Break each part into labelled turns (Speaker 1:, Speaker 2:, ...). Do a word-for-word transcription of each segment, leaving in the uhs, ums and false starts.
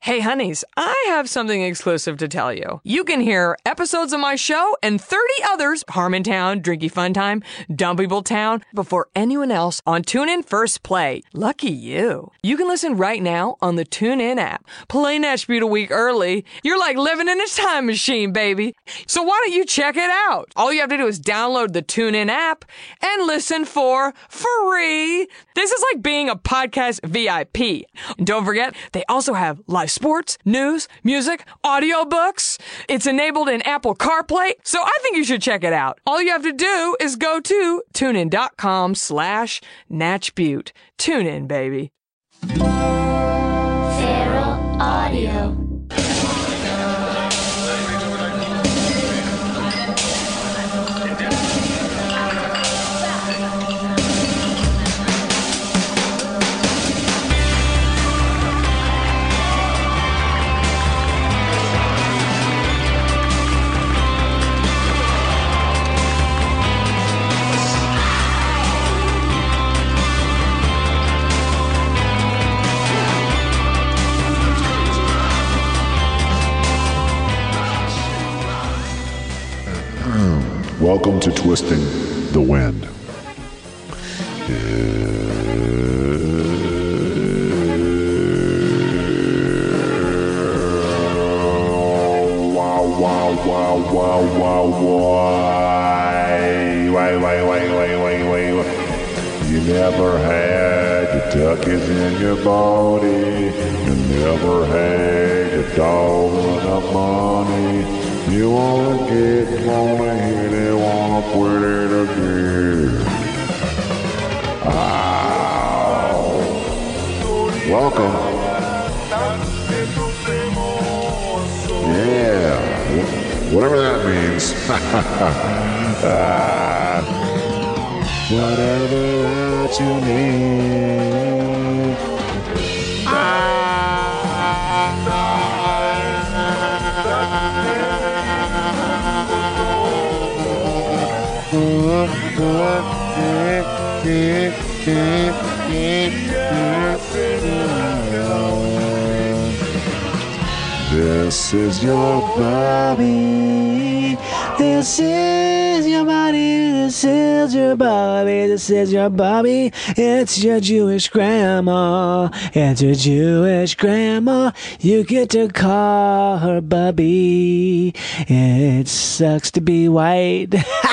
Speaker 1: Hey, honeys, I have something exclusive to tell you. You can hear episodes of my show and thirty others, Harmontown, Drinky Fun Time, Dumb People Town, before anyone else on TuneIn First Play. Lucky you. You can listen right now on the TuneIn app. Play Natch Beat a week early. You're like living in a time machine, baby. So why don't you check it out? All you have to do is download the TuneIn app and listen for free. This is like being a podcast V I P. And don't forget, they also have live sports, news, music, audiobooks. It's enabled in Apple CarPlay, so I think you should check it out. All you have to do is go to tunein.com slash natchbute. Tune in, baby.
Speaker 2: Feral Audio.
Speaker 3: Welcome to Twisting the Wind. Wow, wow, wow, wow, wow, why? Why, why, why, why, why, why? You never had your tuckies in your body. You never had your dog enough money. You wanna get, wanna hit it, wanna quit it again. Ow. Welcome. Yeah, whatever that means. uh, whatever that you need. Ah. This is your Bobby. This is your body. This is your Bobby. This is your Bobby. It's your Jewish grandma. It's your Jewish grandma. You get to call her Bobby. It sucks to be white.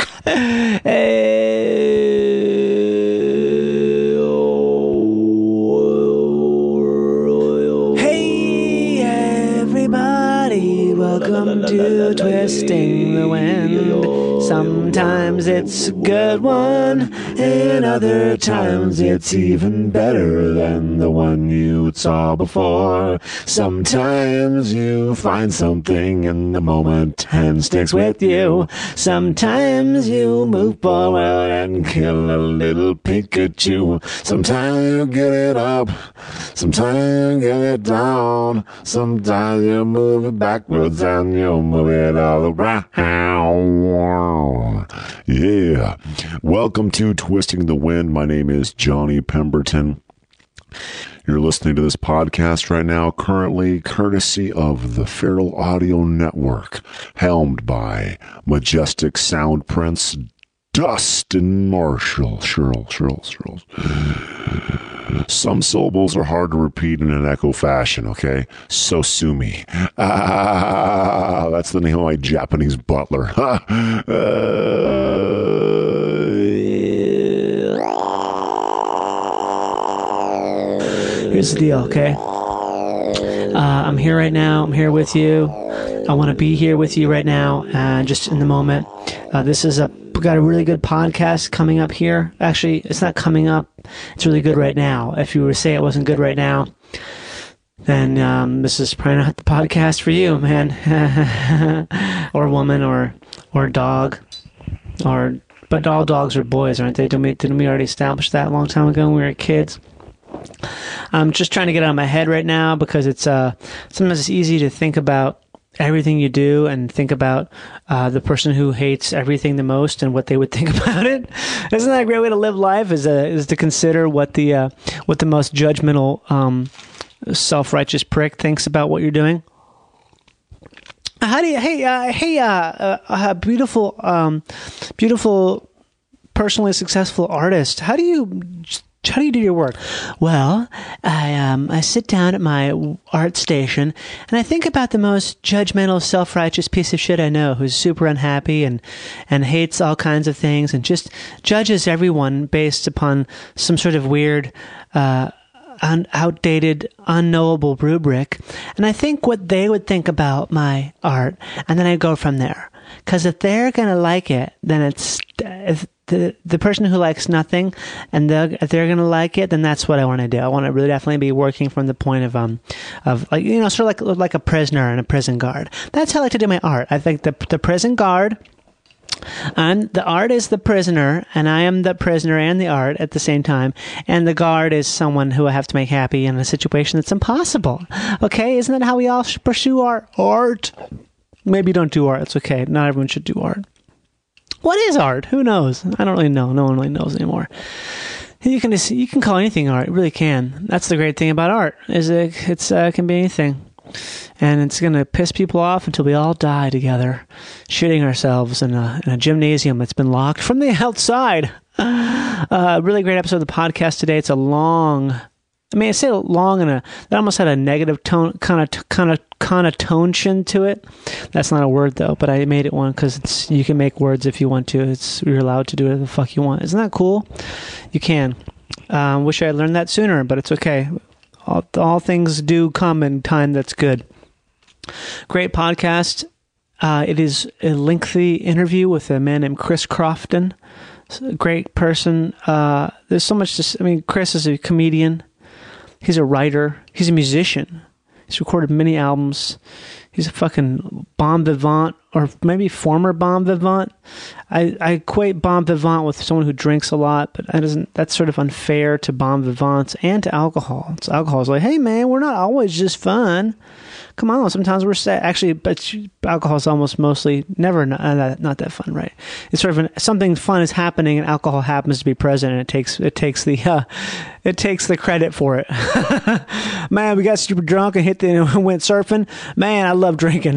Speaker 3: Hey, everybody, welcome to Twisting the Wind. Sometimes it's a good one, and other times it's even better than the one you saw before. Sometimes you find something in the moment and sticks with you. Sometimes you move forward and kill a little Pikachu. Sometimes you get it up, sometimes you get it down. Sometimes you move it backwards and you move it all around. Yeah. Welcome to Twisting the Wind. My name is Johnny Pemberton. You're listening to this podcast right now, currently courtesy of the Feral Audio Network, helmed by Majestic Sound Prince Dustin Marshall. Shirl, Shirl, Shirl. Some syllables are hard to repeat in an echo fashion, okay? So sue me. Ah, that's the name of my Japanese butler. uh, Here's the deal, okay? Uh, I'm here right now. I'm here with you. I want to be here with you right now, and uh, just in the moment. Uh, this is a we got a really good podcast coming up here. Actually, it's not coming up. It's really good right now. If you were to say it wasn't good right now, then um, this is probably not the podcast for you, man. Or woman, or or dog, or but all dogs are boys, aren't they? Didn't we, didn't we already establish that a long time ago when we were kids? I'm just trying to get out of my head right now because it's uh sometimes it's easy to think about everything you do and think about uh, the person who hates everything the most and what they would think about it. Isn't that a great way to live life? Is uh, is to consider what the uh, what the most judgmental um, self-righteous prick thinks about what you're doing. How do you, hey, uh, hey, uh, uh, uh, beautiful, um, beautiful, personally successful artist. How do you, how do you do your work? Well, I, um, I sit down at my art station and I think about the most judgmental, self-righteous piece of shit I know, who's super unhappy and, and hates all kinds of things and just judges everyone based upon some sort of weird, uh, un- outdated, unknowable rubric. And I think what they would think about my art, and then I go from there. Because if they're going to like it, then it's, if the the person who likes nothing, and they're, if they're going to like it, then that's what I want to do. I want to really definitely be working from the point of, um, of like, you know, sort of like, like a prisoner and a prison guard. That's how I like to do my art. I think the, the prison guard, and the art is the prisoner, and I am the prisoner and the art at the same time. And the guard is someone who I have to make happy in a situation that's impossible. Okay, isn't that how we all should pursue our art? Maybe don't do art. It's okay. Not everyone should do art. What is art? Who knows? I don't really know. No one really knows anymore. You can just, you can call anything art. You really can. That's the great thing about art. Is it it's uh, it can be anything. And it's going to piss people off until we all die together, shitting ourselves in a, in a gymnasium that's been locked from the outside. A uh, really great episode of the podcast today. It's a long, I mean, I say long and a, that almost had a negative tone, kind of, kind of, connotation to it. That's not a word though, but I made it one because it's, you can make words if you want to. It's, you're allowed to do whatever the fuck you want. Isn't that cool? You can. Uh, wish I had learned that sooner, but it's okay. All, all things do come in time that's good. Great podcast. Uh, it is a lengthy interview with a man named Chris Crofton. A great person. Uh, there's so much to, I mean, Chris is a comedian. He's a writer. He's a musician. He's recorded many albums. He's a fucking bon vivant, or maybe former bon vivant. I, I equate bon vivant with someone who drinks a lot, but that doesn't, that's sort of unfair to bon vivants and to alcohol. It's alcohol is like, hey man, we're not always just fun. Come on, sometimes we're sad. Actually, but alcohol is almost mostly never not, uh, not that fun, right? It's sort of an, something fun is happening, and alcohol happens to be present, and it takes it takes the uh, it takes the credit for it. Man, we got super drunk and hit the and went surfing. Man, I love drinking.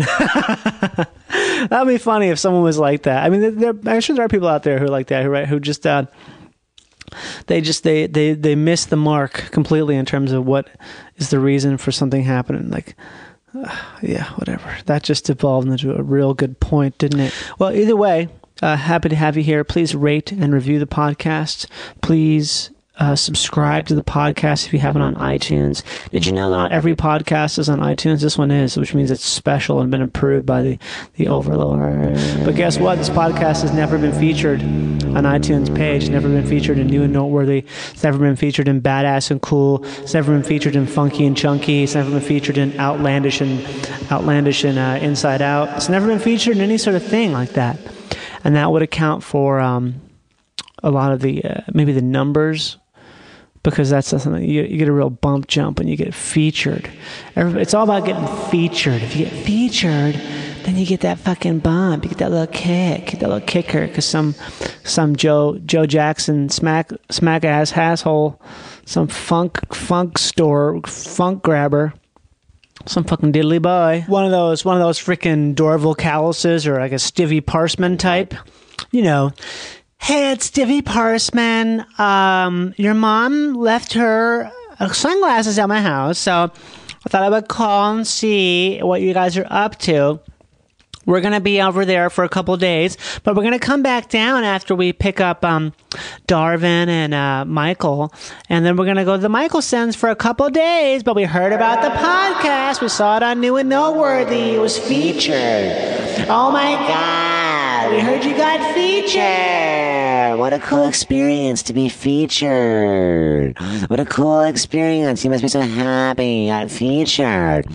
Speaker 3: That'd be funny if someone was like that. I mean, there, I'm sure there are people out there who are like that, who right, who just uh, they just they they they miss the mark completely in terms of what is the reason for something happening, like. Uh, yeah, whatever. That just evolved into a real good point, didn't it? Well, either way, uh, happy to have you here. Please rate and review the podcast. Please uh, subscribe to the podcast if you haven't on iTunes. Did you know that not every podcast is on iTunes? This one is, which means it's special and been approved by the, the overlord. But guess what? This podcast has never been featured on iTunes page. It's never been featured in New and Noteworthy. It's never been featured in Badass and Cool. It's never been featured in Funky and Chunky. It's never been featured in Outlandish and Outlandish and uh, Inside Out. It's never been featured in any sort of thing like that. And that would account for um, a lot of the, uh, maybe the numbers, because that's something you, you get a real bump jump when you get featured. Everybody, it's all about getting featured. If you get featured, then you get that fucking bump. You get that little kick, that little kicker, because some some Joe Joe Jackson smack smack ass asshole, some funk funk store funk grabber, some fucking diddly boy, one of those one of those freaking Dorval Calluses or like a Stivey Parsman type, you know. Hey, it's Stivey Parsman. Um, your mom left her sunglasses at my house, so I thought I would call and see what you guys are up to. We're going to be over there for a couple days, but we're going to come back down after we pick up um, Darvin and uh, Michael, and then we're going to go to the Michelsons for a couple days, but we heard about the podcast. We saw it on New and Noteworthy. It was featured. Oh, my God. We heard you got featured. What a cool experience to be featured. What a cool experience. You must be so happy you got featured.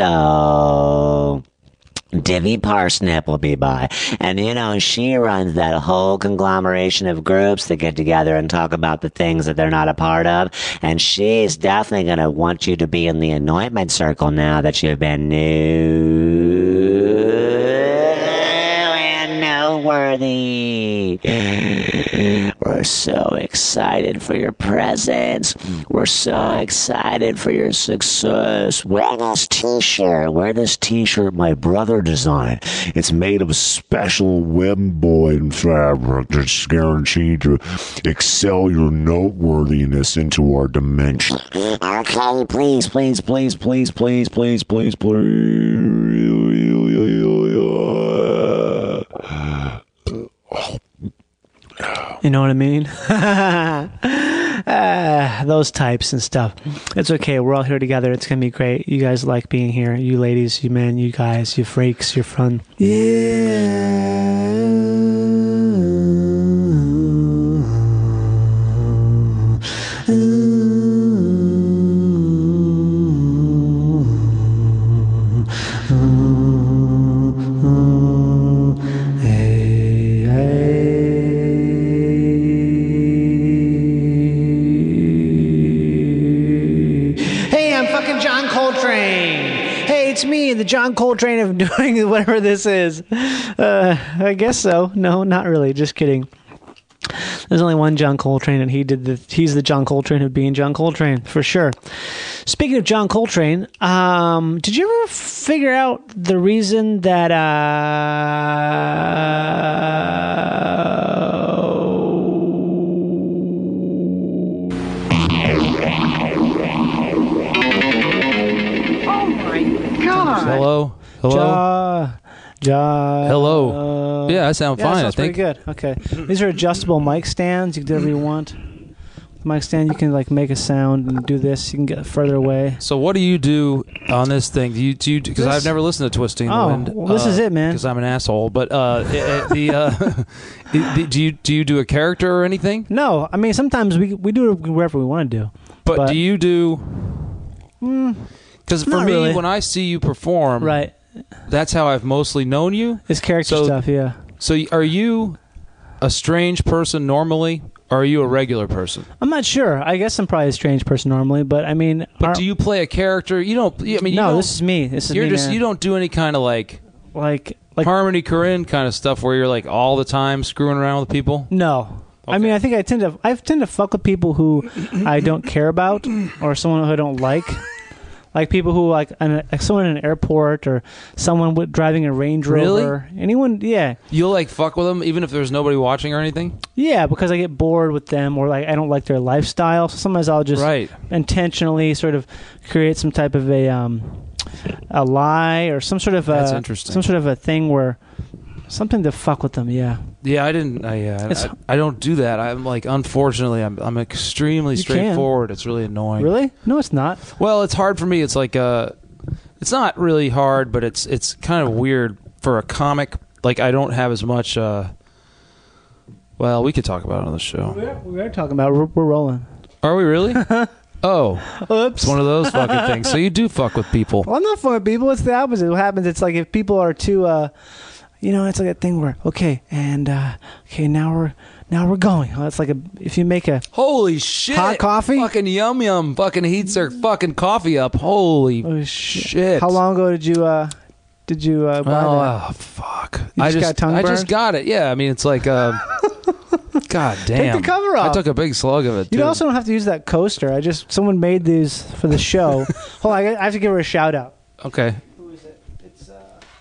Speaker 3: So... Divvy Parsnip will be by. And, you know, she runs that whole conglomeration of groups that get together and talk about the things that they're not a part of. And she's definitely going to want you to be in the anointment circle now that you've been new and noteworthy. Daddy. We're so excited for your presents. We're so excited for your success. Wear this t-shirt. Wear this t-shirt my brother designed. It's made of special web-boy fabric that's guaranteed to excel your noteworthiness into our dimension. Okay, please, please, please, please, please, please, please, please. You know what I mean? uh, those types and stuff. It's okay. We're all here together. It's going to be great. You guys like being here. You ladies, you men, you guys, you freaks, you're fun. It's me, the John Coltrane of doing whatever this is. Uh, I guess so. No, not really. Just kidding. There's only one John Coltrane, and he did the. He's the John Coltrane of being John Coltrane for sure. Speaking of John Coltrane, um, did you ever figure out the reason that? Uh,
Speaker 2: Hello? Hello?
Speaker 3: Ja, ja,
Speaker 2: Hello.
Speaker 3: Uh,
Speaker 2: yeah, I sound
Speaker 3: yeah,
Speaker 2: fine,
Speaker 3: that sounds
Speaker 2: I think.
Speaker 3: pretty good. Okay. These are adjustable mic stands. You can do whatever you want. Mic stand, you can like make a sound and do this. You can get further away.
Speaker 2: So what do you do on this thing? Do you do you because I've never listened to Twisting
Speaker 3: oh,
Speaker 2: the Wind.
Speaker 3: Well, this
Speaker 2: uh,
Speaker 3: is it, man.
Speaker 2: Because I'm an asshole. But uh, it, it, the uh, it, do you do you do a character or anything?
Speaker 3: No, I mean sometimes we we do it wherever we want to do.
Speaker 2: But,
Speaker 3: but
Speaker 2: do you do? Because for
Speaker 3: not
Speaker 2: me,
Speaker 3: really.
Speaker 2: when I see you perform,
Speaker 3: Right.
Speaker 2: that's how I've mostly known you.
Speaker 3: It's character
Speaker 2: So-
Speaker 3: stuff, yeah.
Speaker 2: So are you a strange person normally, or are you a regular person?
Speaker 3: I'm not sure. I guess I'm probably a strange person normally, but I mean,
Speaker 2: But
Speaker 3: our-
Speaker 2: do you play a character? You don't. I mean, you
Speaker 3: no,
Speaker 2: don't,
Speaker 3: this is me. This is
Speaker 2: You're
Speaker 3: me,
Speaker 2: just.
Speaker 3: man.
Speaker 2: You don't do any kind of like.
Speaker 3: like like
Speaker 2: Harmony Korine kind of stuff where you're like all the time screwing around with people?
Speaker 3: no. I
Speaker 2: Okay.
Speaker 3: mean, I think I tend to I tend to fuck with people who I don't care about or someone who I don't like. Like people who like, an, like someone in an airport or someone with, driving a Range Rover.
Speaker 2: Really?
Speaker 3: Anyone? Yeah,
Speaker 2: You'll like fuck with them even if there's nobody watching or anything?
Speaker 3: yeah. Because I get bored with them or like I don't like their lifestyle. So sometimes I'll just
Speaker 2: Right.
Speaker 3: intentionally sort of create some type of a um a lie or some sort of
Speaker 2: That's
Speaker 3: a,
Speaker 2: interesting.
Speaker 3: some sort of a thing where something to fuck with them. Yeah.
Speaker 2: Yeah, I didn't. I, uh,
Speaker 3: It's-
Speaker 2: I I don't do that. I'm like, unfortunately, I'm I'm extremely
Speaker 3: You can.
Speaker 2: straightforward. It's really annoying.
Speaker 3: Really? No, it's not.
Speaker 2: Well, it's hard for me. It's like uh, it's not really hard, but it's it's kind of weird for a comic. Like I don't have as much. Uh, well, we could talk about it on the show.
Speaker 3: We are, we are talking about. We're, we're rolling.
Speaker 2: Are we really? Oh,
Speaker 3: Oops.
Speaker 2: it's one of those fucking things. So you do fuck with people.
Speaker 3: Well, I'm not fucking with people. It's the opposite. What happens? It's like if people are too, uh, you know, it's like a thing where okay, and uh, okay, now we're now we're going. Well, it's like a if you make a
Speaker 2: Holy shit!
Speaker 3: Hot coffee?
Speaker 2: Fucking yum yum. Fucking heats their fucking coffee up. Holy
Speaker 3: oh,
Speaker 2: shit!
Speaker 3: How long ago did you uh, did you uh, buy
Speaker 2: Oh,
Speaker 3: that?
Speaker 2: oh, fuck!
Speaker 3: You
Speaker 2: I
Speaker 3: just got tongue
Speaker 2: I just
Speaker 3: burned?
Speaker 2: got it. Yeah, I mean it's like, uh, god damn.
Speaker 3: Take the cover off.
Speaker 2: I took a big slug of it.
Speaker 3: You
Speaker 2: too.
Speaker 3: also don't have to use that coaster. I just someone made these for the show. Hold on, I I have to give her a shout out.
Speaker 2: Okay.
Speaker 3: Who is it? It's uh,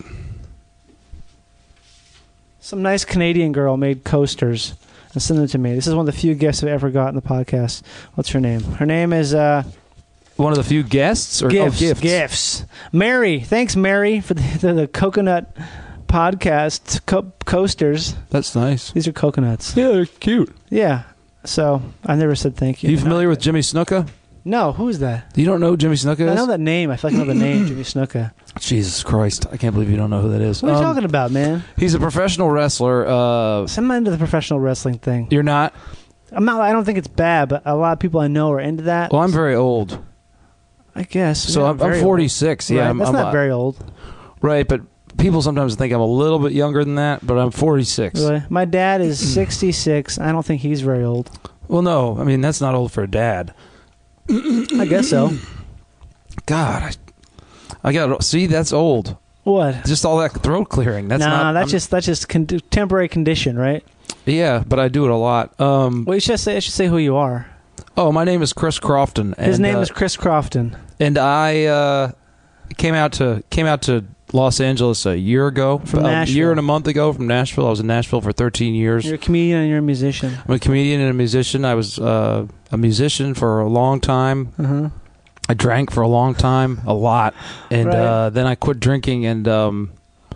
Speaker 3: some nice Canadian girl made coasters and sent them to me. This is one of the few gifts I've ever got in the podcast. What's her name? Her name is uh,
Speaker 2: One of the few guests or
Speaker 3: Gifts.
Speaker 2: oh, gifts.
Speaker 3: Gifts. Mary. Thanks, Mary, for the, the, the coconut podcast co- coasters.
Speaker 2: That's nice.
Speaker 3: These are coconuts.
Speaker 2: Yeah, they're cute.
Speaker 3: Yeah. So I never said thank you.
Speaker 2: You familiar with Jimmy Snuka?
Speaker 3: No. Who is that?
Speaker 2: You don't know who Jimmy Snuka is?
Speaker 3: I know that name. I feel like I know the name, Jimmy Snuka.
Speaker 2: Jesus Christ! I can't believe you don't know who that is.
Speaker 3: What are you
Speaker 2: Um,
Speaker 3: talking about, man?
Speaker 2: He's a professional wrestler. Uh,
Speaker 3: I'm not into the professional wrestling thing.
Speaker 2: you're not.
Speaker 3: I'm not. I don't think it's bad, but a lot of people I know are into that.
Speaker 2: Well, I'm very old,
Speaker 3: I guess.
Speaker 2: so
Speaker 3: Yeah,
Speaker 2: I'm,
Speaker 3: very
Speaker 2: I'm forty-six.
Speaker 3: old.
Speaker 2: Yeah,
Speaker 3: Right,
Speaker 2: I'm,
Speaker 3: that's
Speaker 2: I'm
Speaker 3: not
Speaker 2: uh,
Speaker 3: very old.
Speaker 2: right. But people sometimes think I'm a little bit younger than that. But I'm forty-six.
Speaker 3: Really. My dad is sixty-six. I don't think he's very old.
Speaker 2: Well, no, I mean that's not old for a dad.
Speaker 3: I guess so.
Speaker 2: God, I, I got see that's old.
Speaker 3: What?
Speaker 2: Just all that throat clearing. That's
Speaker 3: nah,
Speaker 2: not.
Speaker 3: that's
Speaker 2: I'm-
Speaker 3: just that's just con- temporary condition, right?
Speaker 2: Yeah, but I do it a lot. Um,
Speaker 3: Well, you should say. I should say who you are.
Speaker 2: oh, my name is Chris Crofton.
Speaker 3: His
Speaker 2: and,
Speaker 3: name
Speaker 2: uh,
Speaker 3: is Chris Crofton.
Speaker 2: and I uh, came out to came out to Los Angeles a year ago,
Speaker 3: From
Speaker 2: a
Speaker 3: Nashville.
Speaker 2: year and a month ago from Nashville. I was in Nashville for thirteen years.
Speaker 3: You're a comedian and you're a musician.
Speaker 2: I'm a comedian and a musician. I was uh, a musician for a long time.
Speaker 3: Uh-huh.
Speaker 2: I drank for a long time, a lot, and
Speaker 3: Right.
Speaker 2: uh, then I quit drinking. And um,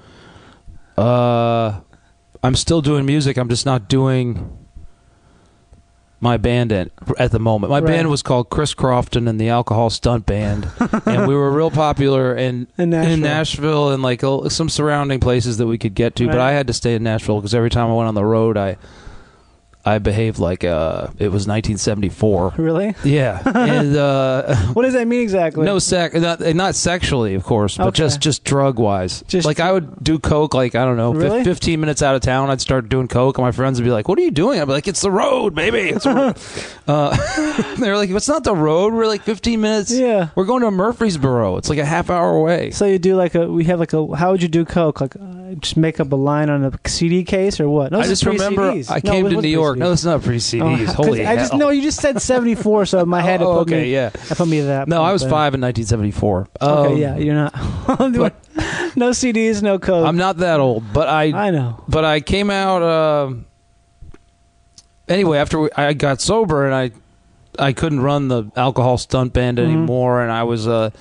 Speaker 2: uh, I'm still doing music. I'm just not doing my band at, at the moment. My
Speaker 3: Right.
Speaker 2: band was called Chris Crofton and the Alcohol Stunt Band, and we were real popular in
Speaker 3: In Nashville.
Speaker 2: in Nashville and like uh, some surrounding places that we could get to. But
Speaker 3: Right.
Speaker 2: I had to stay in Nashville because every time I went on the road, I I behaved like uh, it was nineteen seventy-four.
Speaker 3: Really?
Speaker 2: Yeah, and uh,
Speaker 3: What does that mean exactly?
Speaker 2: no sex, not, not sexually, of course, but
Speaker 3: Okay.
Speaker 2: just just drug wise.
Speaker 3: Just-
Speaker 2: like I would do coke, like I don't know, fif-
Speaker 3: Really?
Speaker 2: fifteen minutes out of town, I'd start doing coke, and my friends would be like, "What are you doing?" I'd be like, "It's the road, baby." It's the road. uh, they're like, "It's not the road. We're like fifteen minutes.
Speaker 3: Yeah.
Speaker 2: We're going to Murfreesboro. It's like a half hour away."
Speaker 3: So you do like a. We have like a. How would you do coke? Like uh, just make up a line on a C D case or what? No,
Speaker 2: I
Speaker 3: this
Speaker 2: just
Speaker 3: is
Speaker 2: remember
Speaker 3: pre-C Ds.
Speaker 2: I
Speaker 3: No,
Speaker 2: came
Speaker 3: it
Speaker 2: to
Speaker 3: was
Speaker 2: New York.
Speaker 3: pre-C Ds.
Speaker 2: No, it's not pre-C Ds.
Speaker 3: Oh,
Speaker 2: Holy
Speaker 3: I just
Speaker 2: hell.
Speaker 3: no. You just said seventy-four, so my head.
Speaker 2: Oh,
Speaker 3: it put
Speaker 2: okay,
Speaker 3: me,
Speaker 2: yeah.
Speaker 3: It put me to that.
Speaker 2: No, I was
Speaker 3: but-
Speaker 2: five in nineteen seventy-four.
Speaker 3: Okay,
Speaker 2: Um,
Speaker 3: yeah, you're not. No C Ds, no coke.
Speaker 2: I'm not that old, but I
Speaker 3: I know.
Speaker 2: but I came out uh, anyway after we, I got sober and I I couldn't run the Alcohol Stunt Band
Speaker 3: Mhm.
Speaker 2: anymore, and I was a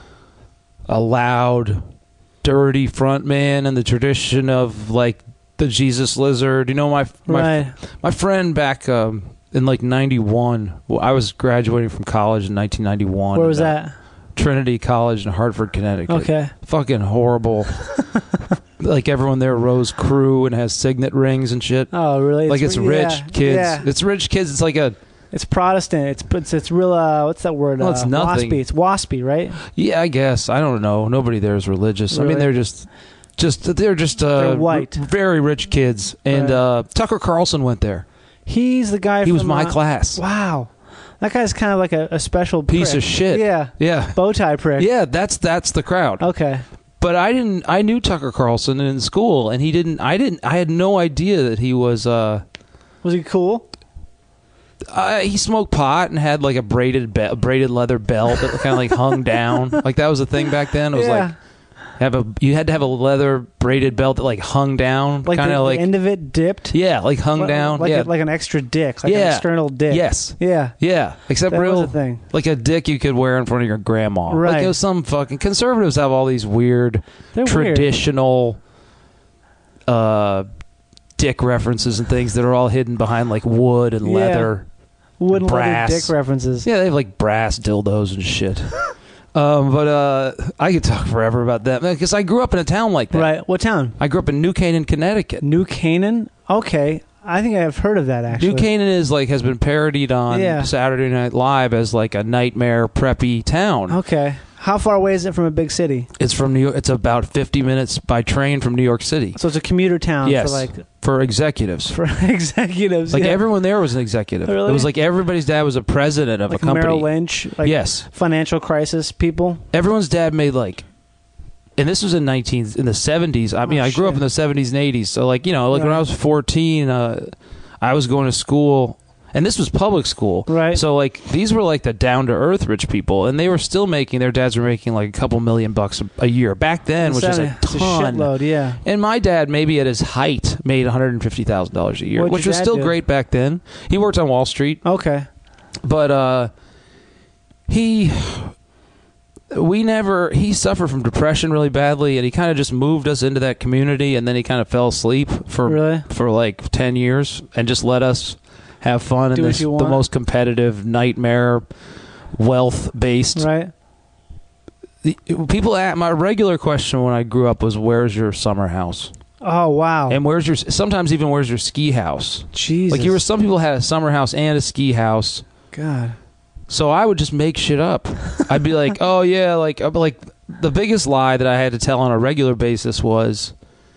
Speaker 2: a loud, dirty front man in the tradition of like the Jesus Lizard. You know, my my
Speaker 3: Right.
Speaker 2: my friend back um, in like ninety-one. Well, I was graduating from college in nineteen ninety-one.
Speaker 3: Where was
Speaker 2: and, uh,
Speaker 3: that?
Speaker 2: Trinity College in Hartford, Connecticut.
Speaker 3: Okay.
Speaker 2: Fucking horrible. Like everyone there rows crew and has signet rings and shit.
Speaker 3: Oh, really?
Speaker 2: Like it's
Speaker 3: re-
Speaker 2: rich
Speaker 3: yeah,
Speaker 2: kids.
Speaker 3: Yeah.
Speaker 2: It's rich kids. It's like a
Speaker 3: It's Protestant. It's it's it's real. Uh, what's that word?
Speaker 2: Well, it's
Speaker 3: uh,
Speaker 2: nothing.
Speaker 3: Waspy. It's waspy, right?
Speaker 2: yeah, I guess I don't know. Nobody there is religious. I mean,
Speaker 3: Really?
Speaker 2: they're just, just they're just uh,
Speaker 3: They're white.
Speaker 2: r- very rich kids. And
Speaker 3: Right.
Speaker 2: uh, Tucker Carlson went there.
Speaker 3: He's the guy.
Speaker 2: He was
Speaker 3: from,
Speaker 2: my
Speaker 3: uh,
Speaker 2: class.
Speaker 3: Wow, that guy's kind of like a, a special
Speaker 2: Piece
Speaker 3: prick.
Speaker 2: of shit.
Speaker 3: Yeah,
Speaker 2: Yeah,
Speaker 3: bow tie prick.
Speaker 2: yeah. That's that's the crowd.
Speaker 3: Okay.
Speaker 2: But I didn't. I knew Tucker Carlson in school, and he didn't. I didn't. I had no idea that he was. Uh,
Speaker 3: Was he cool?
Speaker 2: Uh, he smoked pot and had like a braided be- braided leather belt that kind of like hung down. Like that was a thing back then. It was
Speaker 3: yeah.
Speaker 2: like have a you had to have a leather braided belt that like hung down,
Speaker 3: like
Speaker 2: kind
Speaker 3: the,
Speaker 2: of
Speaker 3: the
Speaker 2: like
Speaker 3: end of it dipped.
Speaker 2: yeah, like hung
Speaker 3: Like-
Speaker 2: down.
Speaker 3: Like
Speaker 2: yeah,
Speaker 3: a, like an extra dick, like an
Speaker 2: Yeah.
Speaker 3: external dick.
Speaker 2: yes,
Speaker 3: Yeah.
Speaker 2: yeah. Except
Speaker 3: That
Speaker 2: real
Speaker 3: was a thing.
Speaker 2: like a dick you could wear in front of your grandma. Like
Speaker 3: Right.
Speaker 2: it was some fucking conservatives have all these weird
Speaker 3: They're weird.
Speaker 2: traditional uh dick references and things that are all hidden behind like wood and
Speaker 3: Yeah.
Speaker 2: leather.
Speaker 3: Wooden leather
Speaker 2: brass.
Speaker 3: dick references.
Speaker 2: Yeah, they have like brass dildos and shit. um, but uh, I could talk forever about that because I grew up in a town like that.
Speaker 3: Right. What town?
Speaker 2: I grew up in New Canaan, Connecticut.
Speaker 3: New Canaan. Okay. I think I've heard of that actually.
Speaker 2: New Canaan is like has been parodied on
Speaker 3: Yeah.
Speaker 2: Saturday Night Live as like a nightmare preppy town.
Speaker 3: Okay. How far away is it from a big city?
Speaker 2: It's from New York. It's about fifty minutes by train from New York City.
Speaker 3: So it's a commuter town
Speaker 2: Yes,
Speaker 3: for like
Speaker 2: for executives.
Speaker 3: for executives.
Speaker 2: Like
Speaker 3: yeah.
Speaker 2: everyone there was an executive.
Speaker 3: Really?
Speaker 2: It was like everybody's dad was a president of
Speaker 3: like
Speaker 2: a company.
Speaker 3: Merrill Lynch. Like
Speaker 2: yes,
Speaker 3: financial crisis people.
Speaker 2: everyone's dad made like, and this was in nineteen in the seventies. I mean,
Speaker 3: Oh,
Speaker 2: I grew up
Speaker 3: shit.
Speaker 2: in the seventies and eighties. So like you know, like when
Speaker 3: Right.
Speaker 2: I was fourteen, uh, I was going to school, and this was public school.
Speaker 3: Right.
Speaker 2: So like these were like the down to earth rich people, and they were still making their dads were making like a couple million bucks a, a year back then, which is a
Speaker 3: It's a
Speaker 2: ton.
Speaker 3: shitload. Yeah.
Speaker 2: And my dad, maybe at his height, made one hundred fifty thousand dollars a year,
Speaker 3: What'd
Speaker 2: which
Speaker 3: your
Speaker 2: was
Speaker 3: dad
Speaker 2: still
Speaker 3: do?
Speaker 2: great back then. He worked on Wall Street.
Speaker 3: Okay.
Speaker 2: But uh, he, we never, he suffered from depression really badly, and he kind of just moved us into that community, and then he kind of fell asleep for
Speaker 3: Really?
Speaker 2: for like ten years, and just let us have fun in
Speaker 3: Do what
Speaker 2: this
Speaker 3: you
Speaker 2: the
Speaker 3: want.
Speaker 2: most competitive nightmare, wealth based.
Speaker 3: Right.
Speaker 2: People ask, my regular question when I grew up was, "Where's your summer house?"
Speaker 3: Oh wow.
Speaker 2: And where's your sometimes even where's your ski house?
Speaker 3: Jesus.
Speaker 2: Like you were, some people had a summer house and a ski house.
Speaker 3: God.
Speaker 2: So I would just make shit up. I'd be like, "Oh yeah," like I'd be like the biggest lie that I had to tell on a regular basis was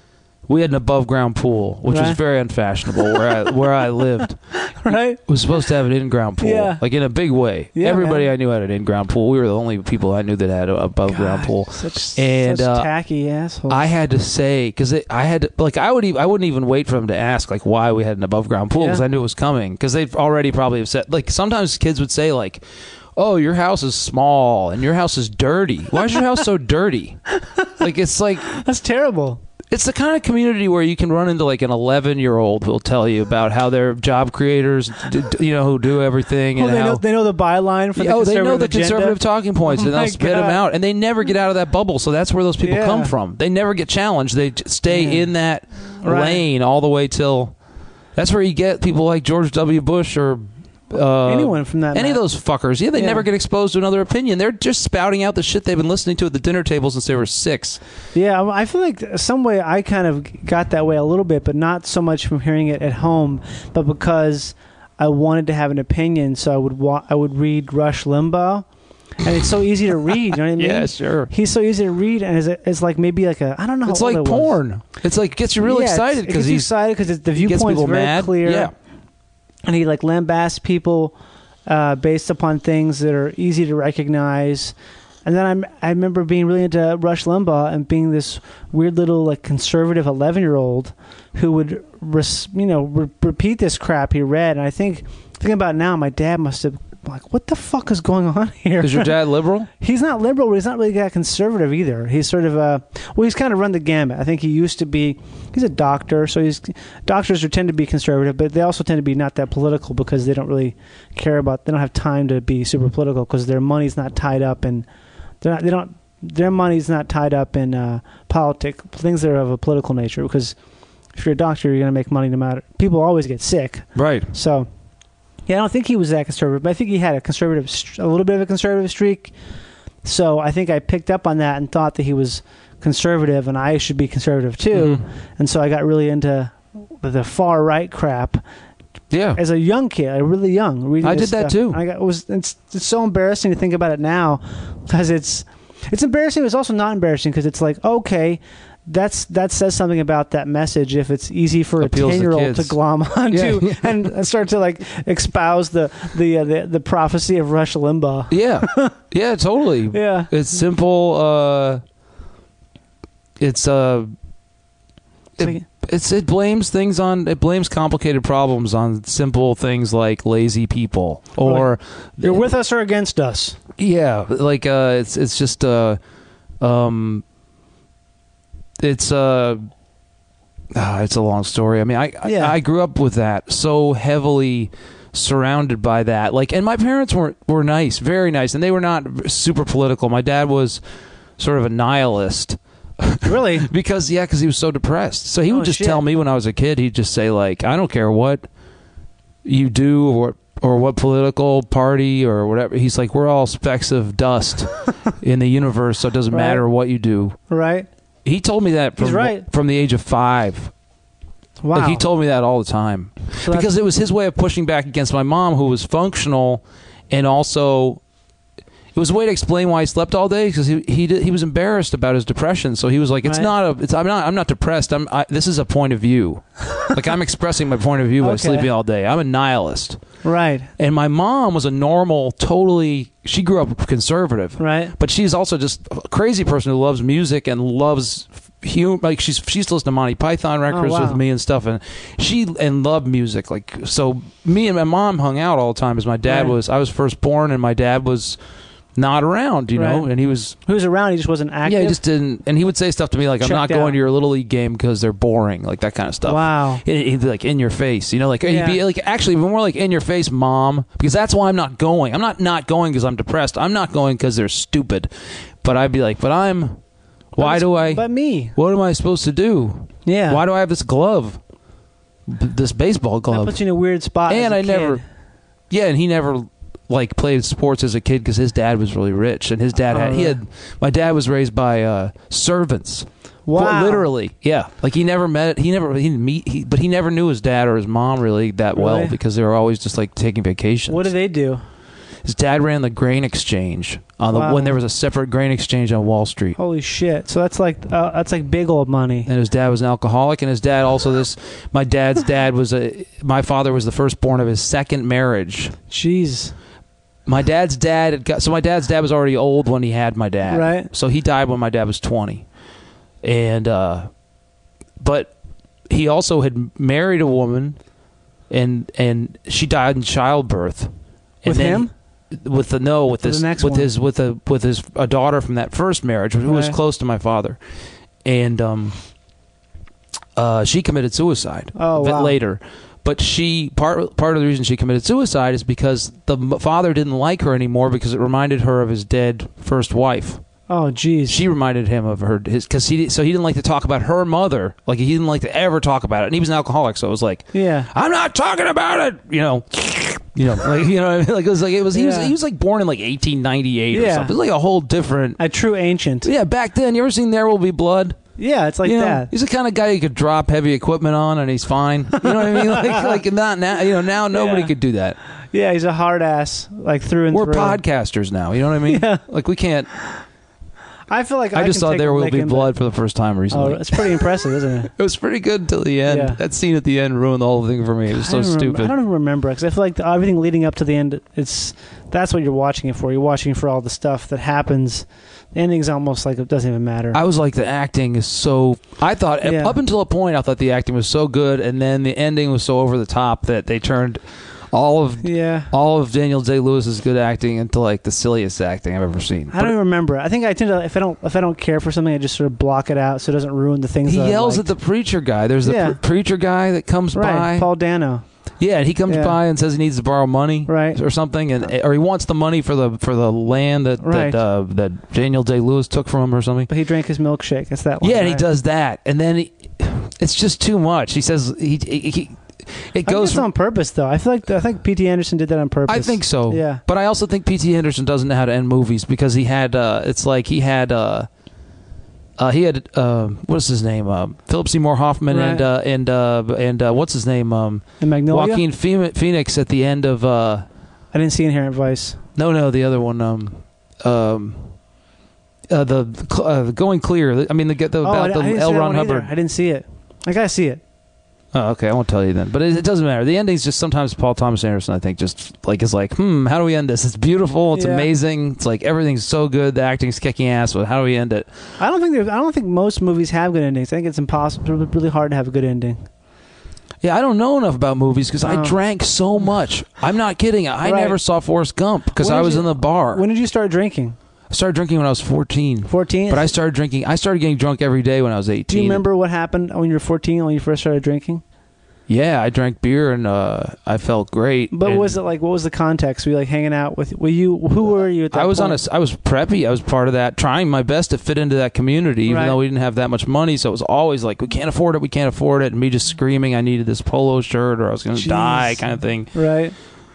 Speaker 2: we had an above ground pool, which
Speaker 3: Right.
Speaker 2: was very unfashionable where I where I lived.
Speaker 3: Right?
Speaker 2: It was supposed to have an in ground pool,
Speaker 3: Yeah.
Speaker 2: like in a big way.
Speaker 3: Yeah,
Speaker 2: Everybody
Speaker 3: man.
Speaker 2: I knew had an in ground pool. We were the only people I knew that had an above ground
Speaker 3: God,
Speaker 2: pool.
Speaker 3: Such,
Speaker 2: And,
Speaker 3: such
Speaker 2: uh,
Speaker 3: tacky assholes.
Speaker 2: I had to say because I had to, like I would even, I wouldn't even wait for them to ask like why we had an above ground pool because
Speaker 3: Yeah.
Speaker 2: I knew it was coming because they'd already probably have said like sometimes kids would say like, oh, your house is small and your house is dirty. Why is your house so dirty? Like it's like
Speaker 3: That's terrible.
Speaker 2: it's the kind of community where you can run into like an eleven year old who'll tell you about how they're job creators, d- d- you know, who do everything
Speaker 3: Oh,
Speaker 2: and
Speaker 3: they
Speaker 2: how.
Speaker 3: know they know the byline for the
Speaker 2: Oh, they
Speaker 3: conservative
Speaker 2: know the
Speaker 3: agenda?
Speaker 2: conservative talking points,
Speaker 3: Oh
Speaker 2: and
Speaker 3: my
Speaker 2: they'll spit them
Speaker 3: God.
Speaker 2: out, and they never get out of that bubble. So that's where those people
Speaker 3: Yeah.
Speaker 2: come from. They never get challenged. They j- stay
Speaker 3: Yeah.
Speaker 2: in that
Speaker 3: Right.
Speaker 2: lane all the way till. That's where you get people like George W. Bush or uh,
Speaker 3: Anyone from that
Speaker 2: any of
Speaker 3: map.
Speaker 2: those fuckers. Yeah, they
Speaker 3: Yeah.
Speaker 2: never get exposed to another opinion. They're just spouting out the shit they've been listening to at the dinner table since they were six.
Speaker 3: Yeah, I feel like some way I kind of got that way a little bit, but not so much from hearing it at home, but because I wanted to have an opinion, so I would wa- I would read Rush Limbaugh, and it's so easy to read. You know what I mean?
Speaker 2: Yeah, sure.
Speaker 3: He's so easy to read, and it's, it's like maybe like a I don't know. How
Speaker 2: It's
Speaker 3: old
Speaker 2: like
Speaker 3: I was.
Speaker 2: porn. It's like gets you really
Speaker 3: Yeah,
Speaker 2: excited
Speaker 3: it
Speaker 2: because
Speaker 3: gets you
Speaker 2: he's
Speaker 3: excited because the
Speaker 2: he gets
Speaker 3: viewpoint's
Speaker 2: people
Speaker 3: very
Speaker 2: mad.
Speaker 3: clear.
Speaker 2: Yeah.
Speaker 3: And he like lambasts people uh, based upon things that are easy to recognize. And then I'm, I remember being really into Rush Limbaugh and being this weird little like conservative eleven year old who would res, you know re- repeat this crap he read. And I think thinking about it now, my dad must have like, what the fuck is going on here?
Speaker 2: Is your dad liberal?
Speaker 3: He's not liberal, but he's not really that conservative either. He's sort of a well, he's kind of run the gamut. I think he used to be. He's a doctor, so he's doctors are tend to be conservative, but they also tend to be not that political because they don't really care about. They don't have time to be super political because their money's not tied up in. They're not. They don't. Their money's not tied up in uh, politics, things that are of a political nature. Because if you're a doctor, you're going to make money no matter. People always get sick,
Speaker 2: Right.
Speaker 3: so. Yeah, I don't think he was that conservative, but I think he had a conservative, a little bit of a conservative streak. So I think I picked up on that and thought that he was conservative, and I should be conservative too.
Speaker 2: Mhm.
Speaker 3: And so I got really into the far right crap
Speaker 2: Yeah.
Speaker 3: as a young kid, like, really young. Reading
Speaker 2: I
Speaker 3: this
Speaker 2: did that
Speaker 3: stuff.
Speaker 2: too.
Speaker 3: I got it was it's, it's so embarrassing to think about it now because it's it's embarrassing. But it's also not embarrassing because it's like okay. That's that says something about that message if it's easy for
Speaker 2: Appeals
Speaker 3: a
Speaker 2: to
Speaker 3: ten-year-old to,
Speaker 2: kids.
Speaker 3: glom onto
Speaker 2: Yeah.
Speaker 3: and start to like espouse the the, uh, the the prophecy of Rush Limbaugh.
Speaker 2: Yeah. Yeah, totally.
Speaker 3: Yeah,
Speaker 2: It's simple. Uh, it's uh, it, it's it blames things on it blames complicated problems on simple things like lazy people or
Speaker 3: you're with us or against us.
Speaker 2: yeah, like uh, it's it's just uh, um, it's uh. Ah, it's a long story. I mean, I,
Speaker 3: Yeah.
Speaker 2: I I grew up with that so heavily surrounded by that. Like, and my parents were were nice, very nice, and they were not super political. My dad was sort of a nihilist
Speaker 3: Really?
Speaker 2: because yeah, because he was so depressed. So he
Speaker 3: Oh,
Speaker 2: would just
Speaker 3: shit.
Speaker 2: tell me when I was a kid, he'd just say like, I don't care what you do or or what political party or whatever. He's like, we're all specks of dust in the universe, so it doesn't
Speaker 3: Right.
Speaker 2: matter what you do.
Speaker 3: Right?
Speaker 2: He told me that from,
Speaker 3: He's right.
Speaker 2: from the age of five.
Speaker 3: Wow.
Speaker 2: Like he told me that all the time
Speaker 3: So that's-
Speaker 2: because it was his way of pushing back against my mom, who was functional, and also it was a way to explain why he slept all day because he he did, he was embarrassed about his depression. So he was like, "It's
Speaker 3: Right.
Speaker 2: not a. It's I'm not. I'm not depressed. I'm. I, this is a point of view. Like I'm expressing my point of view by
Speaker 3: Okay.
Speaker 2: sleeping all day. I'm a nihilist."
Speaker 3: right.
Speaker 2: And my mom was a normal, totally. She grew up conservative,
Speaker 3: Right.
Speaker 2: but she's also just a crazy person who loves music and loves hum- like she's she used to listen to Monty Python records
Speaker 3: wow.
Speaker 2: with me and stuff, and she and loved music. Like so, me and my mom hung out all the time. As my dad
Speaker 3: Right.
Speaker 2: was, I was first born, and my dad was not around, you know,
Speaker 3: Right.
Speaker 2: and he was.
Speaker 3: Who was around? He just wasn't active.
Speaker 2: Yeah, he just didn't, and he would say stuff to me like, "I'm not
Speaker 3: Checked
Speaker 2: going
Speaker 3: out.
Speaker 2: to your little league game because they're boring," like that kind of stuff.
Speaker 3: Wow.
Speaker 2: He'd, he'd be like in your face, you know, like
Speaker 3: Yeah.
Speaker 2: he'd be like actually more like in your face, mom, because that's why I'm not going. I'm not not going because I'm depressed. I'm not going because they're stupid. But I'd be like, but I'm. Why
Speaker 3: But
Speaker 2: do
Speaker 3: it's-
Speaker 2: I?
Speaker 3: But me.
Speaker 2: What am I supposed to do?
Speaker 3: Yeah.
Speaker 2: Why do I have this glove? B- this baseball
Speaker 3: That
Speaker 2: glove.
Speaker 3: puts you in a weird spot.
Speaker 2: And
Speaker 3: as a
Speaker 2: I never.
Speaker 3: kid.
Speaker 2: Yeah, and he never like played sports as a kid because his dad was really rich, and his dad
Speaker 3: Oh,
Speaker 2: had he
Speaker 3: really?
Speaker 2: had. My dad was raised by uh, servants.
Speaker 3: Wow.
Speaker 2: Well, literally, yeah. Like he never met. He never. He didn't meet. He, but he never knew his dad or his mom really that well
Speaker 3: Really?
Speaker 2: because they were always just like taking vacations.
Speaker 3: What do they do?
Speaker 2: His dad ran the grain exchange on the
Speaker 3: Wow.
Speaker 2: when there was a separate grain exchange on Wall Street.
Speaker 3: Holy shit! So that's like uh, that's like big old money.
Speaker 2: And his dad was an alcoholic, and his dad also this. My dad's dad was a. My father was the firstborn of his second marriage.
Speaker 3: Jeez.
Speaker 2: My dad's dad had got so my dad's dad was already old when he had my dad.
Speaker 3: Right.
Speaker 2: So he died when my dad was twenty, and uh, but he also had married a woman, and and she died in childbirth. And
Speaker 3: With
Speaker 2: then-
Speaker 3: him?
Speaker 2: With the no, with
Speaker 3: The
Speaker 2: his
Speaker 3: next
Speaker 2: with
Speaker 3: one.
Speaker 2: his with a with his a daughter from that first marriage who was
Speaker 3: Right.
Speaker 2: close to my father, and um, uh, she committed suicide.
Speaker 3: Oh,
Speaker 2: a bit
Speaker 3: wow.
Speaker 2: later. But she part part of the reason she committed suicide is because the m- father didn't like her anymore because it reminded her of his dead first wife.
Speaker 3: Oh, jeez.
Speaker 2: She reminded him of her his because he so he didn't like to talk about her mother. Like he didn't like to ever talk about it, and he was an alcoholic, so it was like,
Speaker 3: Yeah.
Speaker 2: I'm not talking about it. You know, you know, like you know, what I mean? Like it was like it was he was
Speaker 3: Yeah.
Speaker 2: he was like born in like eighteen ninety-eight or
Speaker 3: Yeah.
Speaker 2: something. It was like a whole different.
Speaker 3: A true ancient.
Speaker 2: Yeah, back then, you ever seen There Will Be Blood?
Speaker 3: Yeah, it's like
Speaker 2: You know,
Speaker 3: that.
Speaker 2: he's the kind of guy you could drop heavy equipment on and he's fine. You know what I mean? Like, like not now. You know, now nobody
Speaker 3: Yeah.
Speaker 2: could do that.
Speaker 3: Yeah, he's a hard ass, like through and
Speaker 2: We're
Speaker 3: through.
Speaker 2: podcasters now. You know what I mean?
Speaker 3: Yeah.
Speaker 2: Like we can't.
Speaker 3: I feel like I,
Speaker 2: I just
Speaker 3: can
Speaker 2: saw
Speaker 3: take
Speaker 2: There
Speaker 3: a
Speaker 2: Will Be
Speaker 3: licking, but-
Speaker 2: Blood for the first time
Speaker 3: Oh,
Speaker 2: recently.
Speaker 3: it's pretty impressive, isn't it?
Speaker 2: It was pretty good until the end.
Speaker 3: Yeah.
Speaker 2: That scene at the end ruined the whole thing for me. It was
Speaker 3: I
Speaker 2: so
Speaker 3: don't remember-
Speaker 2: stupid.
Speaker 3: I don't even remember because I feel like the, everything leading up to the end, it's that's what you're watching it for. You're watching for all the stuff that happens. The ending's almost like it doesn't even matter.
Speaker 2: I was like, the acting is so. I thought
Speaker 3: Yeah.
Speaker 2: up until a point, I thought the acting was so good, and then the ending was so over the top that they turned all of
Speaker 3: yeah.
Speaker 2: all of Daniel Day-Lewis's good acting into like the silliest acting I've ever seen.
Speaker 3: I don't even remember. I think I tend to if I don't if I don't care for something, I just sort of block it out so it doesn't ruin the things.
Speaker 2: He
Speaker 3: that I
Speaker 2: yells
Speaker 3: liked.
Speaker 2: at the preacher guy. There's the
Speaker 3: Yeah.
Speaker 2: pr- preacher guy that comes
Speaker 3: right,
Speaker 2: by.
Speaker 3: Paul Dano.
Speaker 2: Yeah, and he comes
Speaker 3: Yeah.
Speaker 2: by and says he needs to borrow money,
Speaker 3: Right.
Speaker 2: or something, and or he wants the money for the for the land that
Speaker 3: Right.
Speaker 2: that uh, that Daniel Day-Lewis took from him or something.
Speaker 3: But he drank his milkshake. That's that one.
Speaker 2: Yeah, and he
Speaker 3: right?
Speaker 2: does that, and then he, it's just too much. He says he, he, he it
Speaker 3: I think
Speaker 2: goes
Speaker 3: it's
Speaker 2: from.
Speaker 3: on purpose, though. I feel like I think P T Anderson did that on purpose.
Speaker 2: I think so.
Speaker 3: Yeah.
Speaker 2: But I also think P T Anderson doesn't know how to end movies because he had. Uh, it's like he had. Uh, uh, he had. Uh, what's his name? Uh, Philip Seymour Hoffman
Speaker 3: Right.
Speaker 2: and uh, and uh, and uh, what's his name? Um,
Speaker 3: In Magnolia.
Speaker 2: Joaquin Phoe- Phoenix at the end of. Uh,
Speaker 3: I didn't see Inherent Vice.
Speaker 2: no, no, the other one. Um, um, uh, the uh, Going Clear. I mean, the the
Speaker 3: Oh, I,
Speaker 2: about
Speaker 3: I
Speaker 2: the
Speaker 3: didn't
Speaker 2: L.
Speaker 3: see that
Speaker 2: Ron
Speaker 3: one either.
Speaker 2: Hubbard.
Speaker 3: I didn't see it. I gotta see it.
Speaker 2: Oh, okay. I won't tell you then. But it, it doesn't matter. The ending's just sometimes Paul Thomas Anderson, I think, just like is like, hmm, how do we end this? It's beautiful. It's
Speaker 3: Yeah.
Speaker 2: amazing. It's like everything's so good. The acting's kicking ass. But how do we end it?
Speaker 3: I don't think there's. I don't think most movies have good endings. I think it's impossible, really hard to have a good ending.
Speaker 2: Yeah, I don't know enough about movies because I
Speaker 3: Oh.
Speaker 2: drank so much. I'm not kidding. I
Speaker 3: Right.
Speaker 2: never saw Forrest Gump because
Speaker 3: When
Speaker 2: I
Speaker 3: did
Speaker 2: was
Speaker 3: you-
Speaker 2: in the bar.
Speaker 3: When did you start drinking?
Speaker 2: I started drinking when I was fourteen.
Speaker 3: fourteen.
Speaker 2: But I started drinking. I started getting drunk every day when I was eighteen.
Speaker 3: Do you remember what happened when you were fourteen when you first started drinking?
Speaker 2: Yeah, I drank beer and uh, I felt great.
Speaker 3: But
Speaker 2: and
Speaker 3: was it like? What was the context? Were you like hanging out with? Were you? Who were you at that
Speaker 2: I was
Speaker 3: point?
Speaker 2: on a. I was preppy. I was part of that, trying my best to fit into that community, even
Speaker 3: Right.
Speaker 2: though we didn't have that much money. So it was always like, we can't afford it. We can't afford it. And me just screaming, I needed this polo shirt, or I was going to
Speaker 3: Jeez.
Speaker 2: die, kind of thing.
Speaker 3: Right.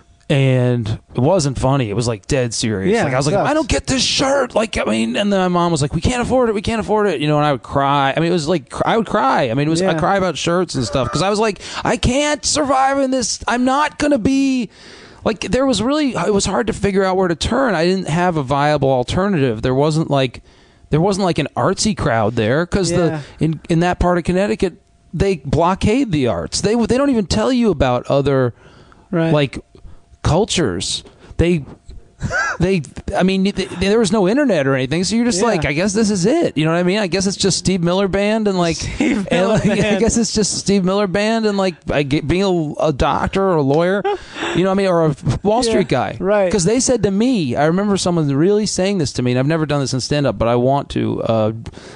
Speaker 2: And it wasn't funny. It was like dead serious.
Speaker 3: Yeah,
Speaker 2: like I was
Speaker 3: it
Speaker 2: like,
Speaker 3: sucks.
Speaker 2: I don't get this shirt. Like I mean, and then my mom was like, we can't afford it. We can't afford it. You know, and I would cry. I mean, it was like I would cry. I mean, it was I
Speaker 3: Yeah.
Speaker 2: cry about shirts and stuff because I was like, I can't survive in this. I'm not gonna be. Like there was really, it was hard to figure out where to turn. I didn't have a viable alternative. There wasn't like, there wasn't like an artsy crowd there because
Speaker 3: Yeah.
Speaker 2: the in in that part of Connecticut they blockade the arts. They they don't even tell you about other
Speaker 3: Right.
Speaker 2: like cultures. They they I mean th- there was no internet or anything, so you're just
Speaker 3: Yeah.
Speaker 2: like, I guess this is it. You know what I mean? I guess it's just Steve Miller Band and like,
Speaker 3: Steve
Speaker 2: and,
Speaker 3: Miller
Speaker 2: like, I
Speaker 3: Band.
Speaker 2: guess it's just Steve Miller Band and like I get, being a, a doctor or a lawyer, you know what I mean, or a Wall
Speaker 3: Yeah,
Speaker 2: Street guy,
Speaker 3: right.
Speaker 2: Because they said to me, I remember someone really saying this to me, and I've never done this in stand up, but I want to. Uh,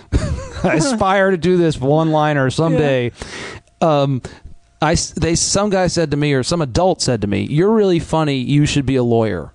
Speaker 2: I aspire to do this one liner someday. Um, I they some guy said to me, or some adult said to me, "You're really funny. You should be a lawyer."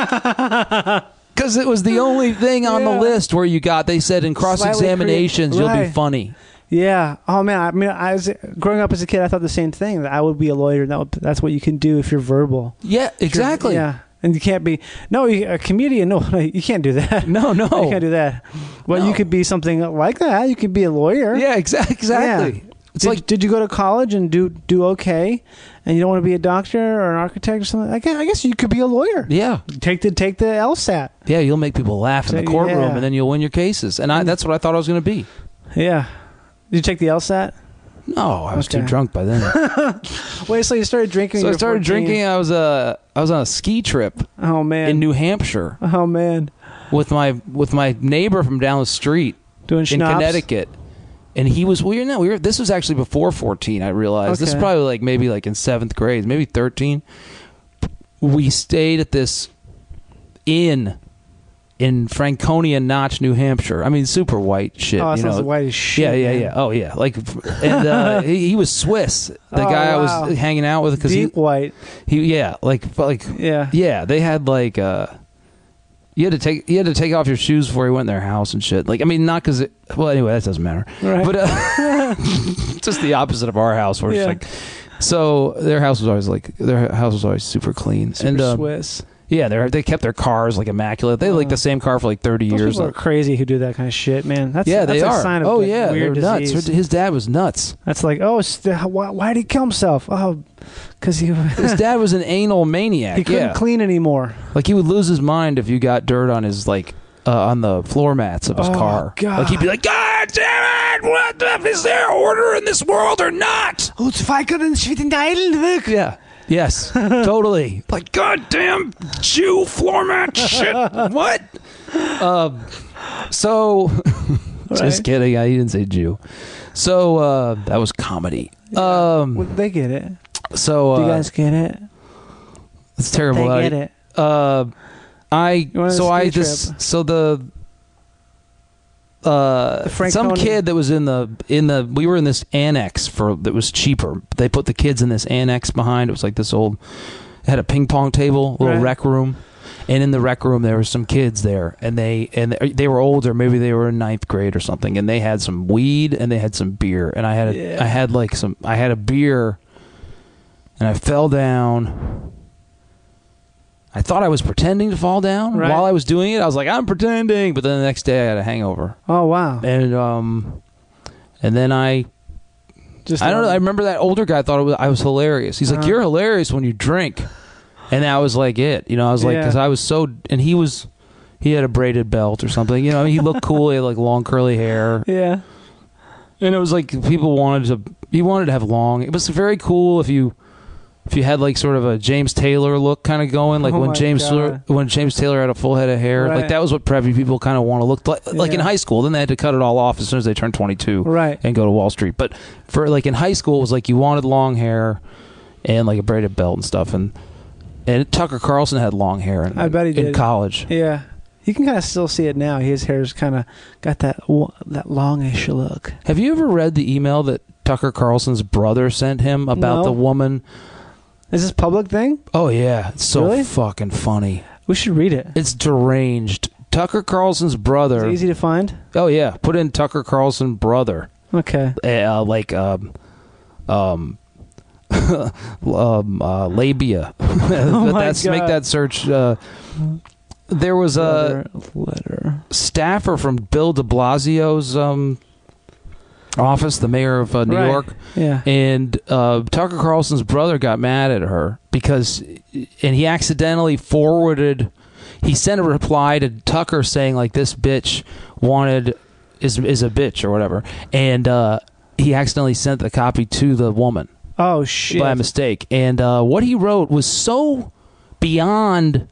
Speaker 2: Because it was the only thing on
Speaker 3: Yeah.
Speaker 2: the list where you got. They said in cross examinations,
Speaker 3: creative.
Speaker 2: you'll be
Speaker 3: Right.
Speaker 2: funny.
Speaker 3: Yeah. Oh man. I mean, I was growing up as a kid. I thought the same thing. That I would be a lawyer. And that would, that's what you can do if you're verbal.
Speaker 2: Yeah, exactly.
Speaker 3: Yeah. And you can't be no you, a comedian. No, you can't do that.
Speaker 2: No, no.
Speaker 3: You can't do that. Well,
Speaker 2: No.
Speaker 3: you could be something like that. You could be a lawyer.
Speaker 2: Yeah, exa- exactly. It's
Speaker 3: did,
Speaker 2: like,
Speaker 3: did you go to college and do do okay, and you don't want to be a doctor or an architect or something? I guess, I guess you could be a lawyer.
Speaker 2: yeah,
Speaker 3: Take the take the LSAT.
Speaker 2: yeah, you'll make people laugh in the
Speaker 3: So,
Speaker 2: courtroom,
Speaker 3: yeah.
Speaker 2: and then you'll win your cases. And I, that's what I thought I was going to be.
Speaker 3: Yeah. Did you take the LSAT?
Speaker 2: No, I was
Speaker 3: Okay.
Speaker 2: too drunk by then.
Speaker 3: Wait, so you started drinking?
Speaker 2: So
Speaker 3: when
Speaker 2: I
Speaker 3: you were
Speaker 2: started
Speaker 3: fourteen?
Speaker 2: drinking. I was uh, I was on a ski trip
Speaker 3: Oh man.
Speaker 2: in New Hampshire
Speaker 3: oh man.
Speaker 2: with my with my neighbor from down the street
Speaker 3: Doing
Speaker 2: in
Speaker 3: schnapps?
Speaker 2: Connecticut. And he was, well, you're not, we were, this was actually before fourteen, I realized. This is
Speaker 3: Okay.
Speaker 2: probably like maybe like in seventh grade, maybe thirteen. We stayed at this inn in Franconia Notch, New Hampshire. I mean, super white shit.
Speaker 3: Oh, that
Speaker 2: you
Speaker 3: sounds
Speaker 2: know?
Speaker 3: white as shit.
Speaker 2: Yeah, yeah,
Speaker 3: man.
Speaker 2: yeah. Oh, yeah. Like, and uh, he, he was Swiss. The
Speaker 3: Oh,
Speaker 2: guy I
Speaker 3: wow.
Speaker 2: was hanging out with, because he,
Speaker 3: Deep white.
Speaker 2: he, yeah, like, like,
Speaker 3: Yeah.
Speaker 2: yeah, they had like, uh, you had to take you had to take off your shoes before you went in their house and shit. Like, I mean, not because it. Well, anyway, that doesn't matter.
Speaker 3: Right.
Speaker 2: But uh, just the opposite of our house, where it's
Speaker 3: Yeah.
Speaker 2: like. So their house was always like their house was always super clean.
Speaker 3: Super
Speaker 2: and um,
Speaker 3: Swiss.
Speaker 2: yeah, they they kept their cars like immaculate. They had like
Speaker 3: Uh,
Speaker 2: the same car for like thirty
Speaker 3: Those
Speaker 2: years.
Speaker 3: people are crazy who do that kind of shit, man. That's
Speaker 2: yeah,
Speaker 3: that's
Speaker 2: they
Speaker 3: a
Speaker 2: are.
Speaker 3: sign of
Speaker 2: oh
Speaker 3: like,
Speaker 2: yeah,
Speaker 3: weird
Speaker 2: they're nuts.
Speaker 3: disease.
Speaker 2: His dad was nuts.
Speaker 3: That's like, oh, it's the, why, why did he kill himself? Oh, because he
Speaker 2: His dad was an anal maniac.
Speaker 3: he couldn't
Speaker 2: yeah,
Speaker 3: clean anymore.
Speaker 2: like he would lose his mind if you got dirt on his like uh, on the floor mats of his
Speaker 3: Oh,
Speaker 2: car.
Speaker 3: God.
Speaker 2: Like he'd be like, God damn it! What the, is there order in this world or not? Yeah. Yes. Totally. Like, goddamn Jew floor mat shit. What? Um. So, just
Speaker 3: Right.
Speaker 2: kidding. I he didn't say Jew. So uh, that was comedy. Um.
Speaker 3: Well, they get it.
Speaker 2: So uh,
Speaker 3: Do you guys get it?
Speaker 2: it's terrible.
Speaker 3: They
Speaker 2: I-
Speaker 3: get it.
Speaker 2: Uh, I
Speaker 3: You went on a
Speaker 2: so I
Speaker 3: ski
Speaker 2: this
Speaker 3: trip.
Speaker 2: so the uh
Speaker 3: The
Speaker 2: some
Speaker 3: Franconia-
Speaker 2: kid that was in the in the we were in this annex for that was cheaper. They put the kids in this annex behind. It was like this old it had a ping pong table, a little
Speaker 3: Right.
Speaker 2: rec room. And in the rec room there were some kids there, and they and they were older, maybe they were in ninth grade or something, and they had some weed and they had some beer, and I had a,
Speaker 3: Yeah.
Speaker 2: I had like some I had a beer, and I fell down. I thought I was pretending to fall down
Speaker 3: Right.
Speaker 2: while I was doing it. I was like, I'm pretending, but then the next day I had a hangover,
Speaker 3: Oh wow.
Speaker 2: and um, and then I
Speaker 3: Just
Speaker 2: I don't know. I remember that older guy thought it was I was hilarious. He's like,
Speaker 3: Uh-huh.
Speaker 2: "You're hilarious when you drink," and that was like it. You know, I was like,
Speaker 3: Yeah.
Speaker 2: because I was so, and he was, he had a braided belt or something. You know, I mean, he looked cool. He had like long curly hair,
Speaker 3: Yeah.
Speaker 2: and it was like people wanted to. He wanted to have long. It was very cool if you, if you had like sort of a James Taylor look kind of going, like
Speaker 3: Oh
Speaker 2: when
Speaker 3: my
Speaker 2: James
Speaker 3: God.
Speaker 2: when James Taylor had a full head of hair.
Speaker 3: Right.
Speaker 2: Like that was what preppy people kind of want to look like. Like in
Speaker 3: Yeah.
Speaker 2: high school, then they had to cut it all off as soon as they turned twenty-two
Speaker 3: Right.
Speaker 2: and go to Wall Street. But for like in high school, it was like you wanted long hair and like a braided belt and stuff. And and Tucker Carlson had long hair in,
Speaker 3: I bet he
Speaker 2: in
Speaker 3: did.
Speaker 2: college.
Speaker 3: Yeah. You can kind of still see it now. His hair's kind of got that w- that longish look.
Speaker 2: Have you ever read the email that Tucker Carlson's brother sent him about
Speaker 3: No.
Speaker 2: the woman?
Speaker 3: Is this a public thing?
Speaker 2: Oh yeah, it's so
Speaker 3: Really?
Speaker 2: fucking funny.
Speaker 3: We should read it.
Speaker 2: It's deranged. Tucker Carlson's
Speaker 3: Is
Speaker 2: brother.
Speaker 3: it easy to find?
Speaker 2: Oh yeah, put in Tucker Carlson brother.
Speaker 3: Okay.
Speaker 2: Uh, like um, um, um, uh, labia. but
Speaker 3: Oh my
Speaker 2: that's make
Speaker 3: God.
Speaker 2: that search. Uh, there was a
Speaker 3: Letter. letter.
Speaker 2: staffer from Bill De Blasio's um, office, the mayor of uh, New
Speaker 3: Right.
Speaker 2: York,
Speaker 3: Yeah.
Speaker 2: and uh, Tucker Carlson's brother got mad at her because, and he accidentally forwarded. He sent a reply to Tucker saying like this bitch wanted is is a bitch or whatever, and uh, he accidentally sent the copy to the woman
Speaker 3: Oh shit.
Speaker 2: by mistake. And uh, what he wrote was so beyond,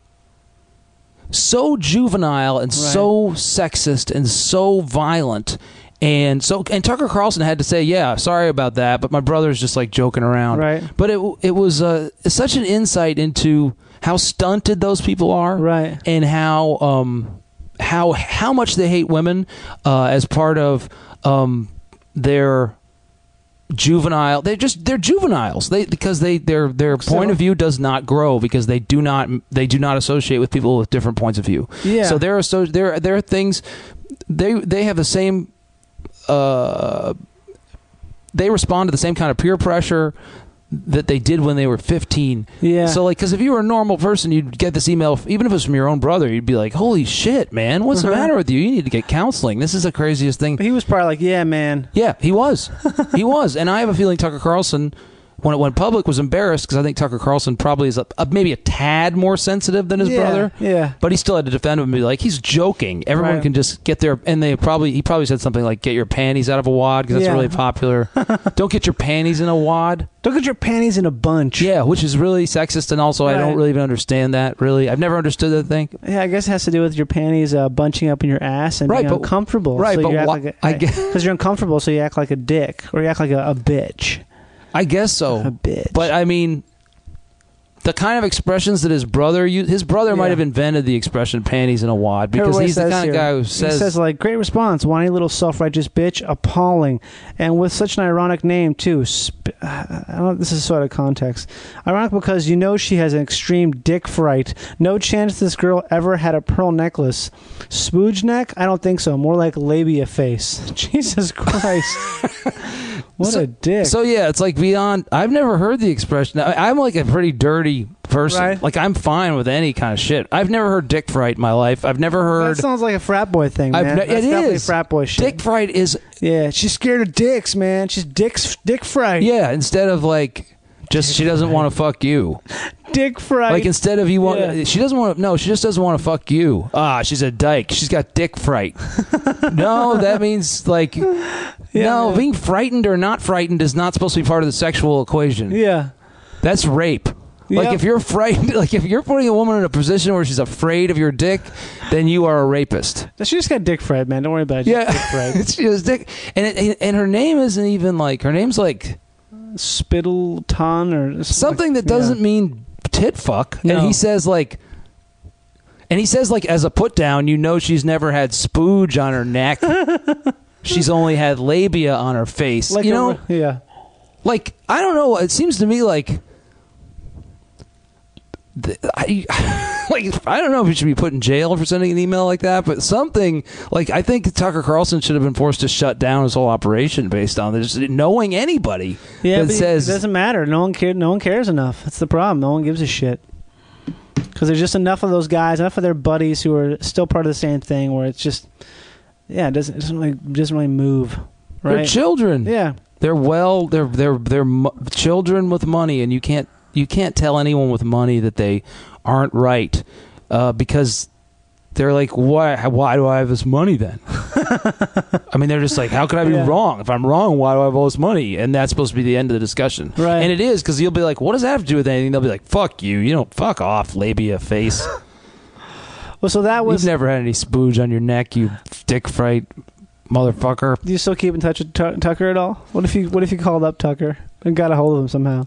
Speaker 2: so juvenile and so sexist and so violent. And so, and Tucker Carlson had to say, "Yeah, sorry about that, but my brother's just like joking around."
Speaker 3: Right.
Speaker 2: But it it was uh, such an insight into how stunted those people are,
Speaker 3: Right.
Speaker 2: and how um how how much they hate women uh, as part of um their juvenile. They just they're juveniles. They because they their their
Speaker 3: So-
Speaker 2: point of view does not grow because they do not they do not associate with people with different points of view.
Speaker 3: Yeah.
Speaker 2: So there are so there there are things they they have the same. Uh, they respond to the same kind of peer pressure that they did when they were fifteen.
Speaker 3: Yeah.
Speaker 2: So, like, because if you were a normal person, you'd get this email, even if it was from your own brother, you'd be like, holy shit, man, what's
Speaker 3: Uh-huh.
Speaker 2: the matter with you? You need to get counseling. This is the craziest thing.
Speaker 3: But he was probably like, yeah, man.
Speaker 2: Yeah, he was. He was. And I have a feeling Tucker Carlson, when it went public, was embarrassed because I think Tucker Carlson probably is a, a, maybe a tad more sensitive than his
Speaker 3: Yeah,
Speaker 2: brother.
Speaker 3: yeah.
Speaker 2: But he still had to defend him and be like, he's joking. Everyone
Speaker 3: Right.
Speaker 2: can just get their, and they probably, he probably said something like, get your panties out of a wad because that's
Speaker 3: Yeah.
Speaker 2: really popular. Don't get your panties in a wad.
Speaker 3: Don't get your panties in a bunch.
Speaker 2: Yeah, which is really sexist, and also I don't
Speaker 3: Right.
Speaker 2: really even understand that, really. I've never understood that thing.
Speaker 3: Yeah, I guess it has to do with your panties uh, bunching up in your ass and
Speaker 2: Right,
Speaker 3: being
Speaker 2: but-
Speaker 3: uncomfortable.
Speaker 2: right,
Speaker 3: so
Speaker 2: but
Speaker 3: you act
Speaker 2: wha-
Speaker 3: like a,
Speaker 2: I guess-
Speaker 3: because you're uncomfortable, so you act like a dick or you act like a, a bitch.
Speaker 2: I guess so.
Speaker 3: A bitch.
Speaker 2: But I mean, the kind of expressions that his brother used, his brother might
Speaker 3: Yeah.
Speaker 2: have invented the expression panties in a wad because
Speaker 3: Here's what he
Speaker 2: he's the
Speaker 3: says
Speaker 2: kind of
Speaker 3: here.
Speaker 2: guy who
Speaker 3: He
Speaker 2: says,
Speaker 3: says like, great response, whiny little self-righteous bitch, appalling, and with such an ironic name too. Sp- I don't. This is sort of context. Ironic because you know she has an extreme dick fright. No chance this girl ever had a pearl necklace. Spooge neck? I don't think so. More like labia face. Jesus Christ. What
Speaker 2: So-
Speaker 3: a dick.
Speaker 2: So yeah, it's like beyond. I've never heard the expression. I, I'm like a pretty dirty person.
Speaker 3: Right.
Speaker 2: Like I'm fine with any kind of shit. I've never heard dick fright in my life. I've never heard.
Speaker 3: that sounds like a frat boy thing,
Speaker 2: I've
Speaker 3: man.
Speaker 2: ne-
Speaker 3: That's
Speaker 2: it
Speaker 3: definitely
Speaker 2: is.
Speaker 3: frat boy shit.
Speaker 2: Dick fright is
Speaker 3: Yeah, she's scared of dicks, man. She's dicks, dick fright.
Speaker 2: yeah. Instead of like just she doesn't want to fuck you.
Speaker 3: Dick fright.
Speaker 2: Like instead of you want,
Speaker 3: Yeah.
Speaker 2: she doesn't want to. No, she just doesn't want to fuck you. Ah, she's a dyke. She's got dick fright. No, that means like no,
Speaker 3: man.
Speaker 2: being frightened or not frightened is not supposed to be part of the sexual equation.
Speaker 3: yeah.
Speaker 2: That's rape. Like
Speaker 3: Yep.
Speaker 2: if you're frightened, like if you're putting a woman in a position where she's afraid of your dick, then you are a rapist.
Speaker 3: She just got dick fright, man. Don't worry about it. Just
Speaker 2: Yeah,
Speaker 3: dick fright.
Speaker 2: it's just dick, and it, and her name isn't even like her name's like
Speaker 3: Spittleton or
Speaker 2: something that
Speaker 3: yeah.
Speaker 2: doesn't mean tit fuck.
Speaker 3: No.
Speaker 2: And he says like, and he says like as a put down, you know she's never had spooge on her neck. She's only had labia on her face.
Speaker 3: Like
Speaker 2: you
Speaker 3: a-
Speaker 2: know,
Speaker 3: yeah.
Speaker 2: like I don't know. It seems to me like. th- I like I don't know if he should be put in jail for sending an email like that, but something like I think Tucker Carlson should have been forced to shut down his whole operation based on this, knowing anybody
Speaker 3: Yeah,
Speaker 2: that
Speaker 3: but
Speaker 2: says
Speaker 3: it doesn't matter. No one cares. No one cares enough. That's the problem. No one gives a shit. Because there's just enough of those guys, enough of their buddies who are still part of the same thing. Where it's just, yeah, it doesn't it doesn't really doesn't really move. Right?
Speaker 2: they're children.
Speaker 3: Yeah.
Speaker 2: They're well, they're they're they're mo- children with money, and you can't you can't tell anyone with money that they aren't right uh, because they're like, why why do I have this money then? I mean, they're just like, how could I be
Speaker 3: Yeah.
Speaker 2: wrong? If I'm wrong, why do I have all this money? And that's supposed to be the end of the discussion,
Speaker 3: Right.
Speaker 2: And it is because you'll be like, what does that have to do with anything? They'll be like, fuck you, you don't fuck off, labia face.
Speaker 3: Well, so that was.
Speaker 2: You've never had any spooge on your neck, you dick fright motherfucker.
Speaker 3: Do you still keep in touch with Tu- Tucker at all? What if you What if you called up Tucker and got a hold of him somehow?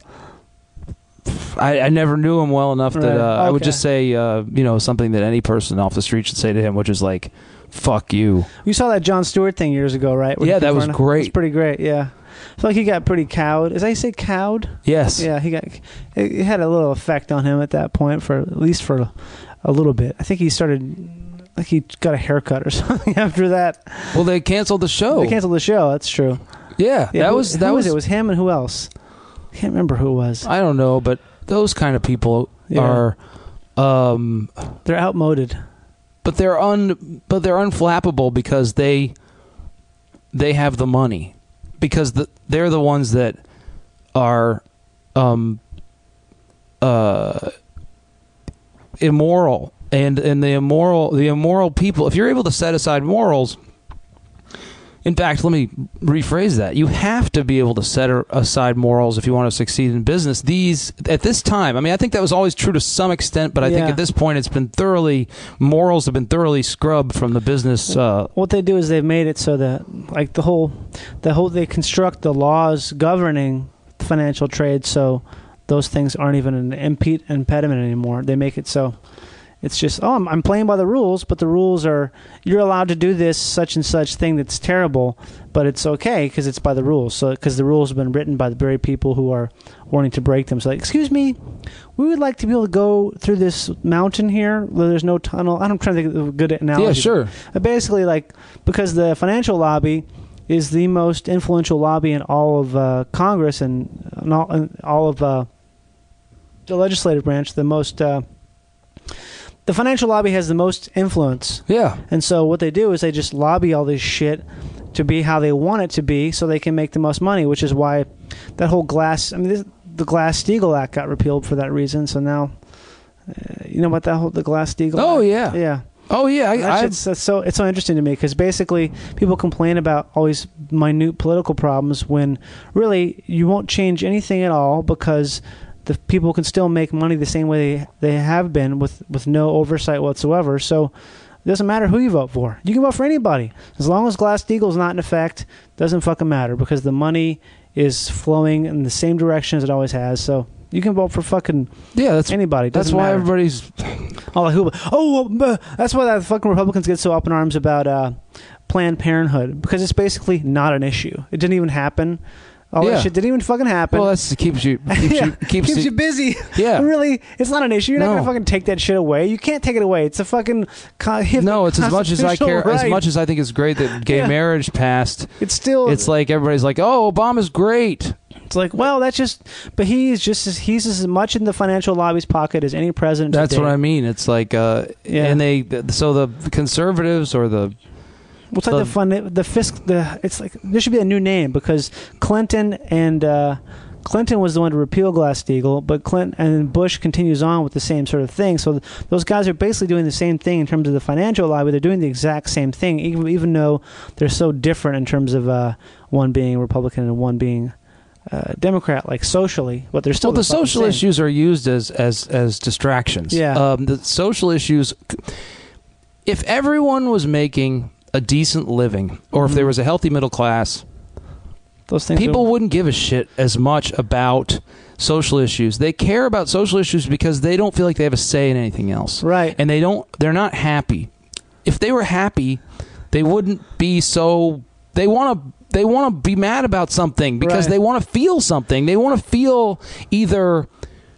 Speaker 2: I, I never knew him well enough that
Speaker 3: Right.
Speaker 2: uh, I would
Speaker 3: Okay.
Speaker 2: just say, uh, you know, something that any person off the street should say to him, which is like, fuck you.
Speaker 3: You saw that Jon Stewart thing years ago, right? Where
Speaker 2: Yeah,
Speaker 3: the
Speaker 2: that
Speaker 3: people
Speaker 2: was
Speaker 3: were-
Speaker 2: great.
Speaker 3: It was pretty great. Yeah, I feel like he got pretty cowed. Is that how you say cowed?
Speaker 2: Yes.
Speaker 3: Yeah, he got. It, it had a little effect on him at that point, for at least for a little bit. I think he started. Like he got a haircut or something after that.
Speaker 2: Well, they canceled the show.
Speaker 3: They canceled the show. That's true.
Speaker 2: Yeah,
Speaker 3: Yeah,
Speaker 2: that
Speaker 3: who-
Speaker 2: was
Speaker 3: who
Speaker 2: that was.
Speaker 3: It was him and who else? I can't remember who it was.
Speaker 2: I don't know, but those kind of people
Speaker 3: Yeah.
Speaker 2: are, um,
Speaker 3: They're outmoded.
Speaker 2: but they're un, but they're unflappable because they, they have the money, because the, they're the ones that are, um, uh, immoral. And and the immoral the immoral people, if you're able to set aside morals, in fact, let me rephrase that. You have to be able to set aside morals if you want to succeed in business. These at this time, I mean, I think that was always true to some extent, but I think
Speaker 3: Yeah.
Speaker 2: at this point, it's been thoroughly morals have been thoroughly scrubbed from the business. Uh,
Speaker 3: What they do is they've made it so that, like the whole, the whole they construct the laws governing financial trade, so those things aren't even an impede, impediment anymore. They make it so it's just, oh, I'm, I'm playing by the rules, but the rules are, you're allowed to do this such and such thing that's terrible, but it's okay because it's by the rules. So because the rules have been written by the very people who are wanting to break them. So, like, excuse me, we would like to be able to go through this mountain here where there's no tunnel. I'm trying to think of a good analogy.
Speaker 2: yeah, sure.
Speaker 3: But basically, like, because the financial lobby is the most influential lobby in all of uh, Congress and uh, in all, in all of uh, the legislative branch, the most. Uh, the financial lobby has the most influence.
Speaker 2: Yeah.
Speaker 3: And so what they do is they just lobby all this shit to be how they want it to be, so they can make the most money. Which is why that whole glass. I mean, this, the Glass-Steagall Act got repealed for that reason. So now, uh, you know what that whole the Glass-Steagall.
Speaker 2: Oh
Speaker 3: Act?
Speaker 2: yeah.
Speaker 3: Yeah.
Speaker 2: Oh yeah, I,
Speaker 3: That shit's- that's so it's so interesting to me because basically people complain about all these minute political problems when really you won't change anything at all because the people can still make money the same way they, they have been with, with no oversight whatsoever. So it doesn't matter who you vote for. You can vote for anybody as long as Glass-Steagall's not in effect. Doesn't fucking matter because the money is flowing in the same direction as it always has. So you can vote for fucking
Speaker 2: yeah, that's
Speaker 3: anybody.
Speaker 2: That's
Speaker 3: Doesn't
Speaker 2: why
Speaker 3: matter.
Speaker 2: everybody's.
Speaker 3: Oh, like who? Oh, uh, that's why the fucking Republicans get so up in arms about uh, Planned Parenthood because it's basically not an issue. It didn't even happen. All
Speaker 2: Yeah.
Speaker 3: that shit didn't even fucking happen.
Speaker 2: Well, that's keeps you keeps
Speaker 3: yeah,
Speaker 2: you keeps,
Speaker 3: keeps
Speaker 2: you,
Speaker 3: you busy.
Speaker 2: Yeah.
Speaker 3: Really, it's not an issue. You're not
Speaker 2: No.
Speaker 3: gonna fucking take that shit away. You can't take it away. It's a fucking con-
Speaker 2: No, it's as much as I care.
Speaker 3: constitutional
Speaker 2: As
Speaker 3: right.
Speaker 2: much as I think it's great that gay
Speaker 3: Yeah.
Speaker 2: marriage passed.
Speaker 3: It's still.
Speaker 2: It's like everybody's like, "Oh, Obama's great."
Speaker 3: It's like, well, that's just. But he's just as he's as much in the financial lobby's pocket as any president.
Speaker 2: That's
Speaker 3: today.
Speaker 2: what I mean. It's like, uh,
Speaker 3: Yeah.
Speaker 2: and they so the conservatives or the
Speaker 3: What's like
Speaker 2: the-
Speaker 3: the fun the fisc the it's like there should be a new name because Clinton and uh, Clinton was the one to repeal Glass-Steagall, but Clinton and Bush continues on with the same sort of thing. So th- those guys are basically doing the same thing in terms of the financial lobby. They're doing the exact same thing, even even though they're so different in terms of uh, one being Republican and one being uh, Democrat, like socially. But they're still
Speaker 2: well, the
Speaker 3: fucking
Speaker 2: social
Speaker 3: same.
Speaker 2: issues are used as as as distractions.
Speaker 3: Yeah.
Speaker 2: Um, the social issues. If everyone was making a decent living, or if
Speaker 3: Mhm.
Speaker 2: there was a healthy middle class,
Speaker 3: Those things.
Speaker 2: people
Speaker 3: are,
Speaker 2: wouldn't give a shit as much about social issues. They care about social issues because they don't feel like they have a say in anything else.
Speaker 3: right.
Speaker 2: And they don't they're not happy. If they were happy, they wouldn't be so they want to they want to be mad about something because
Speaker 3: Right.
Speaker 2: they want to feel something. They want to feel either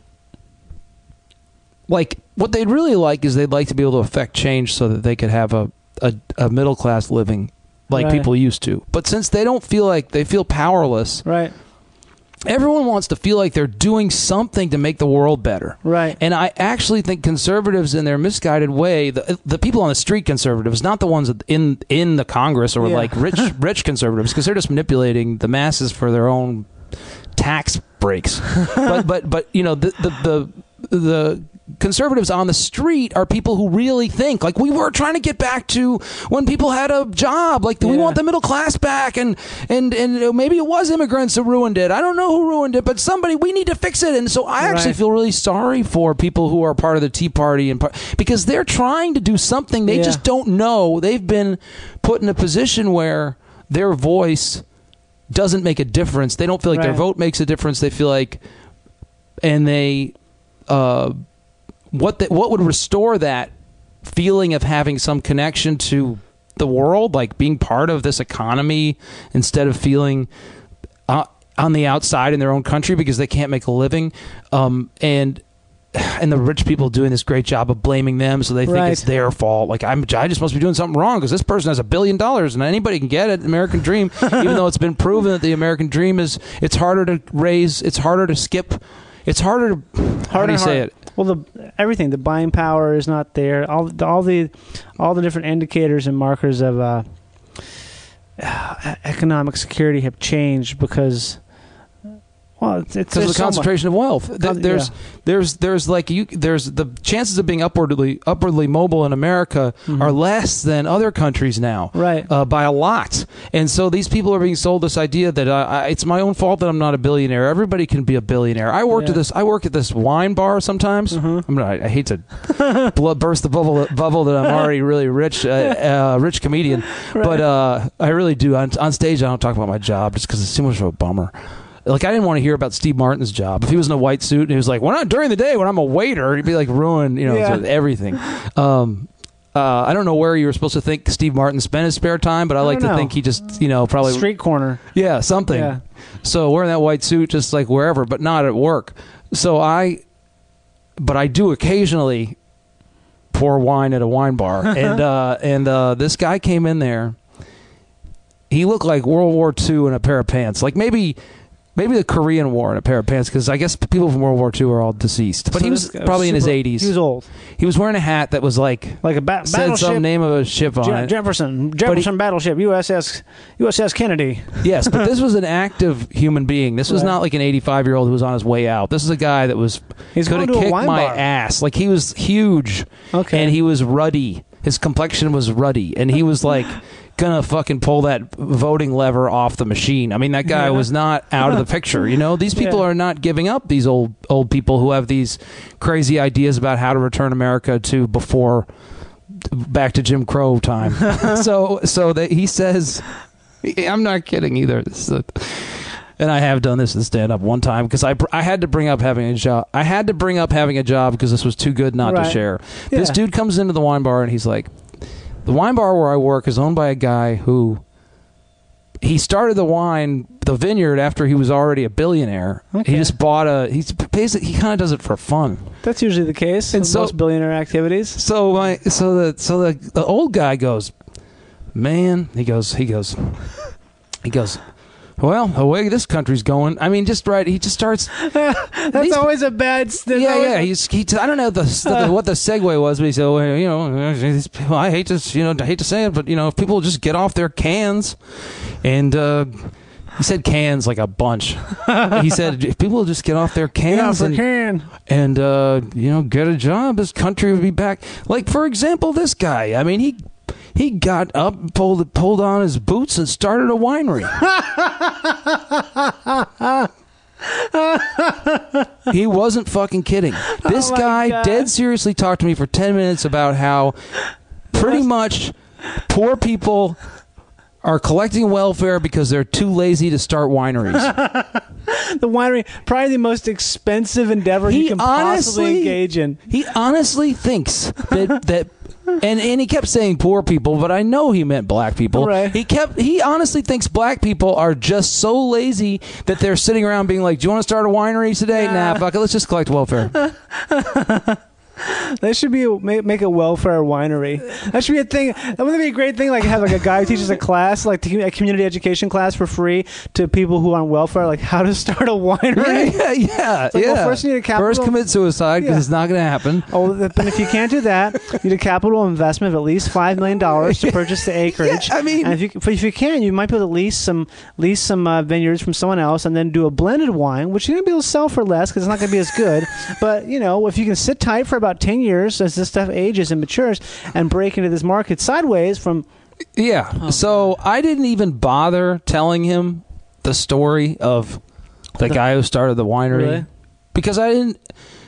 Speaker 2: like what they'd really like is they'd like to be able to affect change so that they could have a a, a middle class living like
Speaker 3: Right.
Speaker 2: people used to. But since they don't feel like they feel powerless,
Speaker 3: right.
Speaker 2: everyone wants to feel like they're doing something to make the world better.
Speaker 3: Right.
Speaker 2: And I actually think conservatives, in their misguided way, the the people on the street conservatives, not the ones in in the Congress or
Speaker 3: Yeah.
Speaker 2: like rich rich conservatives, because they're just manipulating the masses for their own tax breaks. but but but you know the the the, the conservatives on the street are people who really think like we were trying to get back to when people had a job, like we
Speaker 3: Yeah.
Speaker 2: want the middle class back, and and and maybe it was immigrants who ruined it. I don't know who ruined it, but somebody, we need to fix it. And so I actually
Speaker 3: Right.
Speaker 2: feel really sorry for people who are part of the Tea Party and par- because they're trying to do something they
Speaker 3: Yeah.
Speaker 2: just don't know. They've been put in a position where their voice doesn't make a difference. They don't feel like their
Speaker 3: Right.
Speaker 2: vote makes a difference. They feel like, and they, uh, what the, what would restore that feeling of having some connection to the world, like being part of this economy instead of feeling uh, on the outside in their own country because they can't make a living, um, and and the rich people doing this great job of blaming them, so they think
Speaker 3: Right.
Speaker 2: it's their fault. Like I'm, I just must be doing something wrong because this person has a billion dollars and anybody can get it. American dream, even though it's been proven that the American dream is it's harder to raise, it's harder to skip, it's harder to how do you
Speaker 3: and
Speaker 2: say
Speaker 3: hard.
Speaker 2: it?
Speaker 3: Well, the everything, the buying power is not there. All the, all the all the different indicators and markers of uh, economic security have changed because, well, it's, it's
Speaker 2: Because of
Speaker 3: there's
Speaker 2: the
Speaker 3: so much-
Speaker 2: concentration of wealth. Th-
Speaker 3: Con-
Speaker 2: There's,
Speaker 3: yeah.
Speaker 2: there's, there's like you. There's the chances of being upwardly, upwardly mobile in America
Speaker 3: Mhm.
Speaker 2: are less than other countries now,
Speaker 3: Right.
Speaker 2: Uh, by a lot. And so these people are being sold this idea that uh, I, it's my own fault that I'm not a billionaire. Everybody can be a billionaire. I worked
Speaker 3: Yeah.
Speaker 2: at this. I work at this wine bar sometimes.
Speaker 3: Mhm.
Speaker 2: I'm not, I hate to blow, burst the bubble, bubble that I'm already really rich, uh, uh, rich comedian. But uh, I really do. On, on stage, I don't talk about my job just because it's too much of a bummer. Like, I didn't want to hear about Steve Martin's job. If he was in a white suit and he was like, well, not during the day when I'm a waiter, he'd be like ruined, you know,
Speaker 3: Yeah.
Speaker 2: sort of everything. Um, uh, I don't know where you were supposed to think Steve Martin spent his spare time, but I,
Speaker 3: I
Speaker 2: like
Speaker 3: don't
Speaker 2: to
Speaker 3: know.
Speaker 2: think he just, you know, probably.
Speaker 3: Street corner.
Speaker 2: Yeah, something.
Speaker 3: Yeah.
Speaker 2: So wearing that white suit just like wherever, but not at work. So I, but I do occasionally pour wine at a wine bar. and uh, and uh, this guy came in there. He looked like World War Two in a pair of pants. Like maybe maybe the Korean War in a pair of pants, because I guess people from World War Two are all deceased. But
Speaker 3: So
Speaker 2: he was
Speaker 3: this guy
Speaker 2: probably in his
Speaker 3: super-
Speaker 2: eighties.
Speaker 3: He was old.
Speaker 2: He was wearing a hat that was like,
Speaker 3: Like a ba-
Speaker 2: said
Speaker 3: battleship.
Speaker 2: some name of a ship on
Speaker 3: Je-
Speaker 2: it.
Speaker 3: Jefferson. Jefferson battleship. U S S U S S Kennedy.
Speaker 2: Yes, but this was an active human being. This was
Speaker 3: Right.
Speaker 2: not like an eighty-five-year-old who was on his way out. This is a guy that was
Speaker 3: He's
Speaker 2: could
Speaker 3: going
Speaker 2: have
Speaker 3: to a
Speaker 2: kicked
Speaker 3: wine
Speaker 2: my
Speaker 3: bar.
Speaker 2: ass. Like, he was huge.
Speaker 3: Okay.
Speaker 2: And he was ruddy. His complexion was ruddy. And he was like gonna fucking pull that voting lever off the machine. I mean, that guy
Speaker 3: Yeah.
Speaker 2: was not out of the picture. You know, these people
Speaker 3: Yeah.
Speaker 2: are not giving up, these old old people who have these crazy ideas about how to return America to before back to Jim Crow time. so so that he says, I'm not kidding either. This is a, and I have done this in stand up one time because I I had to bring up having a job. I had to bring up having a job because this was too good not
Speaker 3: Right.
Speaker 2: to share.
Speaker 3: Yeah.
Speaker 2: This dude comes into the wine bar and he's like, the wine bar where I work is owned by a guy who he started the wine, the vineyard, after he was already a billionaire.
Speaker 3: Okay.
Speaker 2: He just bought a. He's basically he kind of does it for fun.
Speaker 3: That's usually the case in
Speaker 2: And so-
Speaker 3: most billionaire activities.
Speaker 2: So my so the so the the old guy goes, man. He goes he goes he goes. Well, the way this country's going, I mean, just right. He just starts.
Speaker 3: That's
Speaker 2: these-
Speaker 3: always a bad. There's
Speaker 2: Yeah,
Speaker 3: always
Speaker 2: yeah.
Speaker 3: a-
Speaker 2: He's, he. I don't know the, the, what the segue was, but he said, well, you know, these people, I hate to, you know, I hate to say it, but you know, if people just get off their cans, and uh, he said cans like a bunch. He said if people just get off their
Speaker 3: Yeah,
Speaker 2: cans
Speaker 3: for
Speaker 2: and
Speaker 3: can.
Speaker 2: and uh, you know, get a job, this country would be back. Like, for example, this guy. I mean, he. He got up, pulled pulled on his boots, and started a winery. He wasn't fucking kidding. This
Speaker 3: Oh my
Speaker 2: guy
Speaker 3: God.
Speaker 2: dead seriously talked to me for ten minutes about how pretty much poor people are collecting welfare because they're too lazy to start wineries.
Speaker 3: The winery, probably the most expensive endeavor
Speaker 2: He
Speaker 3: you can possibly
Speaker 2: honestly-
Speaker 3: engage in.
Speaker 2: He honestly thinks that that and and he kept saying poor people, but I know he meant black people.
Speaker 3: Right.
Speaker 2: He kept he honestly thinks black people are just so lazy that they're sitting around being like, "Do you want to start a winery today?" Nah, fuck it, let's just collect welfare.
Speaker 3: That should be a, make, make a welfare winery. That should be a thing. That would be a great thing. Like have like a guy who teaches a class, like to, a community education class for free to people who are on welfare, like how to start a winery.
Speaker 2: Yeah, yeah,
Speaker 3: like, well,
Speaker 2: yeah.
Speaker 3: first you need a capital-
Speaker 2: First commit suicide because
Speaker 3: Yeah.
Speaker 2: it's not going to happen.
Speaker 3: Oh, but if you can't do that, you need a capital investment of at least five million dollars to purchase the acreage.
Speaker 2: Yeah, I mean-
Speaker 3: and if you if you can, you might be able to lease some lease some uh, vineyards from someone else, and then do a blended wine, which you're gonna be able to sell for less because it's not gonna be as good. But you know, if you can sit tight for about ten years as this stuff ages and matures, and break into this market sideways from
Speaker 2: Yeah.
Speaker 3: Oh,
Speaker 2: so I didn't even bother telling him the story of the guy who started the winery
Speaker 3: Really?
Speaker 2: because I didn't.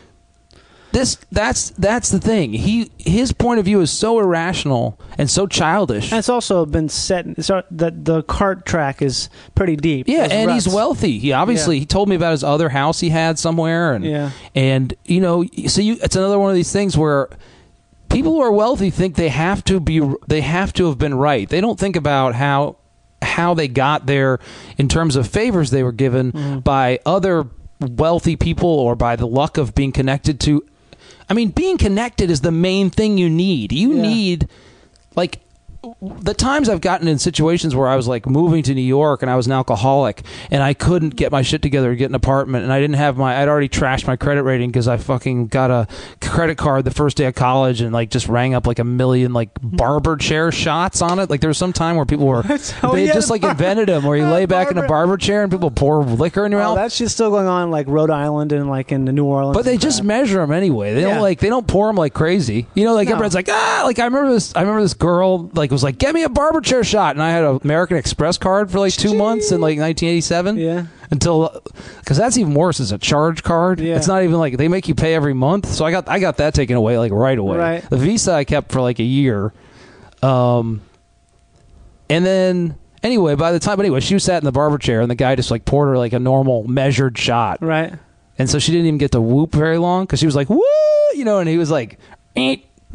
Speaker 2: This that's that's the thing. He his point of view is so irrational and so childish.
Speaker 3: and it's also been set. So the the cart track is pretty deep.
Speaker 2: Yeah,
Speaker 3: Those
Speaker 2: and he's
Speaker 3: ruts.
Speaker 2: wealthy. He obviously
Speaker 3: Yeah.
Speaker 2: he told me about his other house he had somewhere, and
Speaker 3: Yeah.
Speaker 2: and you know, so you it's another one of these things where people who are wealthy think they have to be they have to have been right. They don't think about how how they got there in terms of favors they were given
Speaker 3: Mm-hmm.
Speaker 2: by other wealthy people or by the luck of being connected to. I mean, being connected is the main thing you need. You
Speaker 3: Yeah.
Speaker 2: need, like, the times I've gotten in situations where I was like moving to New York and I was an alcoholic and I couldn't get my shit together to get an apartment and I didn't have my I'd already trashed my credit rating because I fucking got a credit card the first day of college and like just rang up like a million like barber chair shots on it. Like there was some time where people were
Speaker 3: Oh,
Speaker 2: they
Speaker 3: yeah,
Speaker 2: just
Speaker 3: the
Speaker 2: like
Speaker 3: bar-
Speaker 2: invented them where you lay back in a
Speaker 3: barber-
Speaker 2: barber chair and people pour liquor in your
Speaker 3: Oh,
Speaker 2: mouth.
Speaker 3: that shit's still going on in, like Rhode Island and like in New Orleans.
Speaker 2: But they
Speaker 3: and
Speaker 2: just
Speaker 3: crap.
Speaker 2: measure them anyway. They
Speaker 3: Yeah.
Speaker 2: don't like they don't pour them like crazy. You know, like
Speaker 3: No.
Speaker 2: everyone's like ah. Like I remember this. I remember this girl like was like, "Get me a barber chair shot," and I had an American Express card for like two months in like nineteen eighty-seven.
Speaker 3: Yeah.
Speaker 2: Until because that's even worse. It's a charge card.
Speaker 3: Yeah.
Speaker 2: It's not even like they make you pay every month. So I got I got that taken away like right away.
Speaker 3: Right.
Speaker 2: The Visa I kept for like a year. Um. And then. Anyway, by the time, but anyway, she sat in the barber chair, and the guy just like poured her like a normal measured shot.
Speaker 3: Right.
Speaker 2: And so she didn't even get to whoop very long because she was like, woo, you know, and he was like, eh.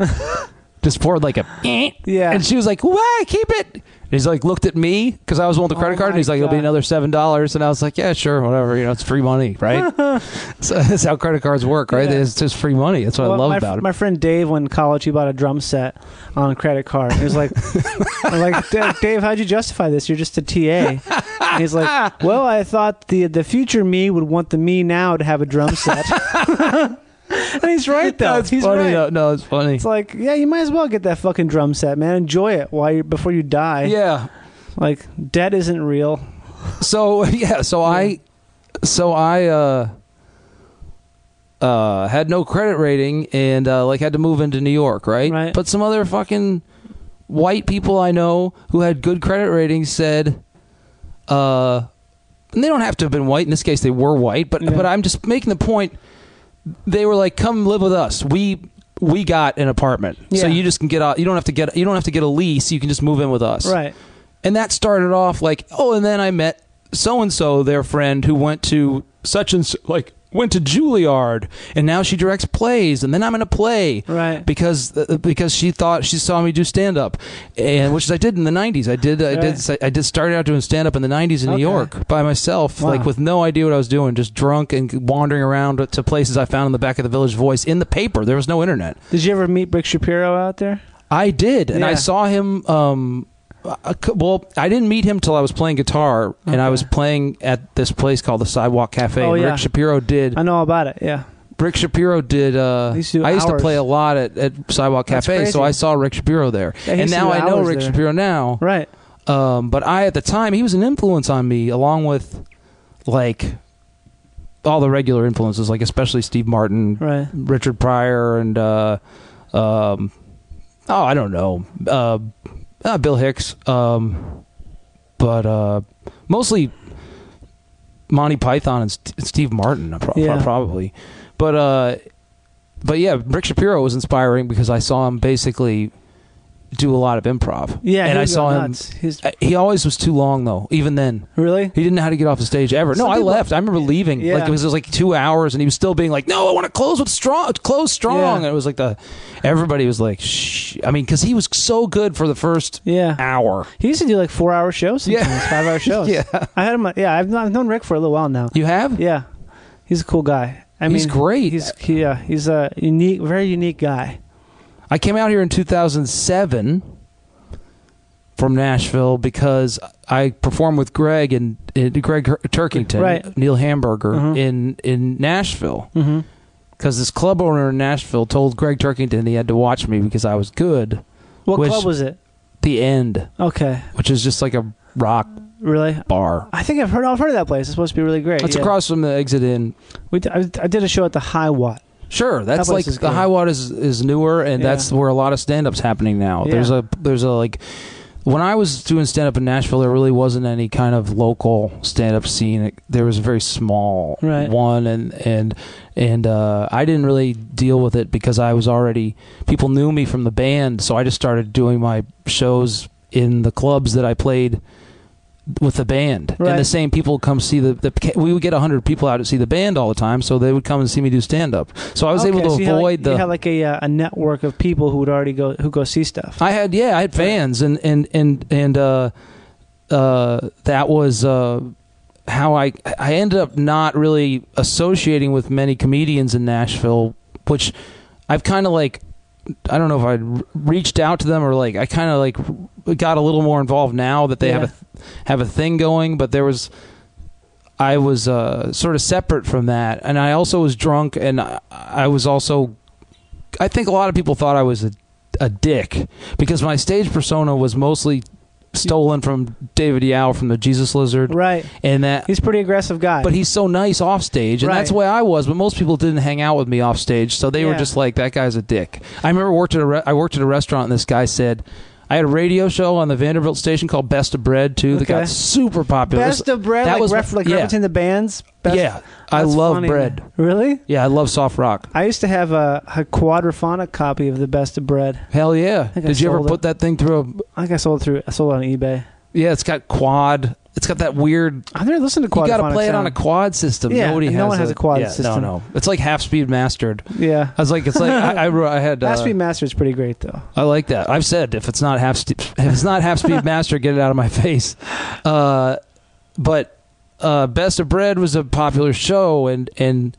Speaker 2: Just poured like a, eh.
Speaker 3: Yeah.
Speaker 2: And she was like, wah, keep it. And he's like, looked at me because I was on the credit
Speaker 3: Oh
Speaker 2: card, and
Speaker 3: my
Speaker 2: he's like, it'll be
Speaker 3: God.
Speaker 2: another seven dollars. And I was like, yeah, sure, whatever. You know, it's free money, right? So that's how credit cards work, right?
Speaker 3: Yeah.
Speaker 2: It's just free money. That's what I
Speaker 3: Well,
Speaker 2: love
Speaker 3: my,
Speaker 2: about it.
Speaker 3: My friend Dave, when in college, he bought a drum set on a credit card. He was like, I'm like, "Dave, Dave, how'd you justify this? You're just a T A. He's like, well, I thought the the future me would want the me now to have a drum set. And he's right, though.
Speaker 2: That's
Speaker 3: he's
Speaker 2: funny.
Speaker 3: right.
Speaker 2: No, no, it's funny.
Speaker 3: It's like, yeah, you might as well get that fucking drum set, man. Enjoy it while you before you die.
Speaker 2: Yeah.
Speaker 3: Like, debt isn't real.
Speaker 2: So yeah, so yeah. I, so I uh, uh, had no credit rating and uh, like had to move into New York, right?
Speaker 3: Right.
Speaker 2: But some other fucking white people I know who had good credit ratings said, uh, and they don't have to have been white. In this case, they were white, but
Speaker 3: Yeah.
Speaker 2: but I'm just making the point. They were like, "Come live with us. We we got an apartment,
Speaker 3: Yeah.
Speaker 2: so you just can get out. You don't have to get you don't have to get a lease. You can just move in with us."
Speaker 3: Right.
Speaker 2: And that started off like, oh, and then I met so and so, their friend, who went to such and so, like went to Juilliard, and now she directs plays, and then I'm in a play,
Speaker 3: Right.
Speaker 2: Because uh, because she thought she saw me do stand up, and which I did in the nineties. I did I
Speaker 3: Right.
Speaker 2: did I did started out doing stand up in the nineties in
Speaker 3: Okay.
Speaker 2: New York by myself,
Speaker 3: Wow.
Speaker 2: like with no idea what I was doing, just drunk and wandering around to places I found in the back of the Village Voice in the paper. There was no internet.
Speaker 3: Did you ever meet Rick Shapiro out there?
Speaker 2: I did, and I
Speaker 3: Yeah.
Speaker 2: saw him. Um, uh, well, I didn't meet him till I was playing guitar, and I
Speaker 3: Okay.
Speaker 2: was playing at this place called the Sidewalk Cafe.
Speaker 3: Oh,
Speaker 2: and
Speaker 3: yeah.
Speaker 2: Rick Shapiro did.
Speaker 3: I know all about it, yeah.
Speaker 2: Rick Shapiro did. Uh,
Speaker 3: He used to do
Speaker 2: I used
Speaker 3: hours.
Speaker 2: to play a lot at, at Sidewalk
Speaker 3: That's
Speaker 2: Cafe, so
Speaker 3: crazy.
Speaker 2: I saw Rick Shapiro there,
Speaker 3: Yeah, he
Speaker 2: and
Speaker 3: used to
Speaker 2: now
Speaker 3: do
Speaker 2: I know
Speaker 3: hours
Speaker 2: Rick
Speaker 3: there.
Speaker 2: Shapiro now.
Speaker 3: Right.
Speaker 2: Um, but I, at the time, he was an influence on me, along with like all the regular influences, like especially Steve Martin,
Speaker 3: Right.
Speaker 2: Richard Pryor, and uh, um, oh, I don't know, uh, uh, Bill Hicks, um, but uh, mostly Monty Python and St- Steve Martin, pro-
Speaker 3: Yeah.
Speaker 2: probably. But uh, but yeah, Rick Shapiro was inspiring because I saw him basically do a lot of improv.
Speaker 3: Yeah,
Speaker 2: and
Speaker 3: he
Speaker 2: I
Speaker 3: would go
Speaker 2: saw him.
Speaker 3: nuts. He's-
Speaker 2: uh, He always was too long though. Even then,
Speaker 3: Really?
Speaker 2: he didn't know how to get off the stage ever.
Speaker 3: Some
Speaker 2: no, I
Speaker 3: people-
Speaker 2: left. I remember leaving.
Speaker 3: Yeah.
Speaker 2: Like it was, it was like two hours, and he was still being like, "No, I want to close with strong, close strong."
Speaker 3: Yeah.
Speaker 2: And it was like the everybody was like, "Shh." I mean, because he was so good for the first
Speaker 3: Yeah.
Speaker 2: hour.
Speaker 3: He used to do like four-hour shows sometimes,
Speaker 2: Yeah.
Speaker 3: five-hour shows.
Speaker 2: Yeah.
Speaker 3: I had him. Yeah, I've, I've known Rick for a little while now.
Speaker 2: You have?
Speaker 3: Yeah, he's a cool guy. I
Speaker 2: He's
Speaker 3: mean,
Speaker 2: great.
Speaker 3: He's he, yeah, he's a unique, very unique guy.
Speaker 2: I came out here in two thousand seven from Nashville because I performed with Greg and uh, Greg Turkington,
Speaker 3: Right.
Speaker 2: Neil Hamburger
Speaker 3: Mhm.
Speaker 2: in in Nashville.
Speaker 3: Mm-hmm.
Speaker 2: Because this club owner in Nashville told Greg Turkington he had to watch me because I was good.
Speaker 3: What
Speaker 2: Which-
Speaker 3: club was it?
Speaker 2: The End,
Speaker 3: Okay,
Speaker 2: which is just like a rock
Speaker 3: really?
Speaker 2: bar.
Speaker 3: I think I've heard. I've heard of that place. It's supposed to be really great.
Speaker 2: It's
Speaker 3: yeah.
Speaker 2: across from the Exit Inn.
Speaker 3: We d- I, I did a show at the High Watt.
Speaker 2: Sure, that's
Speaker 3: That
Speaker 2: like
Speaker 3: place is
Speaker 2: the
Speaker 3: good.
Speaker 2: High Watt is is newer, and
Speaker 3: Yeah.
Speaker 2: that's where a lot of stand-up's happening now.
Speaker 3: Yeah.
Speaker 2: There's a there's a like when I was doing stand-up in Nashville, there really wasn't any kind of local stand-up scene. It, there was a very small
Speaker 3: Right.
Speaker 2: one, and and and uh, I didn't really deal with it because I was already people knew me from the band, so I just started doing my shows in the clubs that I played with the band.
Speaker 3: Right.
Speaker 2: And the same people come see the, the we would get one hundred people out to see the band all the time, so they would come and see me do stand up. So I was
Speaker 3: Okay,
Speaker 2: able to
Speaker 3: so you had,
Speaker 2: avoid
Speaker 3: like,
Speaker 2: the
Speaker 3: You had like a uh, a network of people who would already go who go see stuff.
Speaker 2: I had yeah, I had fans and and and and uh uh that was uh how I I ended up not really associating with many comedians in Nashville, which I've kind of like I don't know if I reached out to them or like I kind of like got a little more involved now that they
Speaker 3: Yeah.
Speaker 2: have a have a thing going, but there was I was uh, sort of separate from that, and I also was drunk, and I, I was also I think a lot of people thought I was a, a dick because my stage persona was mostly stolen from David Yao from the Jesus Lizard,
Speaker 3: Right.
Speaker 2: and that
Speaker 3: He's a pretty aggressive guy.
Speaker 2: but he's so nice off stage, and
Speaker 3: Right.
Speaker 2: that's the way I was. But most people didn't hang out with me off stage, so they were
Speaker 3: Yeah.
Speaker 2: just like, "That guy's a dick." I remember worked at a re- I worked at a restaurant, and this guy said, "I had a radio show on the Vanderbilt station called Best of Bread too that
Speaker 3: Okay.
Speaker 2: got super popular."
Speaker 3: Best of bread,
Speaker 2: that
Speaker 3: like,
Speaker 2: was
Speaker 3: ref, like
Speaker 2: yeah.
Speaker 3: referencing the bands. Best,
Speaker 2: yeah, I
Speaker 3: That's
Speaker 2: love
Speaker 3: funny,
Speaker 2: bread.
Speaker 3: man. Really?
Speaker 2: Yeah, I love soft rock.
Speaker 3: I used to have a, a quadraphonic copy of the Best of Bread.
Speaker 2: Hell yeah!
Speaker 3: think I
Speaker 2: Did you ever
Speaker 3: sold it.
Speaker 2: put that thing through a?
Speaker 3: I think I sold it through. I sold it on eBay.
Speaker 2: Yeah, it's got quad. It's got that weird.
Speaker 3: I've never listened to
Speaker 2: You
Speaker 3: quadraphonic.
Speaker 2: got to play it on a
Speaker 3: sound.
Speaker 2: quad system.
Speaker 3: Yeah,
Speaker 2: Nobody
Speaker 3: and
Speaker 2: has
Speaker 3: no one has a quad
Speaker 2: yeah,
Speaker 3: system.
Speaker 2: No, no, it's like half speed mastered.
Speaker 3: Yeah.
Speaker 2: I was like, it's like I, I, I had. Uh,
Speaker 3: Half Speed Master is pretty great though.
Speaker 2: I like that. I've said if it's not half st- if it's not half speed master, get it out of my face. Uh, but uh, Best of Bread was a popular show, and and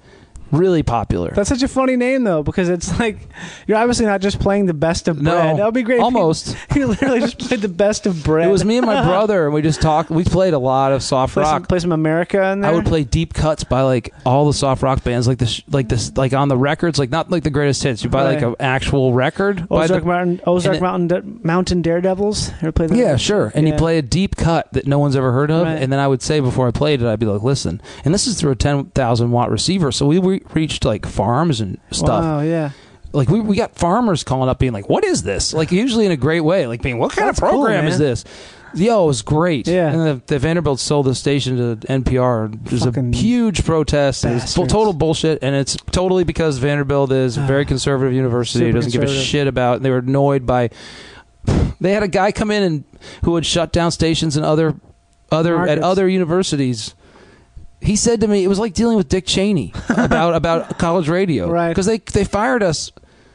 Speaker 2: Really popular.
Speaker 3: That's such a funny name, though, because it's like you're obviously not just playing the best of
Speaker 2: No,
Speaker 3: bread. That would be great. if
Speaker 2: almost.
Speaker 3: You, you literally just played the best of bread.
Speaker 2: It was me and my brother, and we just talked. We played a lot of soft
Speaker 3: play
Speaker 2: rock.
Speaker 3: Some, play some America in there.
Speaker 2: I would play deep cuts by like all the soft rock bands, like this, like this, like on the records, like not like the greatest hits. You buy
Speaker 3: Right.
Speaker 2: like an actual record. by
Speaker 3: Ozark
Speaker 2: the,
Speaker 3: Mountain, Ozark
Speaker 2: it-
Speaker 3: Mountain, Da- Mountain Daredevils. Ever play that?
Speaker 2: Yeah, sure. And
Speaker 3: Yeah.
Speaker 2: you play a deep cut that no one's ever heard of,
Speaker 3: Right.
Speaker 2: and then I would say before I played it, I'd be like, "Listen," and this is through a ten thousand watt receiver, so we re- reached like farms and stuff.
Speaker 3: Wow, yeah.
Speaker 2: Like we we got farmers calling up, being like, "What is this?" Like usually in a great way, like being, "What kind
Speaker 3: That's
Speaker 2: of program
Speaker 3: cool,
Speaker 2: is
Speaker 3: man.
Speaker 2: this?" Yo, it was great.
Speaker 3: Yeah.
Speaker 2: And the, the Vanderbilt sold the station to N P R. There's
Speaker 3: Fucking
Speaker 2: a huge protest. And it's full,
Speaker 3: bastards.
Speaker 2: total bullshit, and it's totally because Vanderbilt is a very conservative university.
Speaker 3: Super
Speaker 2: It doesn't give a
Speaker 3: conservative.
Speaker 2: shit about. They were annoyed by. They had a guy come in and who would shut down stations in other other at
Speaker 3: Markets.
Speaker 2: other universities. He said to me, it was like dealing with Dick Cheney about about college radio,
Speaker 3: Right.
Speaker 2: Because they they fired us.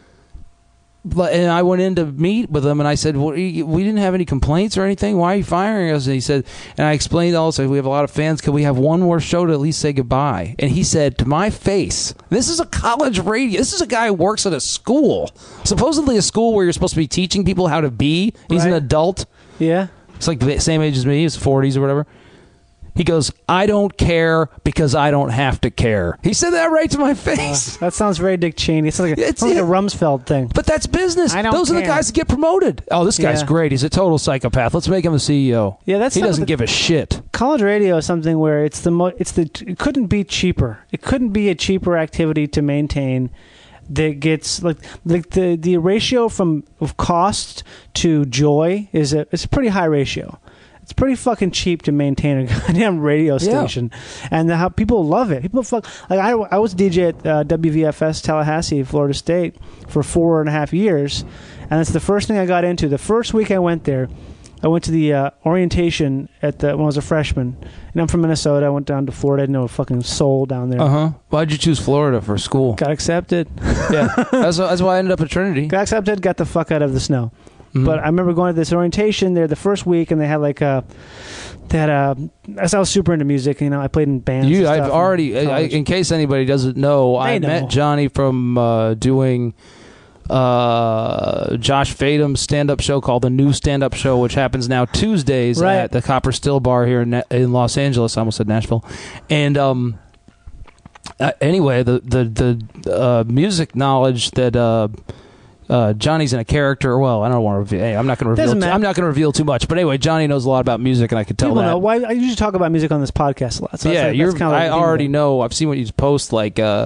Speaker 2: But- And I went in to meet with him, and I said, well, we we didn't have any complaints or anything. Why are you firing us? And he said, and I explained also, we have a lot of fans. Could we have one more show to at least say goodbye? And he said, to my face, this is a college radio. This is a guy who works at a school, supposedly a school where you're supposed to be teaching people how to be. He's an
Speaker 3: Right.
Speaker 2: adult.
Speaker 3: Yeah.
Speaker 2: It's like the same age as me. He's forties or whatever. He goes, I don't care because I don't have to care. He said that right to my face.
Speaker 3: That sounds very Dick Cheney. It's like a,
Speaker 2: It's-
Speaker 3: it's like
Speaker 2: yeah.
Speaker 3: a Rumsfeld thing.
Speaker 2: But that's business.
Speaker 3: I don't
Speaker 2: Those are the
Speaker 3: care.
Speaker 2: guys that get promoted. Oh, this guy's
Speaker 3: Yeah.
Speaker 2: great. He's a total psychopath. Let's make him the C E O.
Speaker 3: Yeah, that's
Speaker 2: he
Speaker 3: some of
Speaker 2: doesn't
Speaker 3: the-
Speaker 2: give a shit.
Speaker 3: College radio is something where it's the mo- it's the it couldn't be cheaper. It couldn't be a cheaper activity to maintain that gets like like the the ratio from of cost to joy is a it's a pretty high ratio. It's pretty fucking cheap to maintain a goddamn radio station, and the, how people love it. People fuck like I, I was D J at uh, W V F S Tallahassee, Florida State, for four and a half years, and it's the first thing I got into. The first week I went there, I went to the uh, orientation at the when I was a freshman, and I'm from Minnesota. I went down to Florida. I didn't know a fucking soul down there.
Speaker 2: Uh huh. Why'd you choose Florida for school?
Speaker 3: Got accepted.
Speaker 2: Yeah, that's, that's why I ended up at Trinity.
Speaker 3: Got accepted. Got the fuck out of the snow.
Speaker 2: Mhm.
Speaker 3: But I remember going to this orientation there the first week, and they had like a, they had a. As I was super into music, you know, I played in bands.
Speaker 2: You,
Speaker 3: and
Speaker 2: I've
Speaker 3: stuff
Speaker 2: already,
Speaker 3: in
Speaker 2: I,
Speaker 3: college.
Speaker 2: in case anybody doesn't know, I
Speaker 3: know.
Speaker 2: met Johnny from uh, doing uh, Josh Fadum's stand-up show called The New Stand-Up Show, which happens now Tuesdays
Speaker 3: Right.
Speaker 2: at the Copper Still Bar here in, in Los Angeles. I almost said Nashville. And um, uh, anyway, the the the uh, music knowledge that. Uh, Uh, Johnny's in a character. Well, I don't want to reveal. Hey, I'm not going to reveal.
Speaker 3: Doesn't
Speaker 2: Too,
Speaker 3: matter.
Speaker 2: I'm not going to reveal too much. But anyway, Johnny knows a lot about music, and I could tell
Speaker 3: People
Speaker 2: that.
Speaker 3: know why I usually talk about music on this podcast a lot. So
Speaker 2: yeah,
Speaker 3: that's like,
Speaker 2: you're.
Speaker 3: that's kind of
Speaker 2: I already know. I've seen what you post, like uh,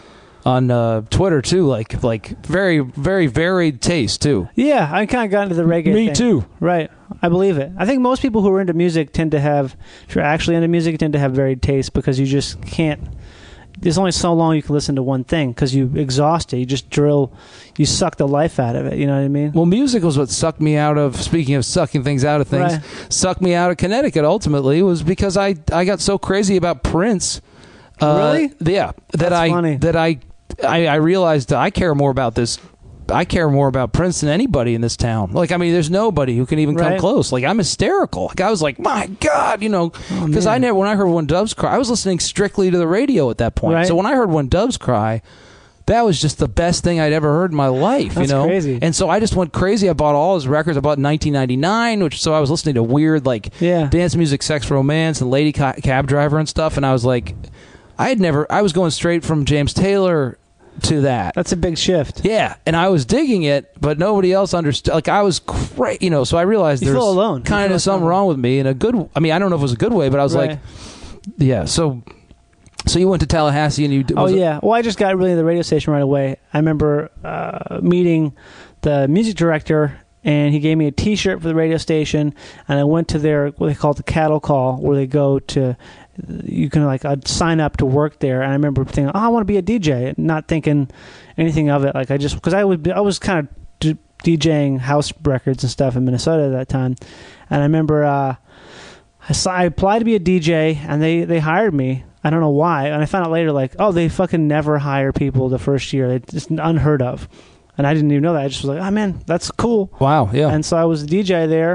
Speaker 2: on uh, Twitter too. Like, like very, very varied taste too.
Speaker 3: Yeah, I kind of got into the reggae.
Speaker 2: Me
Speaker 3: thing.
Speaker 2: too.
Speaker 3: Right, I believe it. I think most people who are into music tend to have, if you're actually into music, tend to have varied taste because you just can't. There's only so long you can listen to one thing because you exhaust it. You just drill, you suck the life out of it. You know what I mean?
Speaker 2: Well, music was what sucked me out of. Speaking of sucking things out of things,
Speaker 3: Right.
Speaker 2: sucked me out of Connecticut. Ultimately, was because I I got so crazy about Prince. Uh,
Speaker 3: Really?
Speaker 2: Yeah. That
Speaker 3: That's
Speaker 2: I
Speaker 3: funny.
Speaker 2: that I, I I realized that I care more about this. I care more about Prince than anybody in this town. Like, I mean, there's nobody who can even come
Speaker 3: Right.
Speaker 2: close. Like, I'm hysterical. Like, I was like, my God, you know, because I
Speaker 3: man.
Speaker 2: never, when I heard When Doves Cry, I was listening strictly to the radio at that point.
Speaker 3: Right.
Speaker 2: So when I heard When Doves Cry, that was just the best thing I'd ever heard in my life,
Speaker 3: That's
Speaker 2: you know?
Speaker 3: crazy.
Speaker 2: And so I just went crazy. I bought all his records. I bought nineteen ninety-nine, which, so I was listening to weird, like,
Speaker 3: Yeah.
Speaker 2: dance music, sex, romance, and Lady Ca- Cab Driver and stuff. And I was like, I had never, I was going straight from James Taylor to that.
Speaker 3: That's a big shift.
Speaker 2: Yeah, and I was digging it, but nobody else understood. Like, I was great, you know. So I realized
Speaker 3: You
Speaker 2: there's
Speaker 3: feel alone. You
Speaker 2: kind
Speaker 3: feel
Speaker 2: of something
Speaker 3: alone.
Speaker 2: wrong with me in a good. I mean, I don't know if it was a good way, but I was
Speaker 3: Right.
Speaker 2: like, yeah. So, so you went to Tallahassee and you.
Speaker 3: Oh
Speaker 2: was it-
Speaker 3: yeah. Well, I just got really into the radio station right away. I remember uh, meeting the music director, and he gave me a T-shirt for the radio station, and I went to their what they call the cattle call, where they go to. You can like I'd sign up to work there, and I remember thinking, "Oh, I want to be a D J," not thinking anything of it. Like I just because I would I was kind of d- DJing house records and stuff in Minnesota at that time, and I remember uh, I, saw, I applied to be a D J, and they they hired me. I don't know why, and I found out later like, oh, they fucking never hire people the first year. It's just unheard of, and I didn't even know that. I just was like, oh man, that's cool.
Speaker 2: Wow. Yeah.
Speaker 3: And so I was a D J there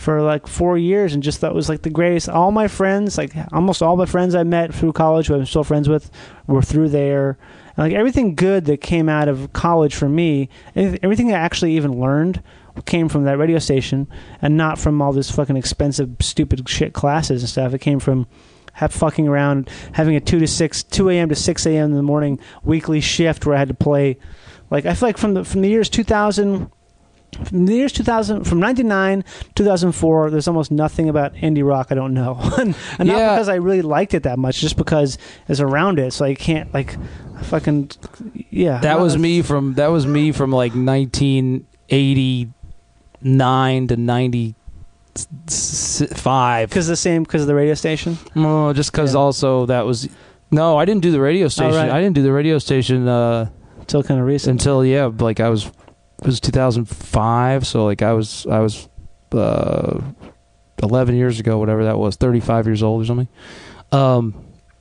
Speaker 3: for like four years and just thought it was like the greatest. All my friends, like almost all my friends I met through college, who I'm still friends with, were through there. And like everything good that came out of college for me, everything I actually even learned came from that radio station and not from all this fucking expensive, stupid shit classes and stuff. It came from have fucking around, having a two to six, two a.m. to six a.m. in the morning weekly shift where I had to play. Like I feel like from the from the years two thousand, from the years two thousand, from ninety-nine, two thousand four, there's almost nothing about indie rock I don't know, and, and
Speaker 2: Yeah.
Speaker 3: not because I really liked it that much, just because it's around it. So I can't like, I fucking yeah.
Speaker 2: That
Speaker 3: well,
Speaker 2: was
Speaker 3: it's-
Speaker 2: me from that was me from like nineteen eighty-nine to ninety-five.
Speaker 3: Because the same, because of the radio station.
Speaker 2: No, just because
Speaker 3: Yeah.
Speaker 2: also that was. No, I didn't do the radio station.
Speaker 3: right.
Speaker 2: I didn't do the radio station uh,
Speaker 3: Until kind of recent.
Speaker 2: until yeah, like I was it was two thousand five. So like I was I was uh, eleven years ago, whatever that was, thirty-five years old or something. Um,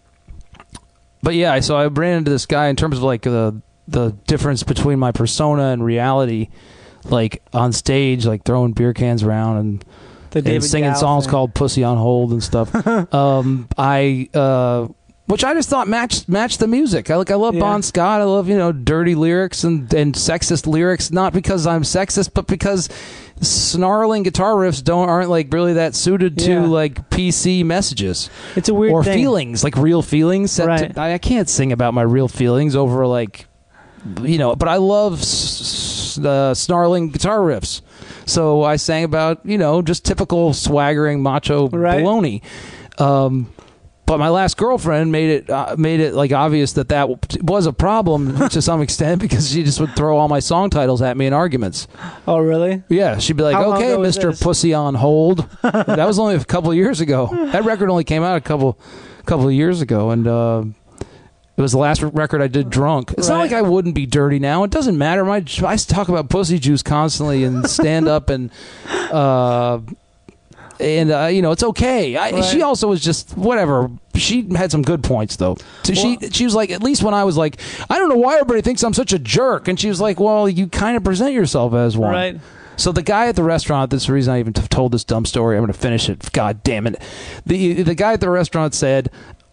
Speaker 2: but yeah, so I ran into this guy in terms of like the the difference between my persona and reality, like on stage, like throwing beer cans around and.
Speaker 3: the
Speaker 2: and
Speaker 3: David
Speaker 2: singing
Speaker 3: Gow
Speaker 2: songs
Speaker 3: thing.
Speaker 2: called "Pussy on Hold" and stuff. um, I, uh, which I just thought matched matched the music. I like, I love
Speaker 3: Yeah.
Speaker 2: Bon Scott. I love you know dirty lyrics and and sexist lyrics. Not because I'm sexist, but because snarling guitar riffs don't aren't like really that suited to
Speaker 3: Yeah.
Speaker 2: like P C messages
Speaker 3: It's a weird
Speaker 2: or
Speaker 3: thing.
Speaker 2: feelings, like real feelings. Set
Speaker 3: Right.
Speaker 2: to, I, I can't sing about my real feelings over like, you know. But I love s- s- uh, snarling guitar riffs. So I sang about, you know, just typical swaggering macho
Speaker 3: Right.
Speaker 2: baloney. Um, but my last girlfriend made it uh, made it like obvious that that w- was a problem to some extent because she just would throw all my song titles at me in arguments.
Speaker 3: Oh, really?
Speaker 2: Yeah, she'd be like,
Speaker 3: How long
Speaker 2: "Okay,
Speaker 3: ago was
Speaker 2: Mister
Speaker 3: this?
Speaker 2: Pussy on Hold." That was only a couple of years ago. That record only came out a couple couple of years ago, and uh, it was the last record I did drunk. It's not
Speaker 3: Right.
Speaker 2: like I wouldn't be dirty now. It doesn't matter. My I talk about pussy juice constantly and stand up and uh, and uh, you know it's okay. I,
Speaker 3: Right.
Speaker 2: She also was just whatever. She had some good points though. So she
Speaker 3: Well-
Speaker 2: she was like, at least when I was like, I don't know why everybody thinks I'm such a jerk, and she was like, well, you kind of present yourself as one.
Speaker 3: Right.
Speaker 2: So the guy at the restaurant, this is the reason I even t- told this dumb story. I'm going to finish it. God damn it. The the guy at the restaurant said,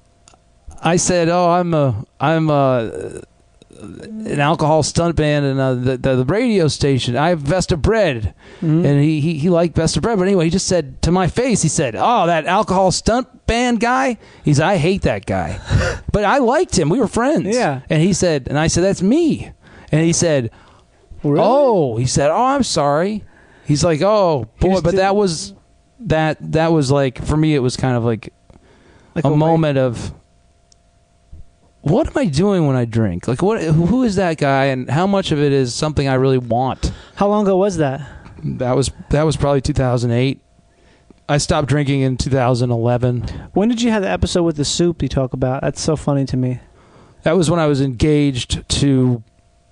Speaker 2: I said, oh, I'm a, I'm a, an alcohol stunt band and uh, the, the the radio station. I have Vesta Bread.
Speaker 3: Mhm.
Speaker 2: And he, he, he liked Vesta Bread. But anyway, he just said to my face, he said, oh, that alcohol stunt band guy? He's, I hate that guy. But I liked him. We were friends.
Speaker 3: Yeah.
Speaker 2: And he said, and I said, that's me. And he said,
Speaker 3: Really?
Speaker 2: oh, he said, oh, I'm sorry. He's like, oh,
Speaker 3: He
Speaker 2: boy,
Speaker 3: just
Speaker 2: but that
Speaker 3: didn't-
Speaker 2: was, that, that was like, for me, it was kind of like,
Speaker 3: Like
Speaker 2: a
Speaker 3: way-
Speaker 2: moment of, what am I doing when I drink? Like, what? Who is that guy, and how much of it is something I really want?
Speaker 3: How long ago was that?
Speaker 2: That was that was probably two thousand eight. I stopped drinking in two thousand eleven.
Speaker 3: When did you have the episode with the soup you talk about? That's so funny to me.
Speaker 2: That was when I was engaged to.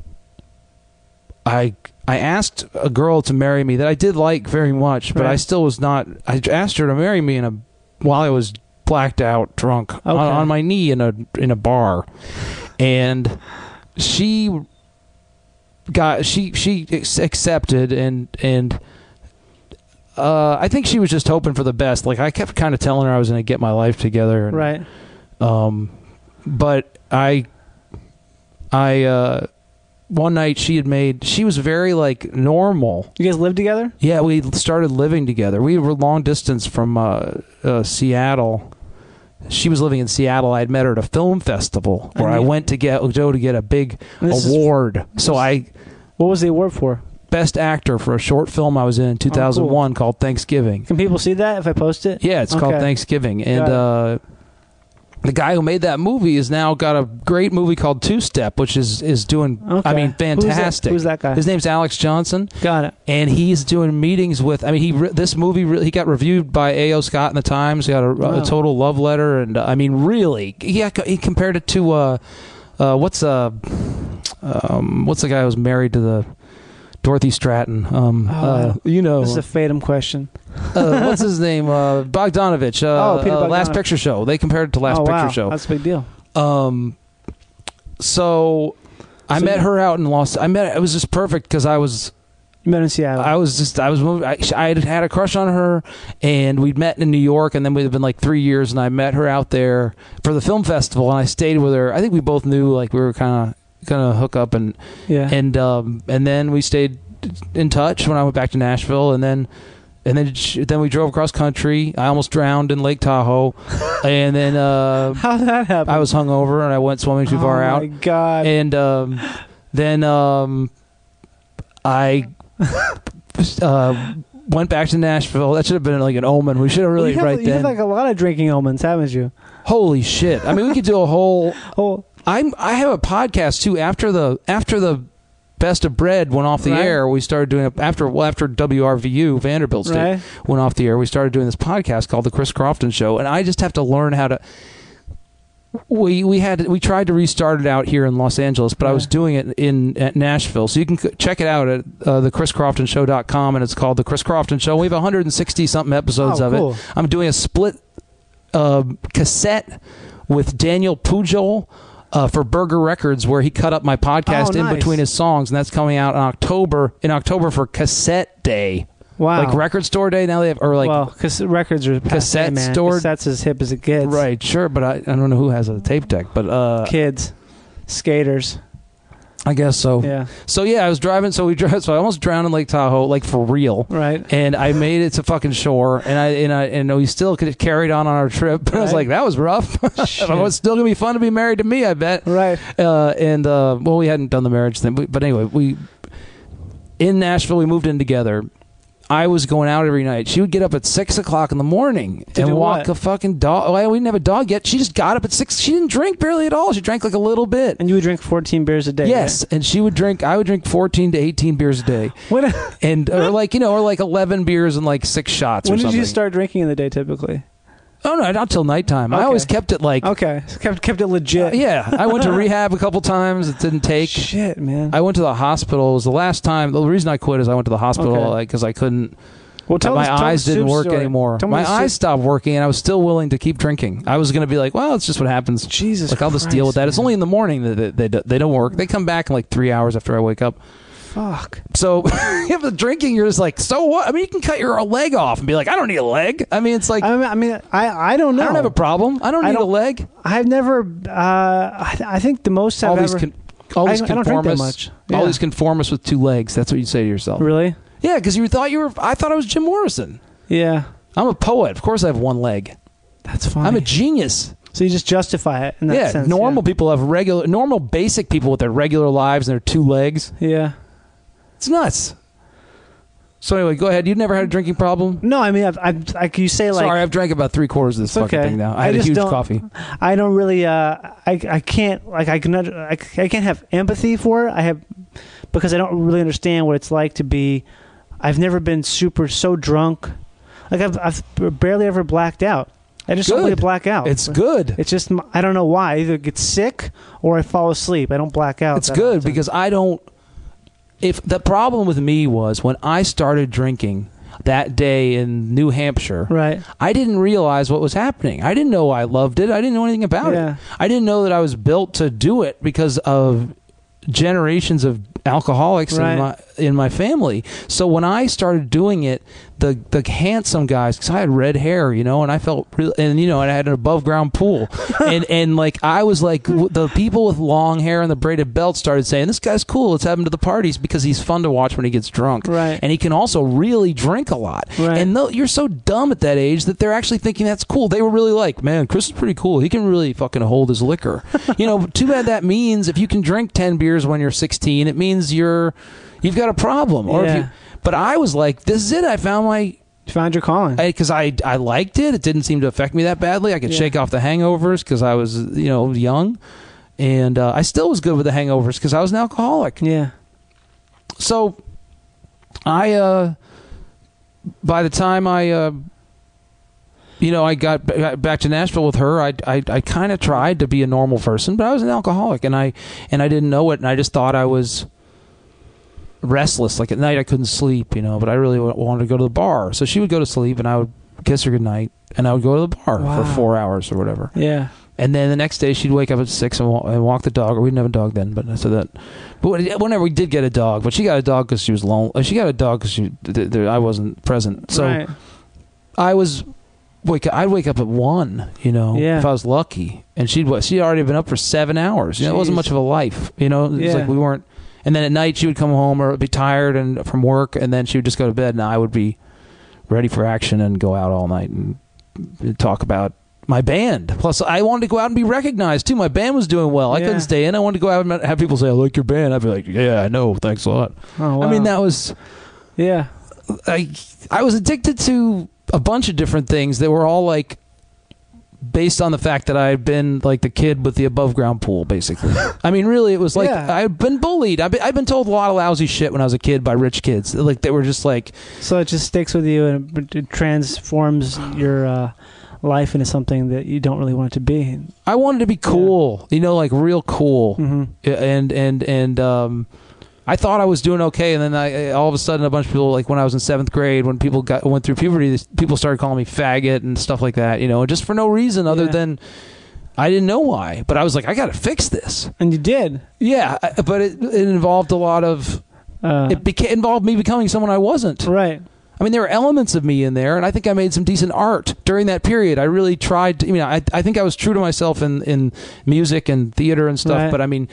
Speaker 2: I I asked a girl to marry me that I did like very much, but
Speaker 3: Right.
Speaker 2: I still was not. I asked her to marry me in a while I was blacked out, drunk, on,
Speaker 3: Okay.
Speaker 2: on my knee in a in a bar, and she got she she ex- accepted and and. Uh, I think she was just hoping for the best. Like I kept kind of telling her I was going to get my life together, and,
Speaker 3: Right.
Speaker 2: Um, but I, I, uh, one night she had made, she was very like normal.
Speaker 3: You guys live together?
Speaker 2: Yeah, we started living together. We were long distance from uh, uh, Seattle. She was living in Seattle. I had met her at a film festival where
Speaker 3: And
Speaker 2: I
Speaker 3: you-
Speaker 2: went to get Joe to get a big
Speaker 3: And this is-
Speaker 2: award. so I,
Speaker 3: What was the award for?
Speaker 2: best actor for a short film I was in in two thousand one called Thanksgiving.
Speaker 3: Can people see that if I post it?
Speaker 2: Yeah, it's called
Speaker 3: Okay.
Speaker 2: Thanksgiving. And
Speaker 3: Got it.
Speaker 2: uh, the guy who made that movie has now got a great movie called Two Step, which is, is doing,
Speaker 3: Okay.
Speaker 2: I mean, fantastic.
Speaker 3: Who's that, Who's that guy?
Speaker 2: His name's Alex Johnson,
Speaker 3: Got it.
Speaker 2: and he's doing meetings with, I mean, he re- this movie, re- he got reviewed by A O. Scott in the Times. He got a,
Speaker 3: Wow.
Speaker 2: a total love letter, and uh, I mean, really, he, got, he compared it to, uh, uh, what's, uh, um, what's the guy who was married to the Dorothy Stratton? Um,
Speaker 3: Oh,
Speaker 2: uh, you know.
Speaker 3: This is a Fatum question.
Speaker 2: uh, what's his name? Uh, Bogdanovich. Uh,
Speaker 3: Oh, Peter
Speaker 2: uh, Last
Speaker 3: Bogdanovich.
Speaker 2: Picture Show. They compared it to Last
Speaker 3: oh,
Speaker 2: Picture
Speaker 3: wow.
Speaker 2: Show.
Speaker 3: That's a big deal.
Speaker 2: Um, so I
Speaker 3: So
Speaker 2: met
Speaker 3: you-
Speaker 2: her out in Los. I met. It was just perfect because I was.
Speaker 3: Met in Seattle.
Speaker 2: I was just, I was moving. I, I had had a crush on her, and we'd met in New York, and then we'd been like three years, and I met her out there for the film festival, and I stayed with her. I think we both knew like we were kind of gonna hook up, and
Speaker 3: yeah,
Speaker 2: and um, and then we stayed in touch when I went back to Nashville, and then. And then, then we drove across country. I almost drowned in Lake Tahoe, and then uh,
Speaker 3: how did that happen?
Speaker 2: I was hungover and I went swimming too
Speaker 3: oh
Speaker 2: far out.
Speaker 3: Oh my god!
Speaker 2: And um, then um, I uh, went back to Nashville. That should have been like an omen. We should have really
Speaker 3: well, you have,
Speaker 2: right
Speaker 3: you
Speaker 2: then.
Speaker 3: have like a lot of drinking omens, haven't you?
Speaker 2: Holy shit! I mean, we could do a whole.
Speaker 3: Oh,
Speaker 2: I'm. I have a podcast too. After the after the. Best of Bread went off the
Speaker 3: right.
Speaker 2: air. We started doing it after well, after W R V U Vanderbilt State
Speaker 3: right.
Speaker 2: went off the air. We started doing this podcast called The Chris Crofton Show, and I just have to learn how to. We we had we tried to restart it out here in Los Angeles, but
Speaker 3: yeah.
Speaker 2: I was doing it in at Nashville. So you can c- check it out at uh, the chris crofton show dot com, and it's called The Chris Crofton Show. We have one hundred sixty something episodes
Speaker 3: oh,
Speaker 2: of
Speaker 3: cool.
Speaker 2: it. I'm doing a split uh, cassette with Daniel Pujol. Uh, for Burger Records, where he cut up my podcast
Speaker 3: oh,
Speaker 2: in
Speaker 3: nice.
Speaker 2: between his songs, and that's coming out in October. In October for Cassette Day,
Speaker 3: wow,
Speaker 2: like Record Store Day. Now they have, or like,
Speaker 3: well, because records are
Speaker 2: cassette
Speaker 3: man.
Speaker 2: store.
Speaker 3: Cassette's as hip as it gets,
Speaker 2: right? Sure, but I, I don't know who has a tape deck, but uh,
Speaker 3: kids, skaters.
Speaker 2: I guess so.
Speaker 3: Yeah.
Speaker 2: So yeah, I was driving. So we drove. So I almost drowned in Lake Tahoe, like for real.
Speaker 3: Right.
Speaker 2: And I made it to fucking shore, and I and I and we still could have carried on on our trip. But right. I was like, that was rough. It was still gonna be fun to be married to me, I bet.
Speaker 3: Right.
Speaker 2: Uh, and uh, well, we hadn't done the marriage thing, but, but anyway, we in Nashville, we moved in together. I was going out every night. She would get up at six o'clock in the morning
Speaker 3: to
Speaker 2: and walk
Speaker 3: what?
Speaker 2: a fucking dog. Well, we didn't have a dog yet. She just got up at six. She didn't drink barely at all. She drank like a little bit.
Speaker 3: And you would drink fourteen beers a day.
Speaker 2: Yes,
Speaker 3: right?
Speaker 2: and she would drink. I would drink fourteen to eighteen beers a day.
Speaker 3: What? A,
Speaker 2: and or like you know, or like eleven beers and like six shots.
Speaker 3: When
Speaker 2: or
Speaker 3: did
Speaker 2: something.
Speaker 3: you start drinking in the day typically?
Speaker 2: Oh no, not till nighttime.
Speaker 3: Okay.
Speaker 2: I always kept it like
Speaker 3: okay, kept kept it legit.
Speaker 2: Uh, yeah, I went to rehab a couple times. It didn't take.
Speaker 3: Shit, man.
Speaker 2: I went to the hospital. It was the last time. The reason I quit is I went to the hospital because
Speaker 3: okay.
Speaker 2: like, I couldn't.
Speaker 3: Well, tell
Speaker 2: my
Speaker 3: us, tell
Speaker 2: eyes
Speaker 3: the
Speaker 2: didn't
Speaker 3: soup
Speaker 2: work
Speaker 3: story.
Speaker 2: anymore.
Speaker 3: Tell
Speaker 2: My
Speaker 3: the
Speaker 2: eyes
Speaker 3: soup.
Speaker 2: stopped working, and I was still willing to keep drinking. I was going to be like, well, it's just what happens.
Speaker 3: Jesus,
Speaker 2: like I'll just
Speaker 3: Christ,
Speaker 2: deal with that.
Speaker 3: man.
Speaker 2: It's only in the morning that they, they they don't work. They come back in like three hours after I wake up.
Speaker 3: Fuck.
Speaker 2: So if the drinking, you're just like, so what? I mean, you can cut your leg off and be like, I don't need a leg. I mean, it's like,
Speaker 3: I mean, I mean, I, I don't know.
Speaker 2: I don't have a problem. I don't
Speaker 3: I
Speaker 2: need
Speaker 3: don't,
Speaker 2: a leg.
Speaker 3: I've never. Uh, I, I think the most I've
Speaker 2: all these
Speaker 3: ever.
Speaker 2: con- all these
Speaker 3: I, I don't drink that
Speaker 2: conformists,
Speaker 3: much. Yeah.
Speaker 2: all these conformists with two legs. That's what you say to yourself.
Speaker 3: Really?
Speaker 2: Yeah, because you thought you were. I thought I was Jim Morrison.
Speaker 3: Yeah.
Speaker 2: I'm a poet. Of course, I have one leg.
Speaker 3: That's funny.
Speaker 2: I'm a genius.
Speaker 3: So you just justify it in that
Speaker 2: yeah,
Speaker 3: sense.
Speaker 2: normal
Speaker 3: yeah.
Speaker 2: people have regular, normal, basic people with their regular lives and their two legs.
Speaker 3: Yeah.
Speaker 2: It's nuts. So anyway, go ahead. You've never had a drinking problem?
Speaker 3: No, I mean, I've, I've, like you say, like.
Speaker 2: Sorry, I've drank about three quarters of this fucking
Speaker 3: okay.
Speaker 2: thing now. I,
Speaker 3: I
Speaker 2: had a
Speaker 3: just
Speaker 2: huge
Speaker 3: don't-
Speaker 2: coffee.
Speaker 3: I don't really. Uh, I I can't like I can I, I can't have empathy for it. I have because I don't really understand what it's like to be. I've never been super so drunk. Like I've I've barely ever blacked out. I just don't
Speaker 2: Good.
Speaker 3: really black out.
Speaker 2: It's good.
Speaker 3: It's just I don't know why. I either get sick or I fall asleep. I don't black out.
Speaker 2: It's
Speaker 3: that
Speaker 2: good
Speaker 3: often.
Speaker 2: because I don't. If the problem with me was when I started drinking that day in New Hampshire,
Speaker 3: right.
Speaker 2: I didn't realize what was happening. I didn't know I loved it. I didn't know anything about
Speaker 3: Yeah.
Speaker 2: it. I didn't know that I was built to do it because of generations of alcoholics
Speaker 3: Right.
Speaker 2: in my in my family. So when I started doing it, the the handsome guys, because I had red hair, you know, and I felt real, and you know, and I had an above ground pool, and and like I was like w- the people with long hair and the braided belt started saying, "This guy's cool. Let's have him to the parties because he's fun to watch when he gets drunk,
Speaker 3: Right.
Speaker 2: and he can also really drink a lot."
Speaker 3: Right.
Speaker 2: And though you're so dumb at that age that they're actually thinking that's cool. They were really like, "Man, Chris is pretty cool. He can really fucking hold his liquor." You know, too bad that means if you can drink ten beers when you're sixteen, it means you're you've got a problem. Or
Speaker 3: Yeah.
Speaker 2: if you, but I was like, this is it. I found my
Speaker 3: You found your calling.
Speaker 2: because I, I I liked it. It didn't seem to affect me that badly. I could
Speaker 3: Yeah.
Speaker 2: shake off the hangovers because I was you know young, and uh, I still was good with the hangovers because I was an alcoholic.
Speaker 3: yeah.
Speaker 2: So I uh, by the time I uh, you know I got, b- got back to Nashville with her, I I, I kind of tried to be a normal person, but I was an alcoholic, and I and I didn't know it, and I just thought I was restless. Like at night I couldn't sleep, you know, but I really w- wanted to go to the bar. So she would go to sleep and I would kiss her goodnight and I would go to the bar
Speaker 3: Wow.
Speaker 2: for four hours or whatever.
Speaker 3: Yeah.
Speaker 2: And then the next day she'd wake up at six and, wa- and walk the dog. Or we didn't have a dog then, but so that. But whenever we did get a dog, but she got a dog because she was lonely. She got a dog because she th- th- I wasn't present. So
Speaker 3: Right.
Speaker 2: I was wake. I'd wake up at one. You know,
Speaker 3: Yeah.
Speaker 2: if I was lucky, and she'd she'd already been up for seven hours. You know, it wasn't
Speaker 3: Jeez.
Speaker 2: much of a life. You know, it was
Speaker 3: Yeah.
Speaker 2: like we weren't. And then at night she would come home or be tired and from work, and then she would just go to bed, and I would be ready for action and go out all night and talk about my band. Plus, I wanted to go out and be recognized too. My band was doing well. I
Speaker 3: Yeah.
Speaker 2: couldn't stay in. I wanted to go out and have people say, "I like your band." I'd be like, "Yeah, I know. Thanks a lot."
Speaker 3: Oh, wow.
Speaker 2: I mean, that was.
Speaker 3: Yeah.
Speaker 2: I I was addicted to a bunch of different things that were all like based on the fact that I had been like the kid with the above ground pool, basically. I mean, really, it was like
Speaker 3: Yeah.
Speaker 2: I'd been bullied. I've been, I've been told a lot of lousy shit when I was a kid by rich kids. Like they were just like,
Speaker 3: So it just sticks with you and it, it transforms your uh, life into something that you don't really want it to be.
Speaker 2: I wanted to be cool, you know, like real cool,
Speaker 3: Mm-hmm.
Speaker 2: and and and um, I thought I was doing okay, and then I all of a sudden a bunch of people, like when I was in seventh grade, when people got went through puberty, people started calling me faggot and stuff like that, you know, just for no reason other
Speaker 3: Yeah.
Speaker 2: than I didn't know why. But I was like, I got to fix this.
Speaker 3: And you did.
Speaker 2: Yeah, I- but it, it involved a lot of
Speaker 3: Uh,
Speaker 2: it beca- involved me becoming someone I wasn't.
Speaker 3: right.
Speaker 2: I mean, there were elements of me in there, and I think I made some decent art during that period. I really tried to, you know, I, I think I was true to myself in, in music and theater and stuff,
Speaker 3: Right.
Speaker 2: but I mean,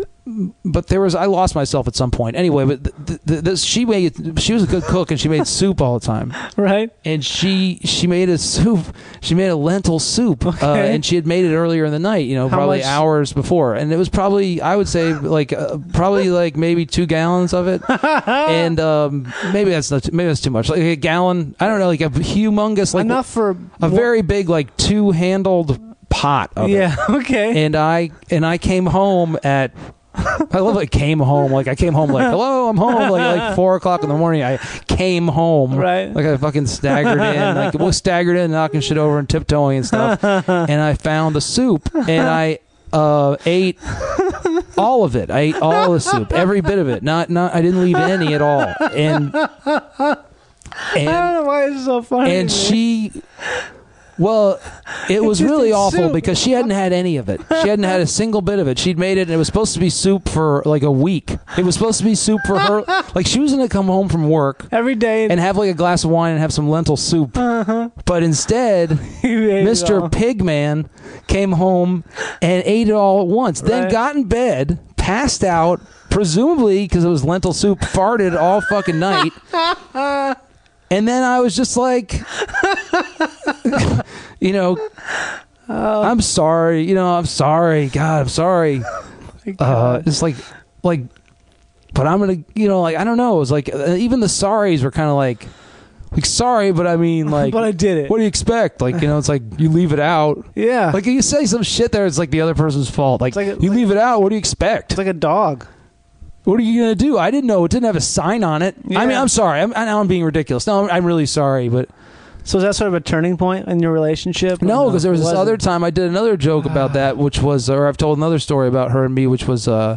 Speaker 2: but there was, I lost myself at some point. Anyway, but th- th- this, she made, she was a good cook, and she made soup all the time.
Speaker 3: Right.
Speaker 2: And she she made a soup. She made a lentil soup, uh,
Speaker 3: Okay.
Speaker 2: and she had made it earlier in the night. You know,
Speaker 3: How
Speaker 2: probably
Speaker 3: much?
Speaker 2: hours before, and it was probably I would say like uh, probably like maybe two gallons of it, and um, maybe that's not maybe that's too much. Like a gallon, I don't know, like a humongous like
Speaker 3: Enough for
Speaker 2: a very big like two handled pot of it.
Speaker 3: Yeah. Okay.
Speaker 2: And I and I came home at. I love like came home like I came home like hello I'm home like like four o'clock in the morning. I came home
Speaker 3: Right.
Speaker 2: like I fucking staggered in like was staggered in knocking shit over and tiptoeing and stuff, and I found the soup and I uh, ate all of it. I ate all the soup, every bit of it. Not not I didn't leave any at all. And
Speaker 3: I don't
Speaker 2: and
Speaker 3: know why it's so funny.
Speaker 2: and
Speaker 3: to me.
Speaker 2: she. Well, it was
Speaker 3: just
Speaker 2: really
Speaker 3: in
Speaker 2: awful
Speaker 3: soup.
Speaker 2: because she hadn't had any of it. She hadn't had a single bit of it. She'd made it, and it was supposed to be soup for like a week. It was supposed to be soup for her. Like she was going to come home from work
Speaker 3: every day
Speaker 2: and have like a glass of wine and have some lentil soup.
Speaker 3: uh-huh.
Speaker 2: But instead,
Speaker 3: You ate it
Speaker 2: Mister
Speaker 3: all.
Speaker 2: Pigman came home and ate it all at once. Then
Speaker 3: Right.
Speaker 2: got in bed, passed out, presumably because it was lentil soup, farted all fucking night. And then I was just like, you know,
Speaker 3: Oh.
Speaker 2: I'm sorry. You know, I'm sorry. God, I'm sorry. Uh, it's like, like, but I'm gonna, you know, like I don't know. It was like uh, even the sorries were kind of like, like sorry, but I mean, like,
Speaker 3: But I did it.
Speaker 2: What do you expect? Like, you know, it's like you leave it out.
Speaker 3: Yeah.
Speaker 2: Like you say some shit there, it's like the other person's fault. Like,
Speaker 3: It's like a-
Speaker 2: you
Speaker 3: like-
Speaker 2: leave it out. What do you expect?
Speaker 3: It's like a dog.
Speaker 2: What are you gonna do? I didn't know. It didn't have a sign on it. I mean,
Speaker 3: Yeah.
Speaker 2: I'm sorry. I'm, I know I'm being ridiculous. No, I'm, I'm really sorry, but
Speaker 3: So is that sort of a turning point in your relationship? or
Speaker 2: no, because there was
Speaker 3: It
Speaker 2: this
Speaker 3: wasn't?
Speaker 2: other time I did another joke about that, which was, or I've told another story about her and me, which was, uh,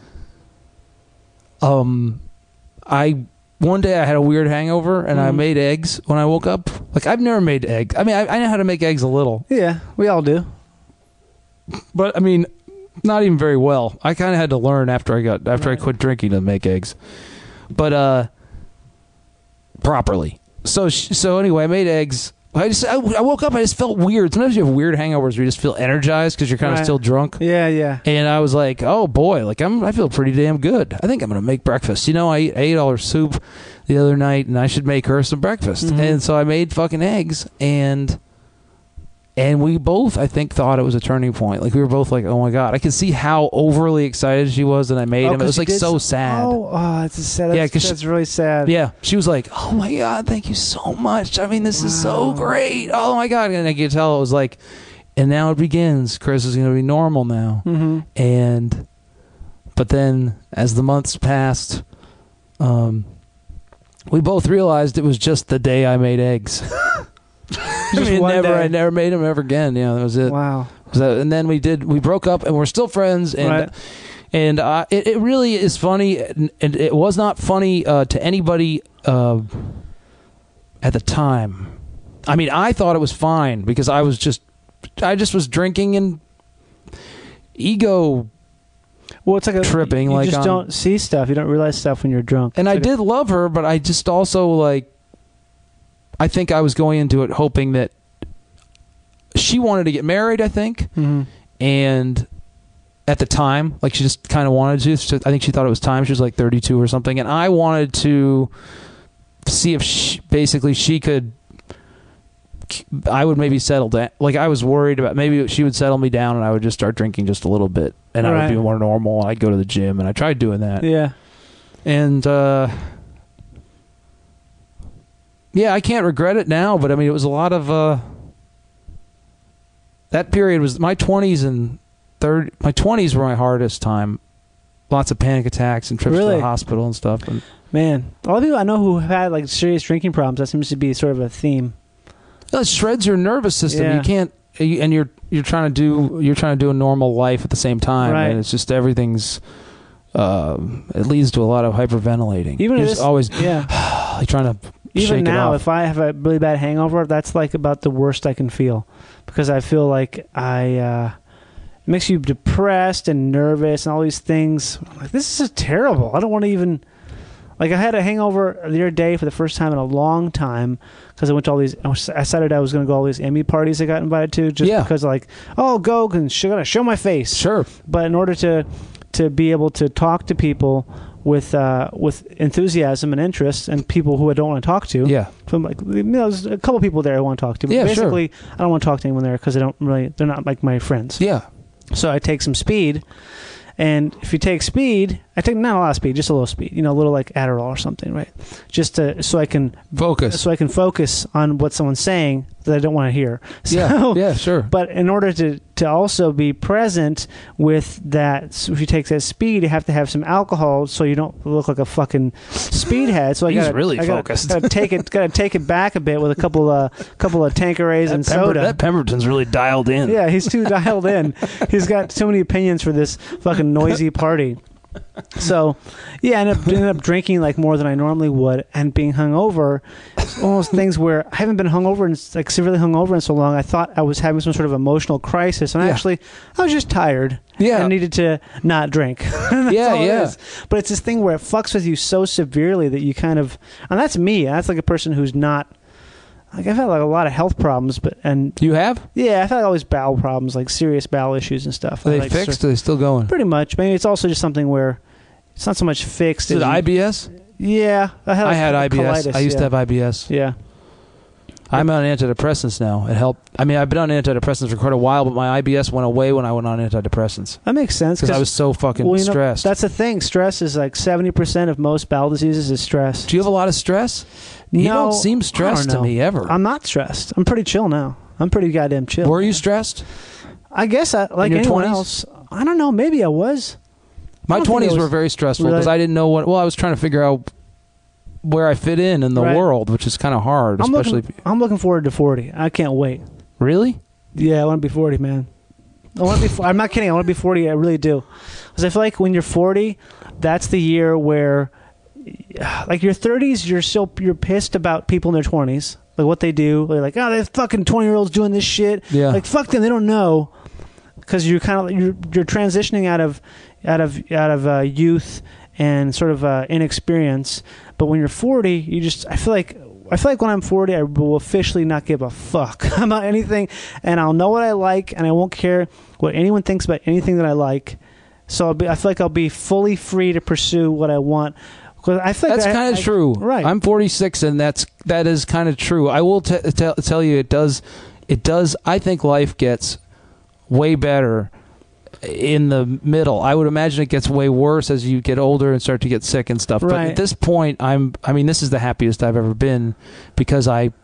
Speaker 2: um, I one day I had a weird hangover and I
Speaker 3: Mhm.
Speaker 2: made eggs when I woke up. Like I've never made eggs. I mean, I, I know how to make eggs a little,
Speaker 3: Yeah, we all do.
Speaker 2: but I mean, not even very well. I kind of had to learn after I got after
Speaker 3: Right.
Speaker 2: I quit drinking to make eggs, but uh, properly. So sh- so anyway, I made eggs. I just I, I woke up. I just felt weird. Sometimes you have weird hangovers where you just feel energized because you're kind of
Speaker 3: Right.
Speaker 2: still drunk.
Speaker 3: Yeah, yeah.
Speaker 2: And I was like, oh boy, like I'm I feel pretty damn good. I think I'm gonna make breakfast. You know, I ate, I ate all her soup the other night, and I should make her some breakfast.
Speaker 3: Mhm.
Speaker 2: And so I made fucking eggs, and and we both, I think, thought it was a turning point. Like we were both like, oh my god, I could see how overly excited she was that I made
Speaker 3: Oh,
Speaker 2: him. It
Speaker 3: 'cause
Speaker 2: was
Speaker 3: you
Speaker 2: like
Speaker 3: did
Speaker 2: so
Speaker 3: s-
Speaker 2: sad.
Speaker 3: Oh, oh, it's a sad. That's,
Speaker 2: Yeah, 'cause she-
Speaker 3: that's really sad.
Speaker 2: Yeah, she was like, "Oh my god, thank you so much. I mean, this is so
Speaker 3: Wow.
Speaker 2: great. Oh my god!" And I could tell it was like, and now it begins. Chris is going to be normal now.
Speaker 3: Mm-hmm.
Speaker 2: And but then as the months passed, um, we both realized it was just the day I made eggs. I
Speaker 3: Just
Speaker 2: mean,
Speaker 3: one
Speaker 2: never,
Speaker 3: day.
Speaker 2: I never made them ever again. Yeah, that was it.
Speaker 3: Wow.
Speaker 2: So, and then we did. We broke up, and we're still friends. And
Speaker 3: Right.
Speaker 2: and uh, it, it really is funny, and, and it was not funny uh, to anybody uh, at the time. I mean, I thought it was fine because I was just, I just was drinking and ego
Speaker 3: well, it's like a
Speaker 2: tripping.
Speaker 3: You
Speaker 2: like
Speaker 3: just
Speaker 2: on,
Speaker 3: don't see stuff. You don't realize stuff when you're drunk.
Speaker 2: And
Speaker 3: it's
Speaker 2: I
Speaker 3: like
Speaker 2: did a, love her, but I just also like. I think I was going into it hoping that she wanted to get married. I think,
Speaker 3: mm-hmm.
Speaker 2: and at the time, like she just kind of wanted to. So I think she thought it was time. She was like thirty-two or something, and I wanted to see if she, basically she could. I would maybe settle down. Like I was worried about maybe she would settle me down, and I would just start drinking just a little bit, and right. I would be more normal. And I'd go to the gym, and I tried doing that.
Speaker 3: Yeah,
Speaker 2: and uh, yeah, I can't regret it now. But I mean, it was a lot of uh, that period was my twenties and third. My twenties were my hardest time. Lots of panic attacks and trips
Speaker 3: really?
Speaker 2: to the hospital and stuff. And
Speaker 3: man, a lot of people I know who have had like serious drinking problems. That seems to be sort of a theme.
Speaker 2: It shreds your nervous system.
Speaker 3: Yeah.
Speaker 2: You can't, and you're you're trying to do you're trying to do a normal life at the same time,
Speaker 3: right.
Speaker 2: and it's just everything's. Uh, it leads to a lot of hyperventilating.
Speaker 3: Even
Speaker 2: you're
Speaker 3: if
Speaker 2: just always,
Speaker 3: yeah,
Speaker 2: like trying to.
Speaker 3: Even
Speaker 2: shake
Speaker 3: now,
Speaker 2: it off.
Speaker 3: if I have a really bad hangover, that's like about the worst I can feel, because I feel like I. Uh, it makes you depressed and nervous and all these things. I'm like, this is terrible. I don't want to even. Like, I had a hangover the other day for the first time in a long time because I went to all these. I decided I was going to go to all these Emmy parties I got invited to just
Speaker 2: yeah. because,
Speaker 3: like, oh, go and sh- gotta show my face.
Speaker 2: Sure.
Speaker 3: But in order to to be able to talk to people with uh, with enthusiasm and interest and people who I don't want to talk to.
Speaker 2: Yeah.
Speaker 3: From like, you know, there's a couple people there I want to talk to. But
Speaker 2: yeah,
Speaker 3: basically,
Speaker 2: sure.
Speaker 3: I don't want to talk to anyone there because I don't really. They're not like my friends.
Speaker 2: Yeah.
Speaker 3: So I take some speed. And if you take speed, I take not a lot of speed, just a little speed, you know, a little like Adderall or something, right? Just to, so I can
Speaker 2: focus,
Speaker 3: so I can focus on what someone's saying that I don't want to hear. So,
Speaker 2: yeah, yeah, sure.
Speaker 3: But in order to to also be present with that, so if you take that speed, you have to have some alcohol so you don't look like a fucking speedhead. So I
Speaker 2: He's
Speaker 3: gotta,
Speaker 2: really
Speaker 3: I gotta,
Speaker 2: focused.
Speaker 3: Gotta take it, gotta take it back a bit with a couple of uh, couple of Tanquerays and
Speaker 2: Pember,
Speaker 3: soda.
Speaker 2: That Pemberton's really dialed in.
Speaker 3: Yeah, he's too dialed in. He's got too many opinions for this fucking noisy party. So, yeah, I ended up, ended up drinking like more than I normally would, and being hungover. It's one of those things where I haven't been hungover and like severely hungover in so long. I thought I was having some sort of emotional crisis, and
Speaker 2: yeah.
Speaker 3: actually, I was just tired.
Speaker 2: Yeah,
Speaker 3: and needed to not drink. That's
Speaker 2: yeah,
Speaker 3: all it
Speaker 2: yeah.
Speaker 3: is. But it's this thing where it fucks with you so severely that you kind of, and that's me. That's like a person who's not. Like I've had like a lot of health problems, but and
Speaker 2: you have,
Speaker 3: yeah, I've had all these bowel problems, like serious bowel issues and stuff.
Speaker 2: Are they
Speaker 3: like
Speaker 2: fixed?
Speaker 3: Sur-
Speaker 2: Are they still going?
Speaker 3: Pretty much. Maybe it's also just something where it's not so much fixed.
Speaker 2: Is it
Speaker 3: as
Speaker 2: I B S?
Speaker 3: Yeah, I had,
Speaker 2: I had I B S.
Speaker 3: colitis,
Speaker 2: I used
Speaker 3: yeah.
Speaker 2: to have I B S.
Speaker 3: Yeah,
Speaker 2: I'm on antidepressants now. It helped. I mean, I've been on antidepressants for quite a while, but my I B S went away when I went on antidepressants.
Speaker 3: That makes sense
Speaker 2: because I was so fucking
Speaker 3: well, you know,
Speaker 2: stressed.
Speaker 3: That's the thing. Stress is like seventy percent of most bowel diseases is stress.
Speaker 2: Do you have a lot of stress?
Speaker 3: No,
Speaker 2: you don't seem stressed
Speaker 3: don't
Speaker 2: to me ever.
Speaker 3: I'm not stressed. I'm pretty chill now. I'm pretty goddamn chill.
Speaker 2: Were you stressed?
Speaker 3: I guess I, like
Speaker 2: In your
Speaker 3: anyone
Speaker 2: twenties?
Speaker 3: else. I don't know. Maybe I was.
Speaker 2: My twenties were very stressful because
Speaker 3: really?
Speaker 2: I didn't know what. Well, I was trying to figure out where I fit in in the
Speaker 3: Right.
Speaker 2: world, which is kind of hard,
Speaker 3: I'm
Speaker 2: especially.
Speaker 3: looking, I'm looking forward to forty. I can't wait.
Speaker 2: Really?
Speaker 3: Yeah, I want to be forty, man. I want to be. I'm not kidding. I want to be forty. I really do, because I feel like when you're forty, that's the year where, like, your thirties, you're still you're pissed about people in their twenties, like what they do. They're like, oh, they're fucking twenty year olds doing this shit.
Speaker 2: Yeah.
Speaker 3: Like, fuck them. They don't know, because you're kind of you're you're transitioning out of out of out of uh, youth and sort of uh, inexperience. But when you're forty, you just I feel like. I feel like when I'm forty, I will officially not give a fuck about anything, and I'll know what I like, and I won't care what anyone thinks about anything that I like. So I'll be, I feel like I'll be fully free to pursue what I want. Cause I feel like
Speaker 2: that's kind of true.
Speaker 3: Right.
Speaker 2: I'm forty-six, and that's that is kind of true. I will t- t- tell you, it does. It does. I think life gets way better in the middle. I would imagine it gets way worse as you get older and start to get sick and stuff.
Speaker 3: Right.
Speaker 2: But at this point, I'm I mean, this is the happiest I've ever been because I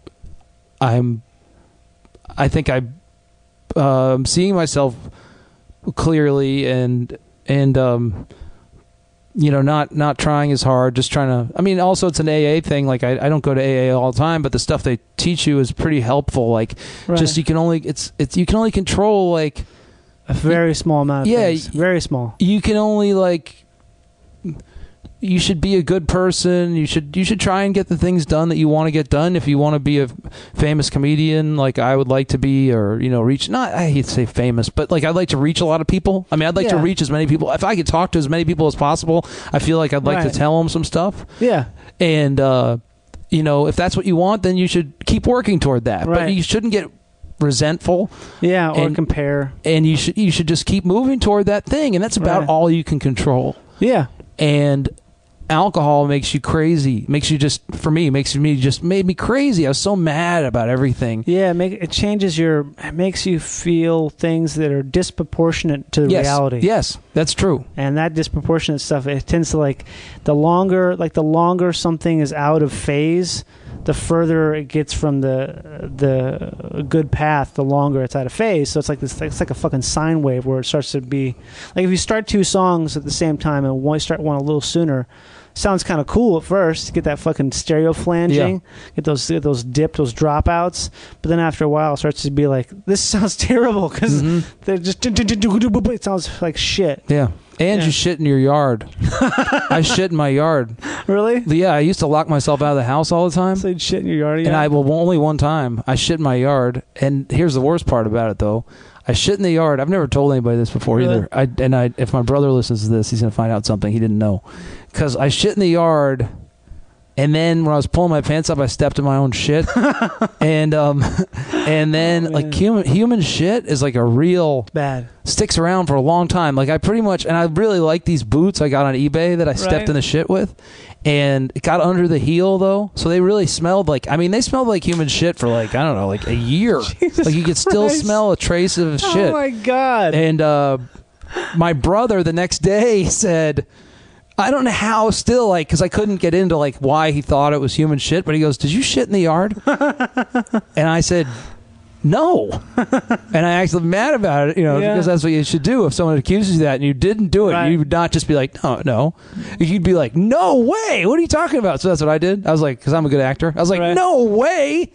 Speaker 2: I'm I think I um seeing myself clearly and and um you know, not not trying as hard, just trying to I mean, also it's an A A thing. Like I, I don't go to A A all the time, but the stuff they teach you is pretty helpful. Like
Speaker 3: Right.
Speaker 2: just you can only it's it's you can only control like
Speaker 3: a very small amount of
Speaker 2: Yeah,
Speaker 3: things. Very small.
Speaker 2: you can only like you should be a good person. You should you should try and get the things done that you want to get done. If you want to be a famous comedian like I would like to be, or you know, reach not I hate to say famous, but like I'd like to reach a lot of people. I mean, I'd like yeah. to reach as many people. If I could talk to as many people as possible, I feel like I'd like right. to tell them some stuff.
Speaker 3: Yeah,
Speaker 2: and uh, you know, if that's what you want, then you should keep working toward that.
Speaker 3: Right.
Speaker 2: But you shouldn't get resentful,
Speaker 3: yeah, or
Speaker 2: and,
Speaker 3: compare.
Speaker 2: And you should you should just keep moving toward that thing, and that's about
Speaker 3: right.
Speaker 2: all you can control.
Speaker 3: Yeah,
Speaker 2: and alcohol makes you crazy. Makes you just, for me, makes me just made me crazy. I was so mad about everything.
Speaker 3: Yeah, it, make, it changes your, it makes you feel things that are disproportionate to
Speaker 2: yes.
Speaker 3: reality.
Speaker 2: Yes, that's true.
Speaker 3: And that disproportionate stuff, it tends to like, the longer, like the longer something is out of phase, the further it gets from the the good path, the longer it's out of phase. So it's like this. It's like a fucking sine wave where it starts to be like if you start two songs at the same time and one start one a little sooner, sounds kind of cool at first. Get that fucking stereo flanging, yeah. get those get those dip, those dropouts. But then after a while, it starts to be like this sounds terrible because mm-hmm. they're just it sounds like shit.
Speaker 2: Yeah. And
Speaker 3: yeah.
Speaker 2: you shit in your yard. I shit in my yard.
Speaker 3: Really?
Speaker 2: Yeah, I used to lock myself out of the house all the time.
Speaker 3: So you'd shit in your yard, yeah?
Speaker 2: And I, well, only one time, I shit in my yard. And here's the worst part about it, though. I shit in the yard. I've never told anybody this before really? either. I, and I, if my brother listens to this, he's going to find out something he didn't know. Because I shit in the yard, and then when I was pulling my pants up, I stepped in my own shit. and um, and then, oh, like, human, human shit is like a real...
Speaker 3: Bad.
Speaker 2: Sticks around for a long time. Like I pretty much, and I really like these boots I got on eBay that I stepped
Speaker 3: right.
Speaker 2: in the shit with, and it got under the heel though, so they really smelled like. I mean, they smelled like human shit for like I don't know, like a year.
Speaker 3: Jesus
Speaker 2: like you could still
Speaker 3: Christ.
Speaker 2: smell a trace of shit.
Speaker 3: Oh my god!
Speaker 2: And uh, my brother the next day said, I don't know how still like because I couldn't get into like why he thought it was human shit, but he goes, "Did you shit in the yard?" And I said, no. And I actually mad about it, you know, yeah. because that's what you should do. If someone accuses you of that and you didn't do it, right. you would not just be like, no, no. You'd be like, no way. What are you talking about? So that's what I did. I was like, because I'm a good actor. I was like, right. no way.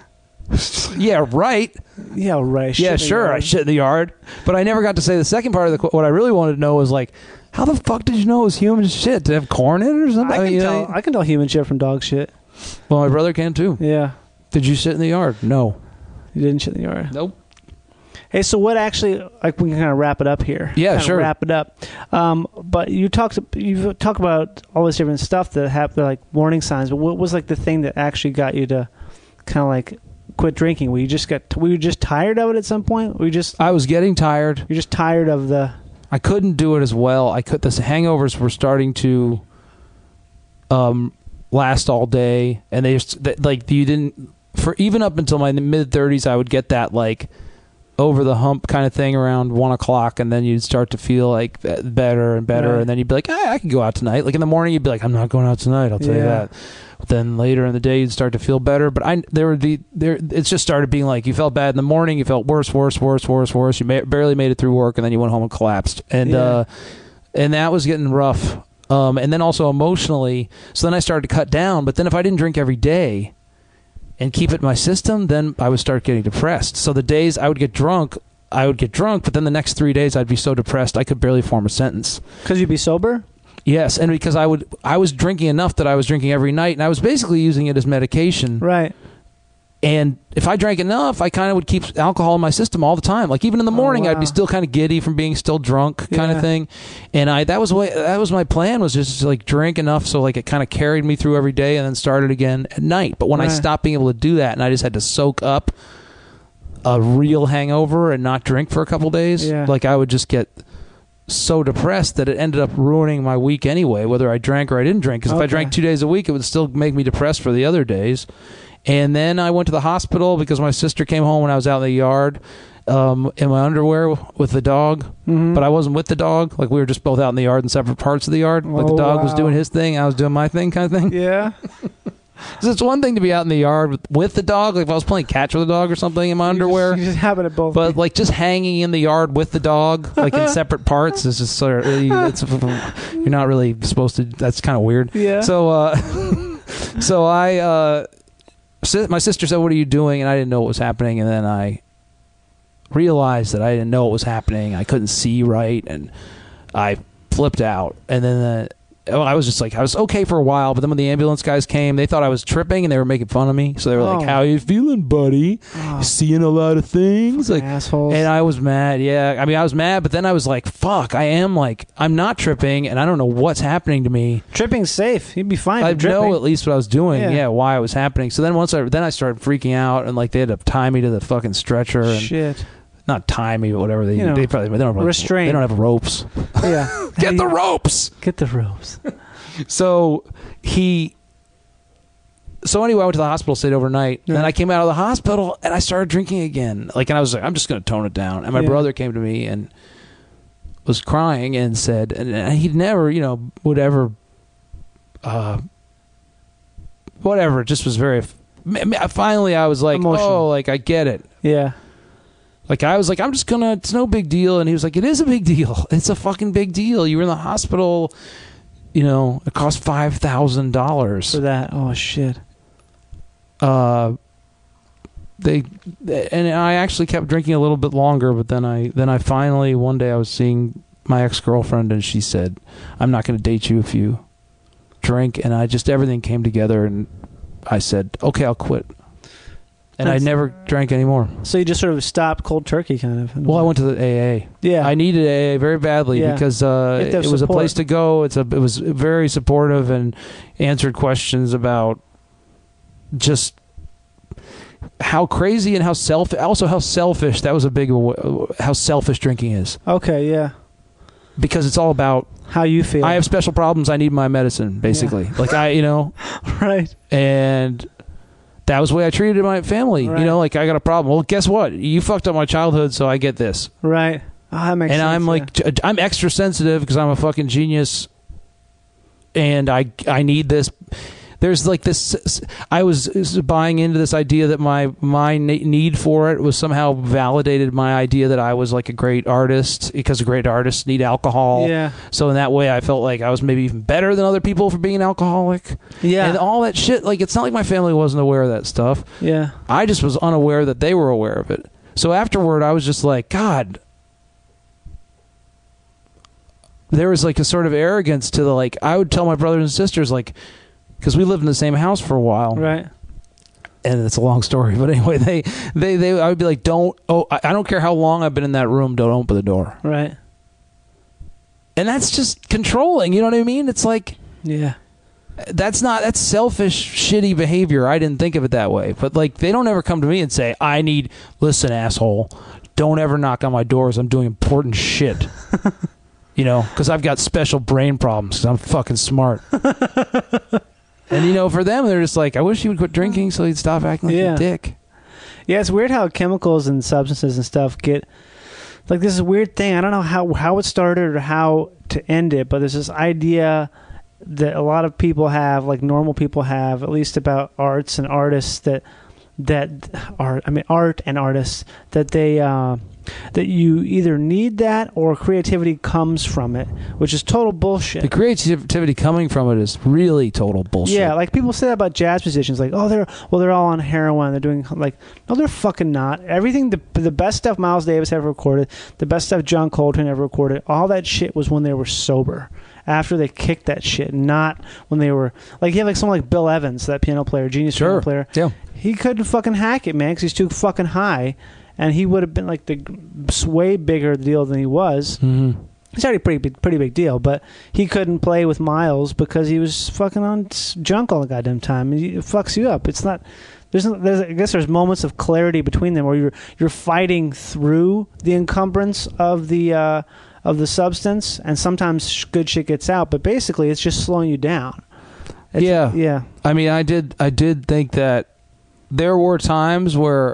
Speaker 2: yeah, right.
Speaker 3: Yeah, right.
Speaker 2: Yeah, sure. I shit in the yard. But I never got to say the second part of the qu- what I really wanted to know was like, how the fuck did you know it was human shit? Did it have corn in it or something?
Speaker 3: I,
Speaker 2: I, mean,
Speaker 3: can, tell,
Speaker 2: know?
Speaker 3: I can tell human shit from dog shit.
Speaker 2: Well, my brother can too.
Speaker 3: Yeah.
Speaker 2: Did you shit in the yard? No.
Speaker 3: You didn't shit in the yard?
Speaker 2: Nope.
Speaker 3: Hey, so what actually, like we can kind of wrap it up here.
Speaker 2: Yeah,
Speaker 3: kind
Speaker 2: sure.
Speaker 3: Of wrap it up. Um, but you talked, you talk about all this different stuff that happened, like warning signs, but what was like the thing that actually got you to kind of like quit drinking? Were you just got, were you just tired of it at some point? Were you just,
Speaker 2: I was getting tired.
Speaker 3: You're just tired of the,
Speaker 2: I couldn't do it as well. I could, the hangovers were starting to um, last all day, and they just, like, you didn't, for even up until my mid thirties, I would get that like over the hump kind of thing around one o'clock, and then you'd start to feel like better and better,
Speaker 3: right.
Speaker 2: and then you'd be like, ah, I can go out tonight. Like in the morning, you'd be like, I'm not going out tonight. I'll tell
Speaker 3: yeah.
Speaker 2: you that. But then later in the day, you'd start to feel better. But I there were the there. It's just started being like you felt bad in the morning, you felt worse, worse, worse, worse, worse. You may, barely made it through work, and then you went home and collapsed, and
Speaker 3: yeah.
Speaker 2: uh, and that was getting rough. Um, and then also emotionally, so then I started to cut down. But then if I didn't drink every day and keep it in my system, then I would start getting depressed. So the days I would get drunk, I would get drunk, but then the next three days I'd be so depressed I could barely form a sentence.
Speaker 3: Because you'd be sober?
Speaker 2: Yes, and because I would, I was drinking enough that I was drinking every night, and I was basically using it as medication.
Speaker 3: Right.
Speaker 2: And if I drank enough, I kind of would keep alcohol in my system all the time. Like even in the morning,
Speaker 3: oh, wow.
Speaker 2: I'd be still kind of giddy from being still drunk, kind
Speaker 3: yeah.
Speaker 2: of thing. And I that was what that was my plan, was just to like drink enough so like it kind of carried me through every day, and then started again at night. But when
Speaker 3: right.
Speaker 2: I stopped being able to do that, and I just had to soak up a real hangover and not drink for a couple days,
Speaker 3: yeah.
Speaker 2: like I would just get so depressed that it ended up ruining my week anyway, whether I drank or I didn't drink. Because
Speaker 3: okay.
Speaker 2: if I drank two days a week, it would still make me depressed for the other days. And then I went to the hospital because my sister came home when I was out in the yard um, in my underwear with the dog.
Speaker 3: Mm-hmm.
Speaker 2: But I wasn't with the dog. Like we were just both out in the yard in separate parts of the yard. Like
Speaker 3: oh,
Speaker 2: the dog
Speaker 3: wow.
Speaker 2: was doing his thing, I was doing my thing, kind of thing.
Speaker 3: Yeah.
Speaker 2: So it's one thing to be out in the yard with, with the dog. Like if I was playing catch with the dog or something in my
Speaker 3: you
Speaker 2: underwear.
Speaker 3: Just, you just having it both.
Speaker 2: But like just hanging in the yard with the dog, like in separate parts, is just sort of, it's, you're not really supposed to. That's kind of weird.
Speaker 3: Yeah.
Speaker 2: So, uh, so I, uh, my sister said, "What are you doing?" And I didn't know what was happening. And then I realized that I didn't know what was happening. I couldn't see right, and I flipped out. And then, uh, well, I was just like, I was okay for a while, but then when the ambulance guys came, they thought I was tripping and they were making fun of me. So they were
Speaker 3: Oh.
Speaker 2: like, how you feeling, buddy?
Speaker 3: Oh.
Speaker 2: You seeing a lot of things? Like,
Speaker 3: assholes.
Speaker 2: and I was mad. Yeah. I mean, I was mad, but then I was like, fuck, I am like, I'm not tripping and I don't know what's happening to me.
Speaker 3: Tripping's safe. You'd be fine.
Speaker 2: I
Speaker 3: for tripping.
Speaker 2: know at least what I was doing.
Speaker 3: Yeah.
Speaker 2: Yeah. Why it was happening. So then once I, then I started freaking out and like they had to tie me to the fucking stretcher and
Speaker 3: Shit.
Speaker 2: not tie me, but whatever they,
Speaker 3: You know,
Speaker 2: they probably, they don't have,
Speaker 3: restraint.
Speaker 2: They don't have ropes.
Speaker 3: Yeah.
Speaker 2: Get the ropes.
Speaker 3: Get the ropes.
Speaker 2: So he, so anyway, I went to the hospital, stayed overnight.
Speaker 3: Yeah.
Speaker 2: Then I came out of the hospital and I started drinking again. Like, and I was like, I'm just going to tone it down. And my
Speaker 3: Yeah.
Speaker 2: brother came to me and was crying and said, and, and he'd never, you know, would ever, uh, whatever. It just was very. Finally, I was like,
Speaker 3: Emotional.
Speaker 2: oh, like I get it.
Speaker 3: Yeah.
Speaker 2: Like, I was like, I'm just gonna, it's no big deal. And he was like, it is a big deal. It's a fucking big deal. You were in the hospital, you know, it cost five thousand dollars.
Speaker 3: For that. Oh, shit.
Speaker 2: Uh, they, and I actually kept drinking a little bit longer, but then I, then I finally, one day I was seeing my ex-girlfriend and she said, I'm not going to date you if you drink. And I just, everything came together and I said, okay, I'll quit. And
Speaker 3: That's-
Speaker 2: I never drank anymore.
Speaker 3: So you just sort of stopped cold turkey, kind of.
Speaker 2: Well, I went to the A A.
Speaker 3: Yeah.
Speaker 2: I needed A A very badly
Speaker 3: Yeah.
Speaker 2: because uh,
Speaker 3: If there's
Speaker 2: it was
Speaker 3: support.
Speaker 2: a place to go. It's a it was very supportive and answered questions about just how crazy and how self also how selfish that was a big how selfish drinking is,
Speaker 3: Okay. Yeah.
Speaker 2: because it's all about
Speaker 3: How you feel?
Speaker 2: I have special problems, I need my medicine, basically. Like I you know
Speaker 3: right.
Speaker 2: and that was the way I treated my family.
Speaker 3: Right.
Speaker 2: You know, like I got a problem. Well, guess what? You fucked up my childhood, so I get this.
Speaker 3: Right. Oh, that makes
Speaker 2: And
Speaker 3: sense.
Speaker 2: I'm
Speaker 3: yeah.
Speaker 2: like, j- I'm extra sensitive because I'm a fucking genius, and I I need this. There's like this. I was buying into this idea that my my need for it was somehow validated my idea that I was like a great artist because great artists need alcohol.
Speaker 3: Yeah.
Speaker 2: So in that way, I felt like I was maybe even better than other people for being an alcoholic.
Speaker 3: Yeah.
Speaker 2: And all that shit. Like, it's not like my family wasn't aware of that stuff.
Speaker 3: Yeah.
Speaker 2: I just was unaware that they were aware of it. So afterward, I was just like, God. There was like a sort of arrogance to the, like, I would tell my brothers and sisters, like, because we lived in the same house for a while.
Speaker 3: Right.
Speaker 2: And it's a long story. But anyway, they, they, they I would be like, don't, oh, I, I don't care how long I've been in that room, don't open the door.
Speaker 3: Right.
Speaker 2: And that's just controlling, you know what I mean? It's like,
Speaker 3: Yeah.
Speaker 2: that's not, that's selfish, shitty behavior. I didn't think of it that way. But, like, they don't ever come to me and say, I need, listen, asshole, don't ever knock on my doors. I'm doing important shit. You know, because I've got special brain problems because I'm fucking smart. And, you know, for them, they're just like, I wish you would quit drinking so you'd stop acting like
Speaker 3: Yeah.
Speaker 2: a dick.
Speaker 3: Yeah, it's weird how chemicals and substances and stuff get like this is a weird thing. I don't know how how it started or how to end it, but there's this idea that a lot of people have, like normal people have, at least about arts and artists that that art. I mean, art and artists that they uh, that you either need that or creativity comes from it, which is total bullshit.
Speaker 2: The creativity coming from it is really total bullshit.
Speaker 3: Yeah, like people say that about jazz musicians, like, oh, they're well, they're all on heroin. They're doing like, no, they're fucking not. Everything, the the best stuff Miles Davis ever recorded, the best stuff John Coltrane ever recorded, all that shit was when they were sober. After they kicked that shit, not when they were like, you have like someone like Bill Evans, that piano player, genius
Speaker 2: Sure.
Speaker 3: piano player.
Speaker 2: Yeah.
Speaker 3: He couldn't fucking hack it, man, because he's too fucking high, and he would have been like the way bigger deal than he was.
Speaker 2: Mm-hmm.
Speaker 3: It's already a pretty big, pretty big deal, but he couldn't play with Miles because he was fucking on junk all the goddamn time. It fucks you up. It's not. There's, there's, I guess there's moments of clarity between them where you're you're fighting through the encumbrance of the uh, of the substance, and sometimes good shit gets out. But basically, it's just slowing you down. It's,
Speaker 2: Yeah.
Speaker 3: yeah,
Speaker 2: I mean, I did. I did think that there were times where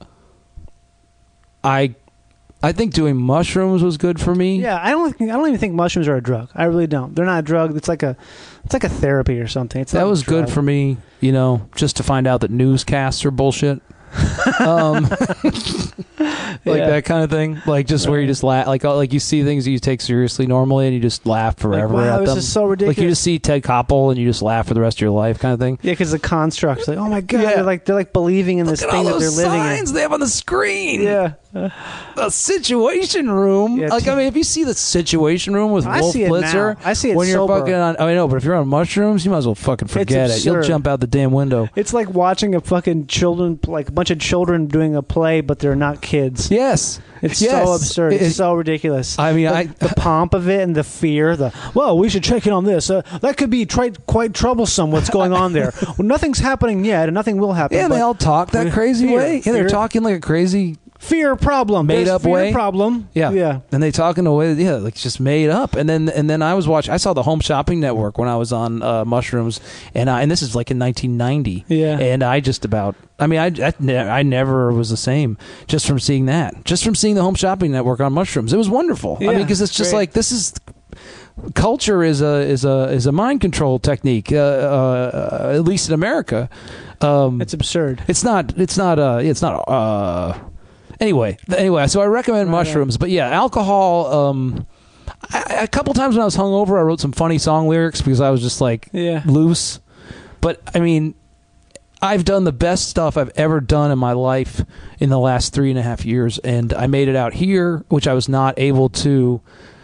Speaker 2: I, I think doing mushrooms was good for me.
Speaker 3: yeah. I don't. think- I don't even think mushrooms are a drug. I really don't. They're not a drug. It's like a, it's like a therapy or something. It's
Speaker 2: That
Speaker 3: not a
Speaker 2: was good
Speaker 3: drug.
Speaker 2: for me, you know, just to find out that newscasts are bullshit. um, like
Speaker 3: Yeah.
Speaker 2: that kind of thing. Like just where you just laugh, like like you see things that you take seriously normally, and you just laugh forever
Speaker 3: wow,
Speaker 2: at
Speaker 3: this
Speaker 2: them.
Speaker 3: is so
Speaker 2: Like
Speaker 3: ridiculous.
Speaker 2: you just see Ted Koppel, and you just laugh for the rest of your life, kind of thing.
Speaker 3: Yeah, because the constructs, like, oh my god,
Speaker 2: Yeah.
Speaker 3: they're like they're like believing in this
Speaker 2: Look at
Speaker 3: thing
Speaker 2: all
Speaker 3: that they're
Speaker 2: those
Speaker 3: living
Speaker 2: signs they have on the screen.
Speaker 3: in. Yeah,
Speaker 2: A Situation Room.
Speaker 3: Yeah,
Speaker 2: like
Speaker 3: t-
Speaker 2: I mean, if you see the Situation Room with
Speaker 3: I
Speaker 2: Wolf
Speaker 3: see it
Speaker 2: Blitzer,
Speaker 3: now. I see it
Speaker 2: when you're
Speaker 3: sober.
Speaker 2: fucking on. I know, but if you're on mushrooms, you might as well fucking forget it. You'll
Speaker 3: absurd.
Speaker 2: jump out the damn window.
Speaker 3: It's like watching a fucking children, like a bunch of children doing a play, but they're not kids.
Speaker 2: Yes,
Speaker 3: It's
Speaker 2: yes.
Speaker 3: so absurd. It's
Speaker 2: It-
Speaker 3: so ridiculous.
Speaker 2: I mean,
Speaker 3: the,
Speaker 2: I
Speaker 3: the pomp of it and the fear. The well, we should check in on this. Uh, that could be tri- quite troublesome. What's going on there? Well, nothing's happening yet, and nothing will happen.
Speaker 2: yeah,
Speaker 3: but
Speaker 2: they all talk that crazy
Speaker 3: fear,
Speaker 2: way. Yeah, they're
Speaker 3: fear.
Speaker 2: talking like a crazy.
Speaker 3: Fear problem.
Speaker 2: Made
Speaker 3: There's
Speaker 2: up
Speaker 3: fear
Speaker 2: way?
Speaker 3: problem.
Speaker 2: Yeah,
Speaker 3: Yeah.
Speaker 2: And they talk in a way, yeah, like just made up. And then and then I was watching. I saw the Home Shopping Network when I was on uh, mushrooms, and I, and this is like in nineteen ninety.
Speaker 3: Yeah.
Speaker 2: And I just about. I mean, I, I, ne- I never was the same just from seeing that. Just from seeing the Home Shopping Network on mushrooms, it was wonderful. I
Speaker 3: Yeah,
Speaker 2: mean, because it's just
Speaker 3: great.
Speaker 2: like this is. Culture is a is a is a mind control technique, uh, uh, at least in America. Um,
Speaker 3: It's absurd.
Speaker 2: It's not. It's not. Uh, it's not. Uh, anyway. Anyway. So I recommend
Speaker 3: Right,
Speaker 2: mushrooms, but yeah, alcohol. Um, I, a couple times when I was hungover, I wrote some funny song lyrics because I was just like
Speaker 3: Yeah.
Speaker 2: loose. But I mean, I've done the best stuff I've ever done in my life in the last three and a half years, and I made it out here, which I was not able to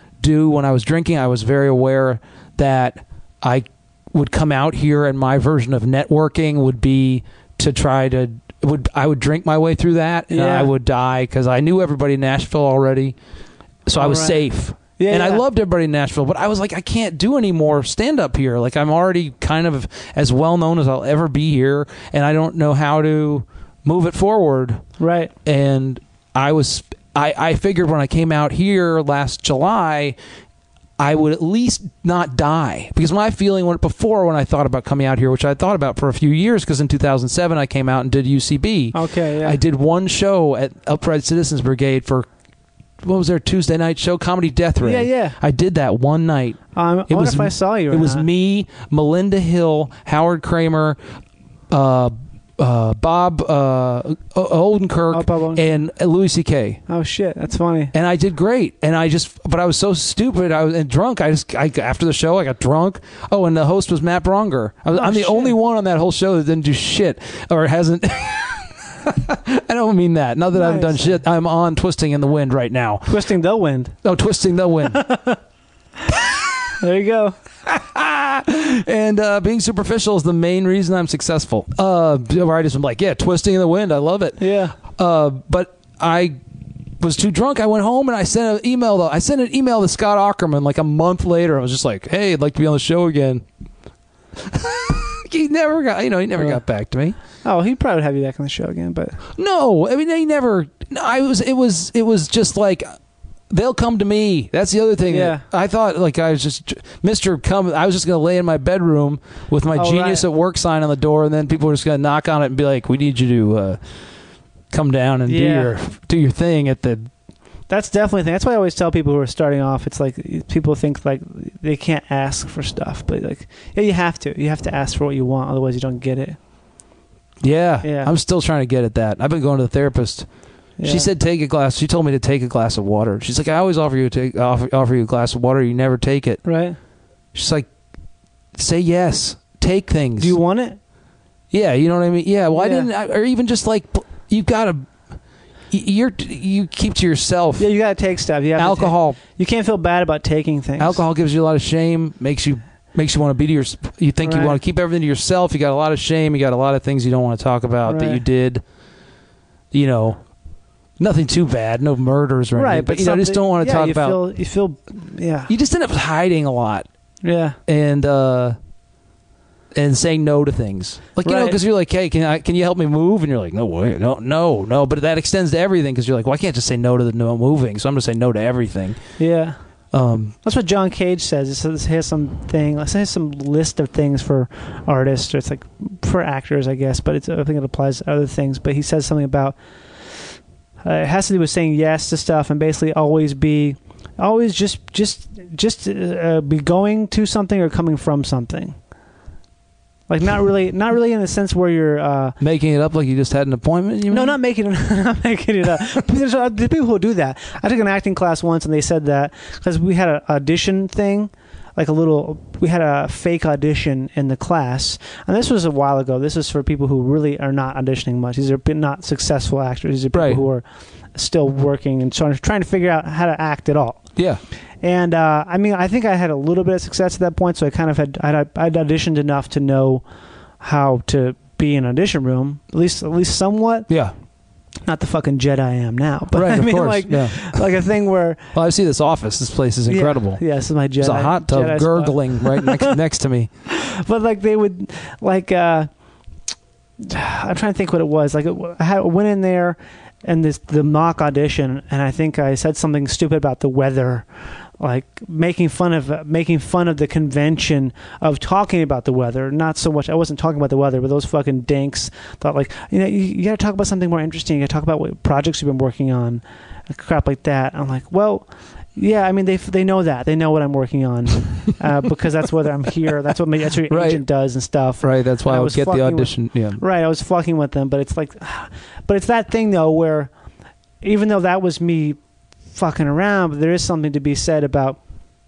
Speaker 2: do when I was drinking. I was very aware that I would come out here, and my version of networking would be to try to would I would drink my way through that, and
Speaker 3: Yeah.
Speaker 2: I would die because I knew everybody in Nashville already, so I was
Speaker 3: All right.
Speaker 2: safe.
Speaker 3: Yeah,
Speaker 2: and I
Speaker 3: yeah.
Speaker 2: loved everybody in Nashville, but I was like, I can't do any more stand up here. Like, I'm already kind of as well known as I'll ever be here, and I don't know how to move it forward.
Speaker 3: Right.
Speaker 2: And I was, I, I figured when I came out here last July, I would at least not die. Because my feeling when, before when I thought about coming out here, which I thought about for a few years, because in two thousand seven I came out and did U C B.
Speaker 3: Okay. Yeah.
Speaker 2: I did one show at Upright Citizens Brigade for, what was their Tuesday night show? Comedy Death Ray.
Speaker 3: Yeah, yeah.
Speaker 2: I did that one night.
Speaker 3: Um, I
Speaker 2: It
Speaker 3: wonder
Speaker 2: was
Speaker 3: if I saw you. Or
Speaker 2: It was
Speaker 3: not.
Speaker 2: me, Melinda Hill, Howard Kramer, uh, uh, Bob uh, Oldenkirk,
Speaker 3: Oh, Bob Odenkirk.
Speaker 2: and Louis C K.
Speaker 3: Oh shit, that's funny.
Speaker 2: And I did great. And I just, but I was so stupid. I was and drunk. I just, I, after the show, I got drunk. Oh, and the host was Matt Bronger. I was,
Speaker 3: Oh,
Speaker 2: I'm the
Speaker 3: shit.
Speaker 2: only one on that whole show that didn't do shit or hasn't. I don't mean that. Not that I haven't done
Speaker 3: Nice.
Speaker 2: shit. I'm on Twisting in the Wind right now.
Speaker 3: Twisting the wind.
Speaker 2: Oh, Twisting the Wind.
Speaker 3: There you go.
Speaker 2: And uh, being superficial is the main reason I'm successful. Uh, where I just am like, yeah, Twisting in the Wind. I love it.
Speaker 3: Yeah.
Speaker 2: Uh, but I was too drunk. I went home and I sent an email. Though I sent an email to Scott Aukerman like a month later. I was just like, "Hey, I'd like to be on the show again." He never got, you know, he never
Speaker 3: Yeah.
Speaker 2: got back to me.
Speaker 3: Oh, he probably would have you back on the show again, but
Speaker 2: No, I mean, he never. No, I was. It was. It was just like they'll come to me. That's the other thing.
Speaker 3: Yeah.
Speaker 2: I thought like I was just Mister Come. I was just gonna lay in my bedroom with my
Speaker 3: Oh,
Speaker 2: genius
Speaker 3: right.
Speaker 2: at work sign on the door, and then people were just gonna knock on it and be like, "We need you to uh, come down and do
Speaker 3: Yeah.
Speaker 2: your do your thing at the."
Speaker 3: that's definitely a thing. That's why I always tell people who are starting off. It's like people think like they can't ask for stuff, but like yeah, you have to. You have to ask for what you want, otherwise you don't get it.
Speaker 2: Yeah,
Speaker 3: Yeah.
Speaker 2: I'm still trying to get at that. I've been going to the therapist.
Speaker 3: Yeah.
Speaker 2: She said take a glass. She told me to take a glass of water. She's like, I always offer you to take offer, offer you a glass of water. You never take it.
Speaker 3: Right.
Speaker 2: She's like, say yes. Take things.
Speaker 3: Do you want it?
Speaker 2: Yeah, you know what I mean. Yeah. Why
Speaker 3: Yeah.
Speaker 2: didn't I, or even just like you gotta you're you keep to yourself.
Speaker 3: Yeah, you gotta take stuff. You have
Speaker 2: Alcohol.
Speaker 3: To ta- you can't feel bad about taking things.
Speaker 2: Alcohol gives you a lot of shame. Makes you makes you want to be to your. You think
Speaker 3: Right.
Speaker 2: you want to keep everything to yourself. You got a lot of shame. You got a lot of things you don't want to talk about that
Speaker 3: Right.
Speaker 2: you did. You know, nothing too bad. No murders or anything.
Speaker 3: Right,
Speaker 2: But, you know, I just
Speaker 3: something-
Speaker 2: don't want to
Speaker 3: yeah,
Speaker 2: talk
Speaker 3: you
Speaker 2: about.
Speaker 3: Feel, you feel, yeah,
Speaker 2: You just end up hiding a lot
Speaker 3: yeah,
Speaker 2: and uh, and saying no to things. Like you know,
Speaker 3: Right.
Speaker 2: because you're like, hey, can I, can you help me move? And you're like, no way, no, no, no. But that extends to everything because you're like, well, I can't just say no to the no moving. So I'm gonna say no to everything.
Speaker 3: yeah.
Speaker 2: Um,
Speaker 3: That's what John Cage says. It says here's something. It says some list of things for artists, or it's like for actors, I guess. But it's, I think it applies to other things. But he says something about uh, it has to do with saying yes to stuff and basically always be, always just just just uh, be going to something or coming from something. Like not really, not really in the sense where you're. Uh,
Speaker 2: making it up like you just had an appointment. You
Speaker 3: no,
Speaker 2: mean?
Speaker 3: not making it, not making it up. There's, uh, there's people who do that. I took an acting class once, and they said that because we had an audition thing. like a little. We had a fake audition in the class, and this was a while ago. This is for people who really are not auditioning much. These are not successful actors. These are people
Speaker 2: Right.
Speaker 3: who are still working and trying trying to figure out how to act at all.
Speaker 2: Yeah.
Speaker 3: And uh, I mean, I think I had a little bit of success at that point, so I kind of had I'd, I'd auditioned enough to know how to be in an audition room, at least at least somewhat.
Speaker 2: Yeah.
Speaker 3: Not the fucking Jedi I am now, but
Speaker 2: Right,
Speaker 3: I
Speaker 2: of
Speaker 3: mean,
Speaker 2: course,
Speaker 3: like
Speaker 2: yeah.
Speaker 3: like a thing where
Speaker 2: Well, I see this office. This place is incredible.
Speaker 3: Yeah, yeah this is my Jedi.
Speaker 2: There's a hot tub
Speaker 3: Jedi
Speaker 2: gurgling right next next to me.
Speaker 3: spot. But like they would like uh, I'm trying to think what it was. Like it, I had, went in there and this the mock audition, and I think I said something stupid about the weather. Like making fun of making fun of the convention of talking about the weather. Not so much. I wasn't talking about the weather, but those fucking dinks thought like, you know, you, you got to talk about something more interesting. You got to talk about what projects you've been working on, crap like that. I'm like, well, yeah. I mean, they they know that they know what I'm working on uh, because that's whether I'm here. That's what my, that's what your
Speaker 2: Right.
Speaker 3: agent does and stuff.
Speaker 2: Right. That's why
Speaker 3: I
Speaker 2: I would
Speaker 3: was
Speaker 2: get the
Speaker 3: fucking with-
Speaker 2: audition. Yeah.
Speaker 3: Right. I was fucking with them, but it's like, but it's that thing though where even though that was me fucking around, but there is something to be said about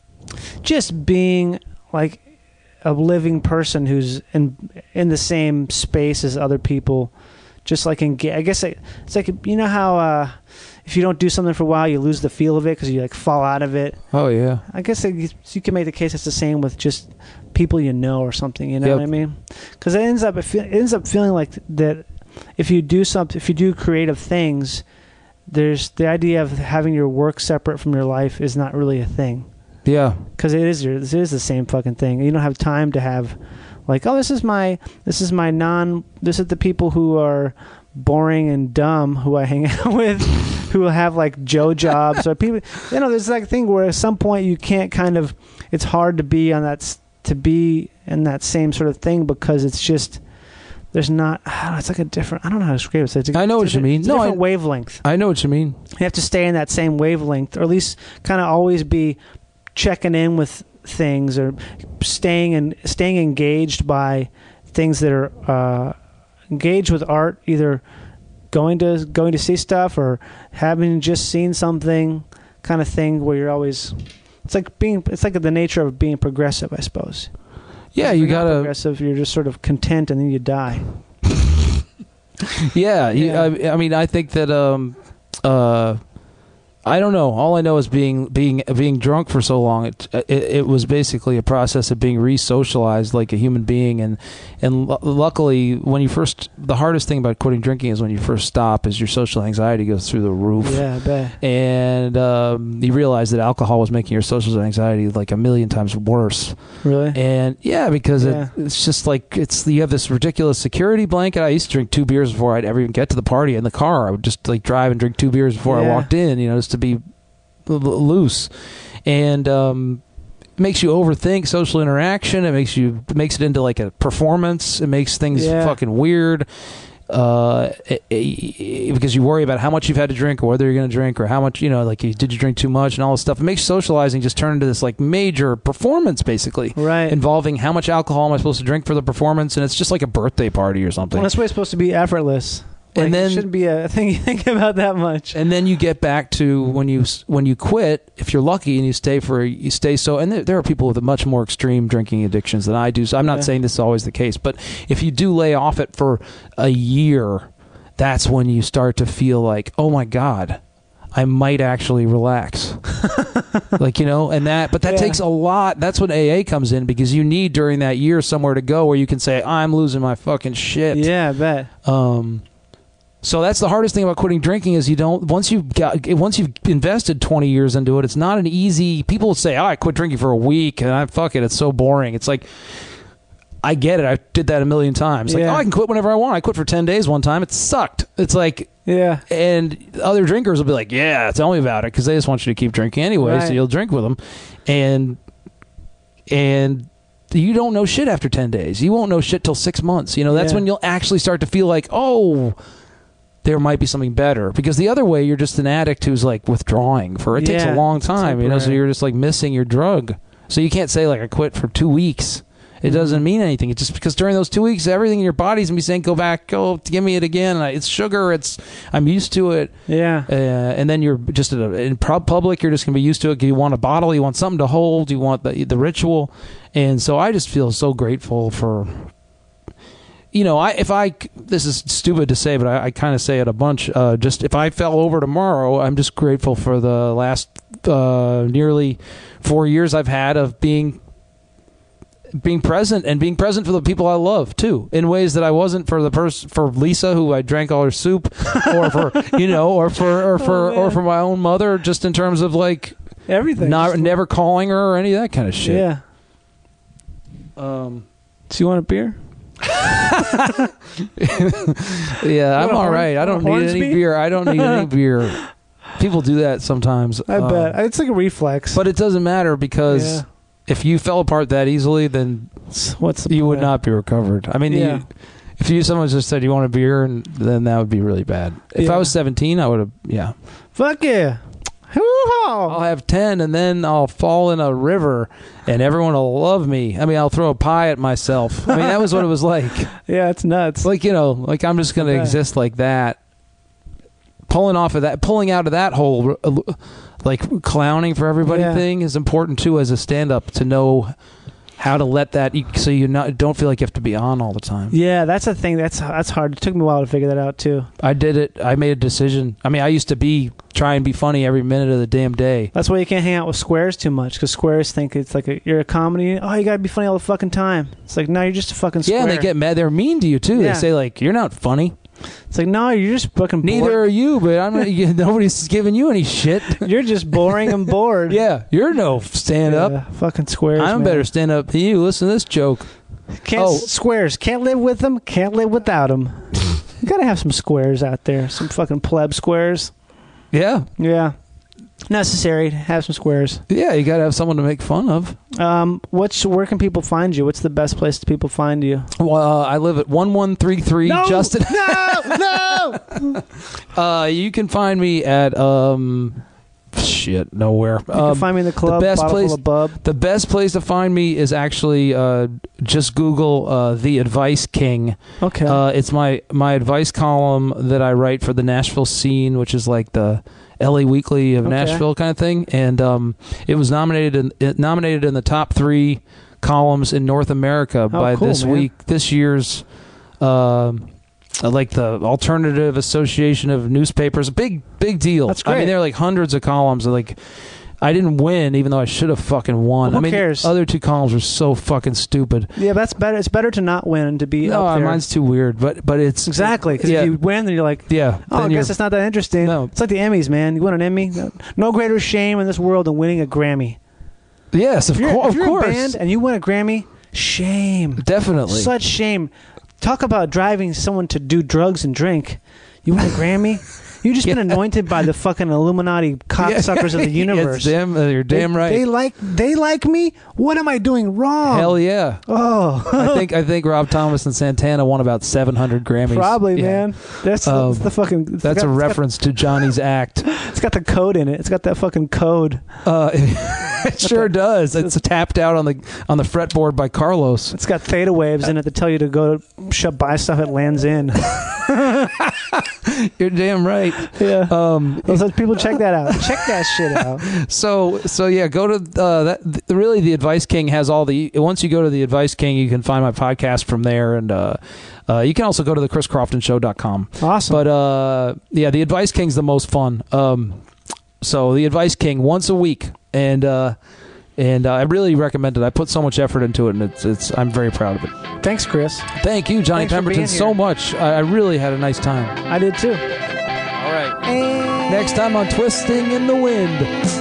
Speaker 3: just being like a living person who's in in the same space as other people, just like in I guess it, it's like, you know how uh, if you don't do something for a while you lose the feel of it because you like fall out of it.
Speaker 2: Oh yeah.
Speaker 3: I guess it, you can make the case it's the same with just people you know or something. You know
Speaker 2: Yep.
Speaker 3: what I mean? Because it ends up it, feel, it ends up feeling like that if you do something, if you do creative things, there's the idea of having your work separate from your life is not really a thing.
Speaker 2: Yeah.
Speaker 3: Because it is your, it is the same fucking thing. You don't have time to have, like, oh, this is my, this is my non, this is the people who are boring and dumb who I hang out with, who have like Joe jobs or people. You know, there's like a thing where at some point you can't kind of, it's hard to be on that, to be in that same sort of thing because it's just, there's not, I don't know, it's like a different, I don't know how to describe it. It's a,
Speaker 2: I know what you mean.
Speaker 3: It's a
Speaker 2: No,
Speaker 3: different
Speaker 2: I-
Speaker 3: wavelength.
Speaker 2: I know what you mean.
Speaker 3: You have to stay in that same wavelength, or at least kind of always be checking in with things, or staying and staying engaged by things that are uh, engaged with art, either going to going to see stuff or having just seen something, kind of thing. Where you're always, it's like being, it's like the nature of being progressive, I suppose.
Speaker 2: Yeah,
Speaker 3: If
Speaker 2: you
Speaker 3: you're not
Speaker 2: gotta.
Speaker 3: progressive. You're just sort of content, and then you die.
Speaker 2: Yeah, you,
Speaker 3: Yeah.
Speaker 2: I, I mean, I think that. Um, uh, I don't know. All I know is being being being drunk for so long. It it, it was basically a process of being re-socialized like a human being, and and lu- luckily, when you first, the hardest thing about quitting drinking is when you first stop, is your social anxiety goes through the roof.
Speaker 3: Yeah, I bet.
Speaker 2: And um, you realize that alcohol was making your social anxiety like a million times worse.
Speaker 3: Really?
Speaker 2: And yeah, because
Speaker 3: Yeah.
Speaker 2: It, it's just like it's you have this ridiculous security blanket. I used to drink two beers before I'd ever even get to the party in the car. I would just like drive and drink two beers before I
Speaker 3: Yeah.
Speaker 2: walked in, you know, just to be l- l- loose. And um, it makes you overthink social interaction. It makes you it makes it into like a performance. It makes things
Speaker 3: Yeah.
Speaker 2: fucking weird. Uh, it, it, because you worry about how much you've had to drink or whether you're going to drink or how much, you know, like you, did you drink too much and all this stuff. It makes socializing just turn into this like major performance basically.
Speaker 3: Right.
Speaker 2: Involving how much alcohol am I supposed to drink for the performance, and it's just like a birthday party or something.
Speaker 3: Well, that's why it's supposed to be effortless. Like,
Speaker 2: And then-
Speaker 3: it shouldn't be a thing you think about that much.
Speaker 2: And then you get back to when you when you quit, if you're lucky and you stay for you stay so. And there, there are people with much more extreme drinking addictions than I do. So I'm not
Speaker 3: Yeah.
Speaker 2: saying this is always the case, but if you do lay off it for a year, that's when you start to feel like, oh my god, I might actually relax. Like, you know, and that, but that
Speaker 3: Yeah.
Speaker 2: takes a lot. That's when A A comes in, because you need during that year somewhere to go where you can say, I'm losing my fucking shit.
Speaker 3: Yeah, I bet.
Speaker 2: Um, so that's the hardest thing about quitting drinking is you don't, once you've got, once you've invested twenty years into it, it's not an easy, people will say, oh, I quit drinking for a week and I fuck it. It's so boring. It's like, I get it. I did that a million times. Like,
Speaker 3: Yeah.
Speaker 2: oh, I can quit whenever I want. I quit for ten days one time. It sucked. It's like,
Speaker 3: Yeah.
Speaker 2: and other drinkers will be like, yeah, tell me about it, because they just want you to keep drinking anyway, so
Speaker 3: Right.
Speaker 2: you'll drink with them. And and you don't know shit after ten days. You won't know shit till six months. You know, that's
Speaker 3: Yeah.
Speaker 2: when you'll actually start to feel like, oh, there might be something better. Because the other way, you're just an addict who's like withdrawing for, it takes
Speaker 3: Yeah,
Speaker 2: a long time, you know, so
Speaker 3: temporary.
Speaker 2: you're just like missing your drug. So you can't say like I quit for two weeks It doesn't mean anything. It's just because during those two weeks, everything in your body's gonna be saying, "Go back, go, give me it again." And I, it's sugar. It's I'm used to it.
Speaker 3: Yeah.
Speaker 2: Uh, and then you're just at a, in public. You're just gonna be used to it. You want a bottle. You want something to hold. You want the the ritual. And so I just feel so grateful for. You know, I if I this is stupid to say, but I, I kind of say it a bunch. Uh, just if I fell over tomorrow, I'm just grateful for the last uh, nearly four years I've had of being being present and being present for the people I love too, in ways that I wasn't for the person for Lisa, who I drank all her soup, or for you know, or for or for
Speaker 3: oh,
Speaker 2: or for my own mother, just in terms of like
Speaker 3: everything,
Speaker 2: not never calling her or any of that kind of shit.
Speaker 3: Yeah.
Speaker 2: Um.
Speaker 3: Do you want a beer?
Speaker 2: Yeah, I'm all right. I don't need any beer. I don't need any beer. People do that sometimes.
Speaker 3: I
Speaker 2: um,
Speaker 3: bet. It's like a reflex.
Speaker 2: But it doesn't matter because
Speaker 3: Yeah.
Speaker 2: if you fell apart that easily, then
Speaker 3: What's the
Speaker 2: you
Speaker 3: point?
Speaker 2: would not be recovered. I mean,
Speaker 3: Yeah.
Speaker 2: you, if you someone just said you want a beer, and then that would be really bad. If
Speaker 3: Yeah.
Speaker 2: I was seventeen, I would have. Yeah,
Speaker 3: Fuck yeah.
Speaker 2: I'll
Speaker 3: Hoo-haw.
Speaker 2: have ten, and then I'll fall in a river, and everyone will love me. I mean, I'll throw a pie at myself. I mean, that was what it was like.
Speaker 3: Yeah, it's nuts.
Speaker 2: Like, you know, like I'm just going to
Speaker 3: Okay.
Speaker 2: exist like that. Pulling off of that, pulling out of that whole, uh, like, clowning for everybody
Speaker 3: Yeah.
Speaker 2: thing is important, too, as a stand-up, to know how to let that, so you not don't feel like you have to be on all the time.
Speaker 3: Yeah, that's the thing. That's that's hard. It took me a while to figure that out too.
Speaker 2: I did it. I made a decision. I mean, I used to be, try and be funny every minute of the damn day.
Speaker 3: That's why you can't hang out with squares too much, because squares think it's like a, you're a comedy. Oh, you gotta be funny all the fucking time. It's like, no, you're just a fucking square.
Speaker 2: Yeah, and they get mad. They're mean to you, too.
Speaker 3: Yeah.
Speaker 2: They say, like, you're not funny.
Speaker 3: It's like, no, you're just fucking
Speaker 2: Neither
Speaker 3: bored.
Speaker 2: are you, but I'm not, you, nobody's giving you any shit.
Speaker 3: You're just boring and bored.
Speaker 2: Yeah, you're no stand-up.
Speaker 3: Yeah, fucking squares.
Speaker 2: I'm
Speaker 3: man.
Speaker 2: better stand up than you. Listen to this joke.
Speaker 3: Can't
Speaker 2: Oh.
Speaker 3: squares. Can't live with them. Can't live without them. You gotta have some squares out there. Some fucking pleb squares.
Speaker 2: Yeah.
Speaker 3: Yeah, necessary to have some squares.
Speaker 2: Yeah, you got to have someone to make fun of.
Speaker 3: Um, what's where can people find you? What's the best place that people find you?
Speaker 2: Well, uh, I live at one one three three Justin.
Speaker 3: no, no.
Speaker 2: Uh, you can find me at um, shit, nowhere.
Speaker 3: You
Speaker 2: Um,
Speaker 3: can find me in the club.
Speaker 2: the best
Speaker 3: bottle
Speaker 2: place-
Speaker 3: full of bub.
Speaker 2: the best place to find me is actually uh, just Google uh, The Advice King.
Speaker 3: Okay.
Speaker 2: Uh, it's my my advice column that I write for the Nashville Scene, which is like the L A Weekly of
Speaker 3: Okay.
Speaker 2: Nashville kind of thing, and um, it was nominated in, it nominated in the top three columns in North America by
Speaker 3: cool,
Speaker 2: this
Speaker 3: man.
Speaker 2: week, this year's, uh, like the Alternative Association of Newspapers. Big big deal.
Speaker 3: That's
Speaker 2: I mean,
Speaker 3: great.
Speaker 2: there are like hundreds of columns. Like, I didn't win, even though I should have fucking won.
Speaker 3: Who
Speaker 2: I mean,
Speaker 3: cares?
Speaker 2: the other two columns were so fucking stupid.
Speaker 3: Yeah, that's better. It's better to not win and to be
Speaker 2: No,
Speaker 3: up there.
Speaker 2: mine's too weird, but but it's
Speaker 3: Exactly, because
Speaker 2: Yeah.
Speaker 3: if you win, then you're like,
Speaker 2: yeah.
Speaker 3: oh, I
Speaker 2: then
Speaker 3: guess
Speaker 2: you're-
Speaker 3: it's not that interesting.
Speaker 2: No.
Speaker 3: It's like the Emmys, man. You win an Emmy. No, no greater shame in this world than winning a Grammy.
Speaker 2: yes, of,
Speaker 3: If you're,
Speaker 2: cour-
Speaker 3: if
Speaker 2: of
Speaker 3: you're
Speaker 2: course,
Speaker 3: a band and you win a Grammy, shame.
Speaker 2: definitely.
Speaker 3: Such shame. Talk about driving someone to do drugs and drink. You win a Grammy? You've just been
Speaker 2: Yeah.
Speaker 3: anointed by the fucking Illuminati cocksuckers of the universe.
Speaker 2: Yes, damn, uh, you're damn
Speaker 3: they,
Speaker 2: right.
Speaker 3: They like they like me? What am I doing wrong?
Speaker 2: Hell yeah!
Speaker 3: Oh.
Speaker 2: I think I think Rob Thomas and Santana won about seven hundred Grammys.
Speaker 3: Probably,
Speaker 2: Yeah.
Speaker 3: man. That's, the-
Speaker 2: Um,
Speaker 3: that's the fucking. it's
Speaker 2: That's
Speaker 3: got-
Speaker 2: a
Speaker 3: it's got-
Speaker 2: reference to Johnny's act.
Speaker 3: It's got the code in it. It's got that fucking code.
Speaker 2: Uh, it sure does. It's tapped out on the on the fretboard by Carlos.
Speaker 3: It's got theta waves in it that tell you to go shop buy stuff at Land's End.
Speaker 2: You're damn right.
Speaker 3: Yeah.
Speaker 2: Um,
Speaker 3: Those people check that out. Check that shit out.
Speaker 2: so so yeah, go to uh, that. th- Really, the Advice King has all the. Once you go to the Advice King, you can find my podcast from there, and uh, uh, you can also go to the chris crofton show dot com.
Speaker 3: Awesome.
Speaker 2: But uh, yeah, the Advice King's the most fun. Um, so the Advice King once a week, and uh, and uh, I really recommend it. I put so much effort into it, and it's it's. I'm very proud of it.
Speaker 3: Thanks, Chris.
Speaker 2: Thank you, Johnny
Speaker 3: Thanks for
Speaker 2: Pemberton,
Speaker 3: being
Speaker 2: so
Speaker 3: here.
Speaker 2: much. I, I really had a nice time.
Speaker 3: I did too.
Speaker 2: All right. Next time on Twisting in the Wind.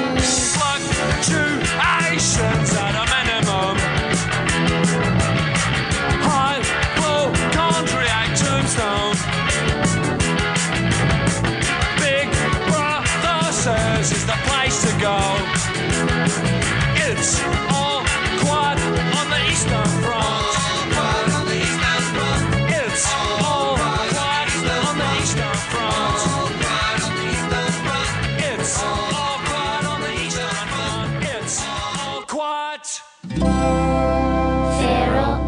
Speaker 4: Fluctuations at a minimum. Hypochondriac tombstone. Big Brother says it's the place to go. It's all quiet on the Eastern Front. It's all quiet on the Eastern Front. It's all quiet on the Eastern Front. It's all quiet.
Speaker 5: Feral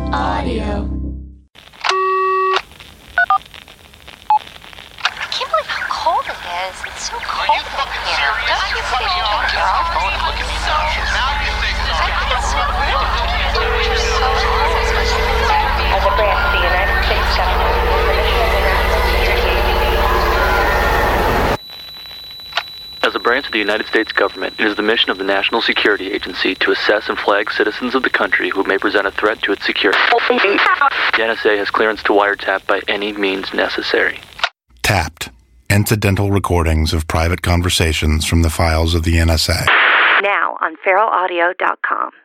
Speaker 5: branch of the United States government, it is the mission of the National Security Agency to assess and flag citizens of the country who may present a threat to its security. The N S A has clearance to wiretap by any means necessary.
Speaker 6: Tapped. Incidental recordings of private conversations from the files of the N S A.
Speaker 7: Now on feral audio dot com.